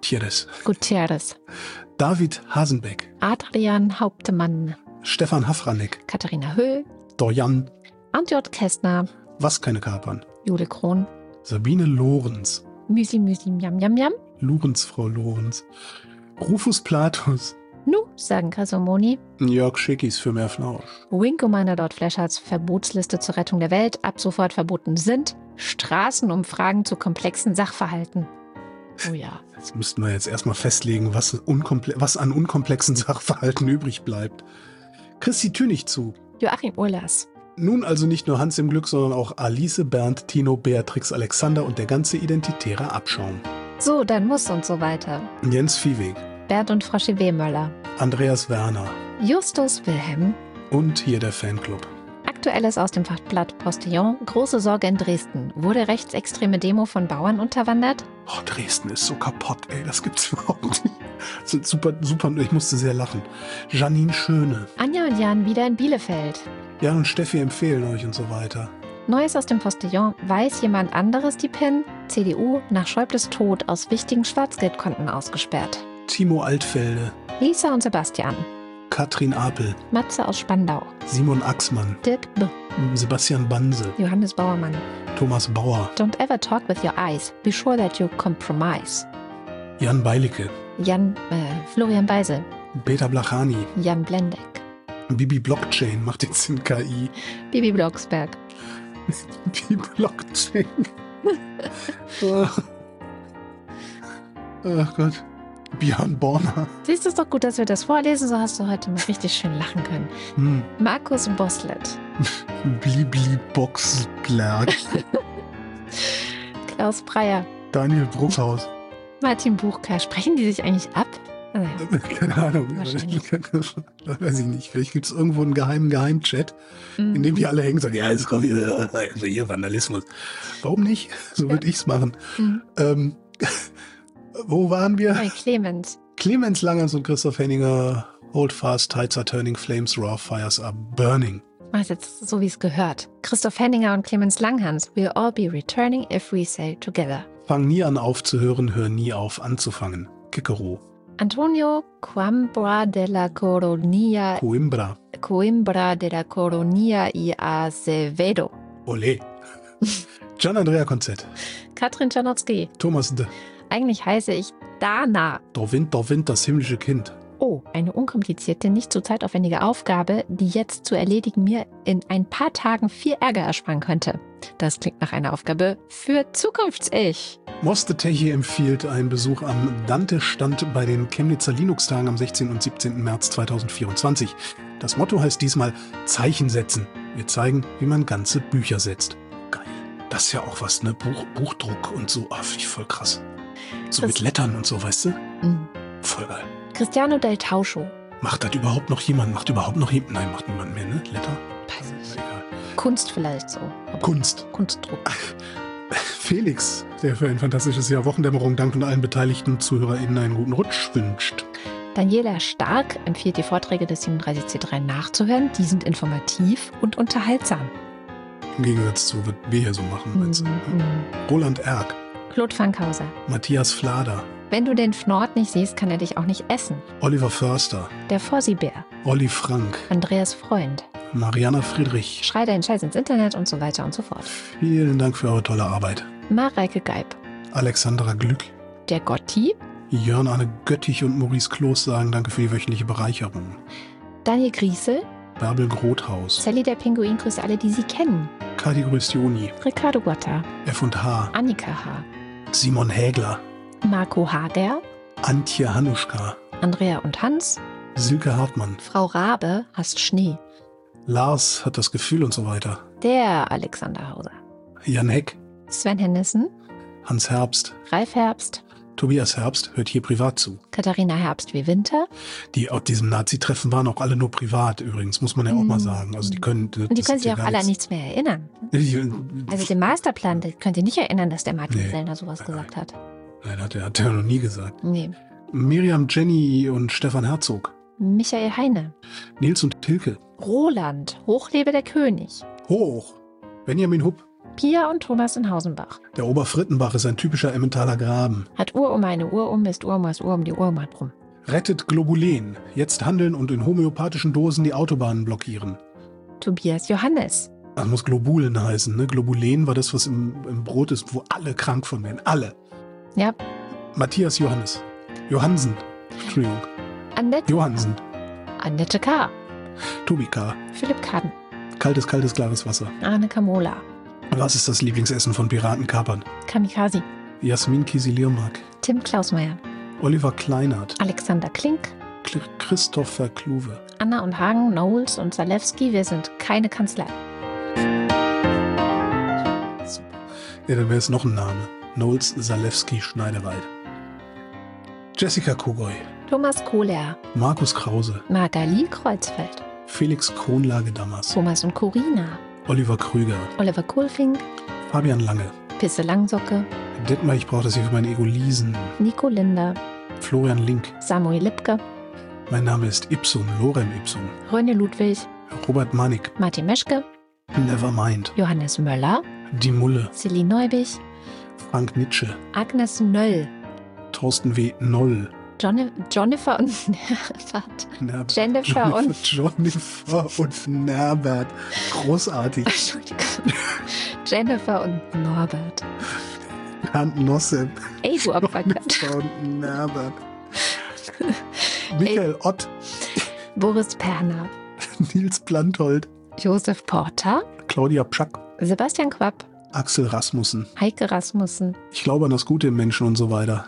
[SPEAKER 2] Gutierrez.
[SPEAKER 3] David Hasenbeck.
[SPEAKER 2] Adrian Hauptmann.
[SPEAKER 3] Stefan Hafranek.
[SPEAKER 2] Katharina Höhl.
[SPEAKER 3] Dorjan.
[SPEAKER 2] Antjot Kästner.
[SPEAKER 3] Was keine Kapern.
[SPEAKER 2] Jule Krohn.
[SPEAKER 3] Sabine Lorenz.
[SPEAKER 2] Müsli, Miam, Miam, Miam.
[SPEAKER 3] Lorenz, Frau Lorenz. Rufus Platus.
[SPEAKER 2] Nu, sagen Kasomoni.
[SPEAKER 3] Jörg Schickis für mehr Flausch.
[SPEAKER 2] Winko meiner dort Fleschards Verbotsliste zur Rettung der Welt. Ab sofort verboten sind Straßenumfragen zu komplexen Sachverhalten. Oh ja.
[SPEAKER 3] Das müssten wir jetzt erstmal festlegen, was an unkomplexen Sachverhalten übrig bleibt. Christi Tünig zu.
[SPEAKER 2] Joachim Urlas.
[SPEAKER 3] Nun also nicht nur Hans im Glück, sondern auch Alice, Bernd, Tino, Beatrix, Alexander und der ganze identitäre Abschaum.
[SPEAKER 2] So, dann muss und so weiter.
[SPEAKER 3] Jens Viehweg.
[SPEAKER 2] Bernd und Froschi Wehmöller.
[SPEAKER 3] Andreas Werner.
[SPEAKER 2] Justus Wilhelm.
[SPEAKER 3] Und hier der Fanclub.
[SPEAKER 2] Aktuelles aus dem Fachblatt Postillon. Große Sorge in Dresden. Wurde rechtsextreme Demo von Bauern unterwandert?
[SPEAKER 3] Oh, Dresden ist so kaputt, ey. Das gibt's überhaupt nicht. Das ist super, ich musste sehr lachen. Janine Schöne.
[SPEAKER 2] Anja und Jan wieder in Bielefeld.
[SPEAKER 3] Jan und Steffi empfehlen euch und so weiter.
[SPEAKER 2] Neues aus dem Postillon. Weiß jemand anderes die PIN? CDU nach Schäubles Tod aus wichtigen Schwarzgeldkonten ausgesperrt.
[SPEAKER 3] Timo Altfelde.
[SPEAKER 2] Lisa und Sebastian.
[SPEAKER 3] Katrin Apel.
[SPEAKER 2] Matze aus Spandau.
[SPEAKER 3] Simon Axmann.
[SPEAKER 2] Dirk B.
[SPEAKER 3] Sebastian Banse.
[SPEAKER 2] Johannes Bauermann.
[SPEAKER 3] Thomas Bauer.
[SPEAKER 2] Don't ever talk with your eyes. Be sure that you compromise.
[SPEAKER 3] Jan Beilicke.
[SPEAKER 2] Florian Beisel.
[SPEAKER 3] Peter Blachani.
[SPEAKER 2] Jan Blendeck.
[SPEAKER 3] Bibi Blockchain macht jetzt in KI.
[SPEAKER 2] Bibi Blocksberg.
[SPEAKER 3] Bibi Blockchain. Ach Gott. Björn Borner.
[SPEAKER 2] Siehst du, es doch gut, dass wir das vorlesen, so hast du heute mal richtig schön lachen können. Markus Boslett.
[SPEAKER 3] Blibli Boxberg.
[SPEAKER 2] Klaus Breyer.
[SPEAKER 3] Daniel Bruckhaus.
[SPEAKER 2] Martin Buchka. Sprechen die sich eigentlich ab?
[SPEAKER 3] Keine Ahnung. Weiß ich nicht. Vielleicht gibt es irgendwo einen Geheimchat, in dem die alle hängen und sagen, ja, jetzt kommt hier Vandalismus. Warum nicht? So würde ich es machen. Wo waren wir?
[SPEAKER 2] Bei Clemens.
[SPEAKER 3] Clemens Langhans und Christoph Henninger. Hold fast, tides are turning, flames raw, fires are burning.
[SPEAKER 2] Mach es jetzt so, wie es gehört. Christoph Henninger und Clemens Langhans. We'll all be returning if we sail together.
[SPEAKER 3] Fang nie an aufzuhören, hör nie auf anzufangen. Cicero.
[SPEAKER 2] Antonio Coimbra de la Coronilla. Coimbra de la Coronilla y Acevedo.
[SPEAKER 3] Olé. Gian Andrea Konzett.
[SPEAKER 2] Katrin Czarnocki.
[SPEAKER 3] Thomas D.
[SPEAKER 2] Eigentlich heiße ich Dana.
[SPEAKER 3] Der Wind, das himmlische Kind.
[SPEAKER 2] Oh, eine unkomplizierte, nicht so zeitaufwendige Aufgabe, die jetzt zu erledigen mir in ein paar Tagen viel Ärger ersparen könnte. Das klingt nach einer Aufgabe für Zukunfts-Ich.
[SPEAKER 3] Moste Techi empfiehlt einen Besuch am Dante-Stand bei den Chemnitzer Linux-Tagen am 16. und 17. März 2024. Das Motto heißt diesmal Zeichen setzen. Wir zeigen, wie man ganze Bücher setzt. Geil. Das ist ja auch was, ne? Buchdruck und so. Ah, finde ich voll krass. So mit Lettern und so, weißt du? Voll geil.
[SPEAKER 2] Cristiano del Tauscho.
[SPEAKER 3] Macht das überhaupt noch jemand? Nein, macht niemand mehr, ne? Letter?
[SPEAKER 2] Weiß nicht. Egal. Kunst vielleicht so. Kunstdruck.
[SPEAKER 3] Felix, der für ein fantastisches Jahr Wochendämmerung dankt und allen beteiligten ZuhörerInnen einen guten Rutsch wünscht.
[SPEAKER 2] Daniela Stark empfiehlt, die Vorträge des 37C3 nachzuhören. Die sind informativ und unterhaltsam.
[SPEAKER 3] Im Gegensatz zu, was wir hier so machen. Roland Erck.
[SPEAKER 2] Claude Fankhauser.
[SPEAKER 3] Matthias Flader.
[SPEAKER 2] Wenn du den Fnord nicht siehst, kann er dich auch nicht essen.
[SPEAKER 3] Oliver Förster.
[SPEAKER 2] Der Fossi-Bär.
[SPEAKER 3] Olli Frank.
[SPEAKER 2] Andreas Freund.
[SPEAKER 3] Mariana Friedrich.
[SPEAKER 2] Schrei deinen Scheiß ins Internet und so weiter und so fort.
[SPEAKER 3] Vielen Dank für eure tolle Arbeit.
[SPEAKER 2] Mareike Geib.
[SPEAKER 3] Alexandra Glück.
[SPEAKER 2] Der Gotti.
[SPEAKER 3] Jörn Arne Göttich und Maurice Kloß sagen danke für die wöchentliche Bereicherung.
[SPEAKER 2] Daniel Griesel.
[SPEAKER 3] Bärbel Grothaus.
[SPEAKER 2] Sally der Pinguin grüßt alle, die sie kennen.
[SPEAKER 3] Kati grüßt Joni.
[SPEAKER 2] Ricardo Gotta.
[SPEAKER 3] F&H.
[SPEAKER 2] Annika H.
[SPEAKER 3] Simon Hägler.
[SPEAKER 2] Marco Hager.
[SPEAKER 3] Antje Hanuschka.
[SPEAKER 2] Andrea und Hans.
[SPEAKER 3] Silke Hartmann.
[SPEAKER 2] Frau Rabe hasst Schnee.
[SPEAKER 3] Lars hat das Gefühl und so weiter.
[SPEAKER 2] Der Alexander Hauser.
[SPEAKER 3] Jan Heck.
[SPEAKER 2] Sven Hennissen.
[SPEAKER 3] Hans Herbst.
[SPEAKER 2] Ralf Herbst.
[SPEAKER 3] Tobias Herbst hört hier privat zu.
[SPEAKER 2] Katharina Herbst wie Winter.
[SPEAKER 3] Die auf diesem Nazi-Treffen waren auch alle nur privat übrigens, muss man ja auch mal sagen. Also die können
[SPEAKER 2] sich auch alle an nichts mehr erinnern. Also den Masterplan, könnt ihr nicht erinnern, dass der Martin Sellner sowas gesagt hat.
[SPEAKER 3] Nein, hat er noch nie gesagt.
[SPEAKER 2] Nee.
[SPEAKER 3] Miriam Jenny und Stefan Herzog.
[SPEAKER 2] Michael Heine.
[SPEAKER 3] Nils und Tilke.
[SPEAKER 2] Roland, hochlebe der König.
[SPEAKER 3] Hoch. Benjamin Hupp.
[SPEAKER 2] Pia und Thomas in Hausenbach.
[SPEAKER 3] Der Oberfrittenbach ist ein typischer Emmentaler Graben.
[SPEAKER 2] Hat Uhr um eine Uhr um, ist Uhr um das Uhr um die Uhr mal rum.
[SPEAKER 3] Rettet Globulen. Jetzt handeln und in homöopathischen Dosen die Autobahnen blockieren.
[SPEAKER 2] Tobias Johannes.
[SPEAKER 3] Das muss Globulen heißen, ne? Globulen war das, was im Brot ist, wo alle krank von werden. Alle.
[SPEAKER 2] Ja.
[SPEAKER 3] Matthias Johannes. Johansen. Entschuldigung.
[SPEAKER 2] Annette.
[SPEAKER 3] Johansen.
[SPEAKER 2] Annette K.
[SPEAKER 3] Tobi K.
[SPEAKER 2] Philipp Kaden.
[SPEAKER 3] Kaltes, klares Wasser.
[SPEAKER 2] Arne Kamola.
[SPEAKER 3] Was ist das Lieblingsessen von Piratenkapern?
[SPEAKER 2] Kamikaze.
[SPEAKER 3] Jasmin Kisilirmak.
[SPEAKER 2] Tim Klausmeier.
[SPEAKER 3] Oliver Kleinert.
[SPEAKER 2] Alexander Klink.
[SPEAKER 3] Christopher Kluwe.
[SPEAKER 2] Anna und Hagen, Knowles und Zalewski, wir sind keine Kanzlei.
[SPEAKER 3] Ja, dann wäre es noch ein Name. Knowles Zalewski Schneiderwald. Jessica Kogoy.
[SPEAKER 2] Thomas Kohler.
[SPEAKER 3] Markus Krause.
[SPEAKER 2] Magali Kreuzfeld.
[SPEAKER 3] Felix Kronlage-Dammers.
[SPEAKER 2] Thomas und Corina.
[SPEAKER 3] Oliver Krüger.
[SPEAKER 2] Oliver Kohlfink.
[SPEAKER 3] Fabian Lange.
[SPEAKER 2] Pisse Langsocke.
[SPEAKER 3] Dittmar, ich brauche das hier für meine Ego-Lisen.
[SPEAKER 2] Nico Linder.
[SPEAKER 3] Florian Link.
[SPEAKER 2] Samuel Lipke.
[SPEAKER 3] Mein Name ist Ipsum, Lorem Ipsum.
[SPEAKER 2] Röne Ludwig.
[SPEAKER 3] Robert Manik.
[SPEAKER 2] Martin Meschke.
[SPEAKER 3] Nevermind.
[SPEAKER 2] Johannes Möller.
[SPEAKER 3] Die Mulle.
[SPEAKER 2] Celine Neubich.
[SPEAKER 3] Frank Nitsche.
[SPEAKER 2] Agnes Nöll.
[SPEAKER 3] Thorsten W. Noll.
[SPEAKER 2] Jennifer und Nerbert.
[SPEAKER 3] Jennifer und Nerbert. Großartig.
[SPEAKER 2] Entschuldigung. Jennifer und Norbert.
[SPEAKER 3] Bernd Nossep.
[SPEAKER 2] Ey, du Opferkatsch.
[SPEAKER 3] Jennifer und Nerbert. Michael Ott.
[SPEAKER 2] Boris Perner.
[SPEAKER 3] Nils Planthold.
[SPEAKER 2] Josef Porter.
[SPEAKER 3] Claudia Pschack.
[SPEAKER 2] Sebastian Quapp.
[SPEAKER 3] Axel Rasmussen.
[SPEAKER 2] Heike Rasmussen.
[SPEAKER 3] Ich glaube an das Gute im Menschen und so weiter.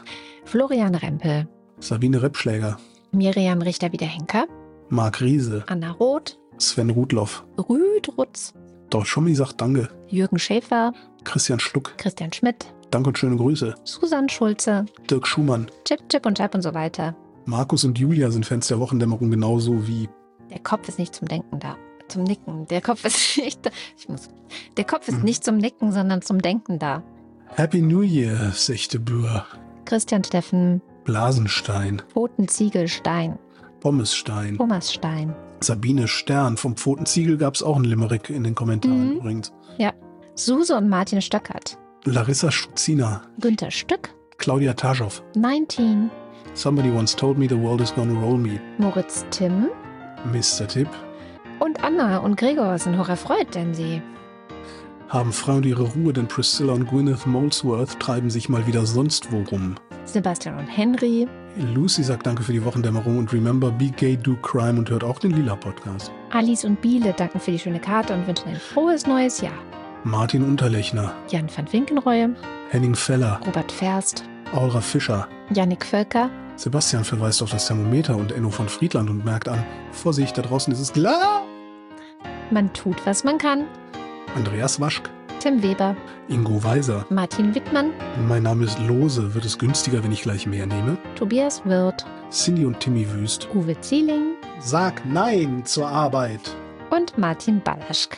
[SPEAKER 2] Florian Rempel,
[SPEAKER 3] Sabine Rippschläger,
[SPEAKER 2] Miriam Richter-Wiederhenker,
[SPEAKER 3] Marc Riese,
[SPEAKER 2] Anna Roth,
[SPEAKER 3] Sven Rudloff,
[SPEAKER 2] Rüdrutz,
[SPEAKER 3] Doch Schommi sagt Danke,
[SPEAKER 2] Jürgen Schäfer,
[SPEAKER 3] Christian Schluck,
[SPEAKER 2] Christian Schmidt,
[SPEAKER 3] Dank und schöne Grüße,
[SPEAKER 2] Susanne Schulze,
[SPEAKER 3] Dirk Schumann,
[SPEAKER 2] Chip und Chap und so weiter.
[SPEAKER 3] Markus und Julia sind Fans der Wochendämmerung genauso wie
[SPEAKER 2] Der Kopf ist nicht zum Denken da. Zum Nicken. Der Kopf ist nicht. Der Kopf ist nicht zum Nicken, sondern zum Denken da.
[SPEAKER 3] Happy New Year, Sechte Böhr,
[SPEAKER 2] Christian Steffen,
[SPEAKER 3] Blasenstein,
[SPEAKER 2] Pfotenziegelstein,
[SPEAKER 3] Pommesstein,
[SPEAKER 2] Thomas Stein,
[SPEAKER 3] Sabine Stern. Vom Pfotenziegel gab es auch einen Limerick in den Kommentaren übrigens.
[SPEAKER 2] Ja. Suse und Martin Stöckert,
[SPEAKER 3] Larissa Schuzina,
[SPEAKER 2] Günther Stück,
[SPEAKER 3] Claudia Taschow,
[SPEAKER 2] 19,
[SPEAKER 3] Somebody once told me the world is gonna roll me,
[SPEAKER 2] Moritz Timm
[SPEAKER 3] Mr. Tipp.
[SPEAKER 2] und Anna und Gregor sind hocherfreut, denn sie
[SPEAKER 3] Haben frei und ihre Ruhe, denn Priscilla und Gwyneth Molesworth treiben sich mal wieder sonst wo rum.
[SPEAKER 2] Sebastian und Henry,
[SPEAKER 3] Lucy sagt Danke für die Wochendämmerung und remember, be gay, do crime und hört auch den Lila-Podcast.
[SPEAKER 2] Alice und Biele danken für die schöne Karte und wünschen ein frohes neues Jahr.
[SPEAKER 3] Martin Unterlechner,
[SPEAKER 2] Jan van Winkenreue,
[SPEAKER 3] Henning Feller,
[SPEAKER 2] Robert Ferst,
[SPEAKER 3] Aura Fischer,
[SPEAKER 2] Jannik Völker,
[SPEAKER 3] Sebastian verweist auf das Thermometer und Enno von Friedland und merkt an, Vorsicht, da draußen ist es klar.
[SPEAKER 2] man tut, was man kann,
[SPEAKER 3] Andreas Waschk,
[SPEAKER 2] Tim Weber,
[SPEAKER 3] Ingo Weiser,
[SPEAKER 2] Martin Wittmann,
[SPEAKER 3] mein Name ist Lose, wird es günstiger, wenn ich gleich mehr nehme?
[SPEAKER 2] Tobias Wirth,
[SPEAKER 3] Cindy und Timmy Wüst,
[SPEAKER 2] Uwe Zieling
[SPEAKER 3] sag Nein zur Arbeit.
[SPEAKER 2] und Martin Ballaschk.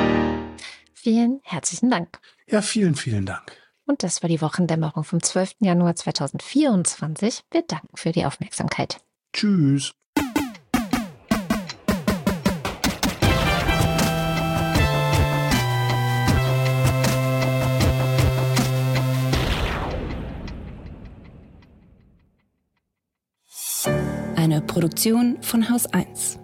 [SPEAKER 2] Vielen herzlichen Dank.
[SPEAKER 3] Ja, vielen, vielen Dank.
[SPEAKER 2] Und das war die Wochendämmerung vom 12. Januar 2024. Wir danken für die Aufmerksamkeit.
[SPEAKER 3] Tschüss.
[SPEAKER 1] Eine Produktion von Haus 1.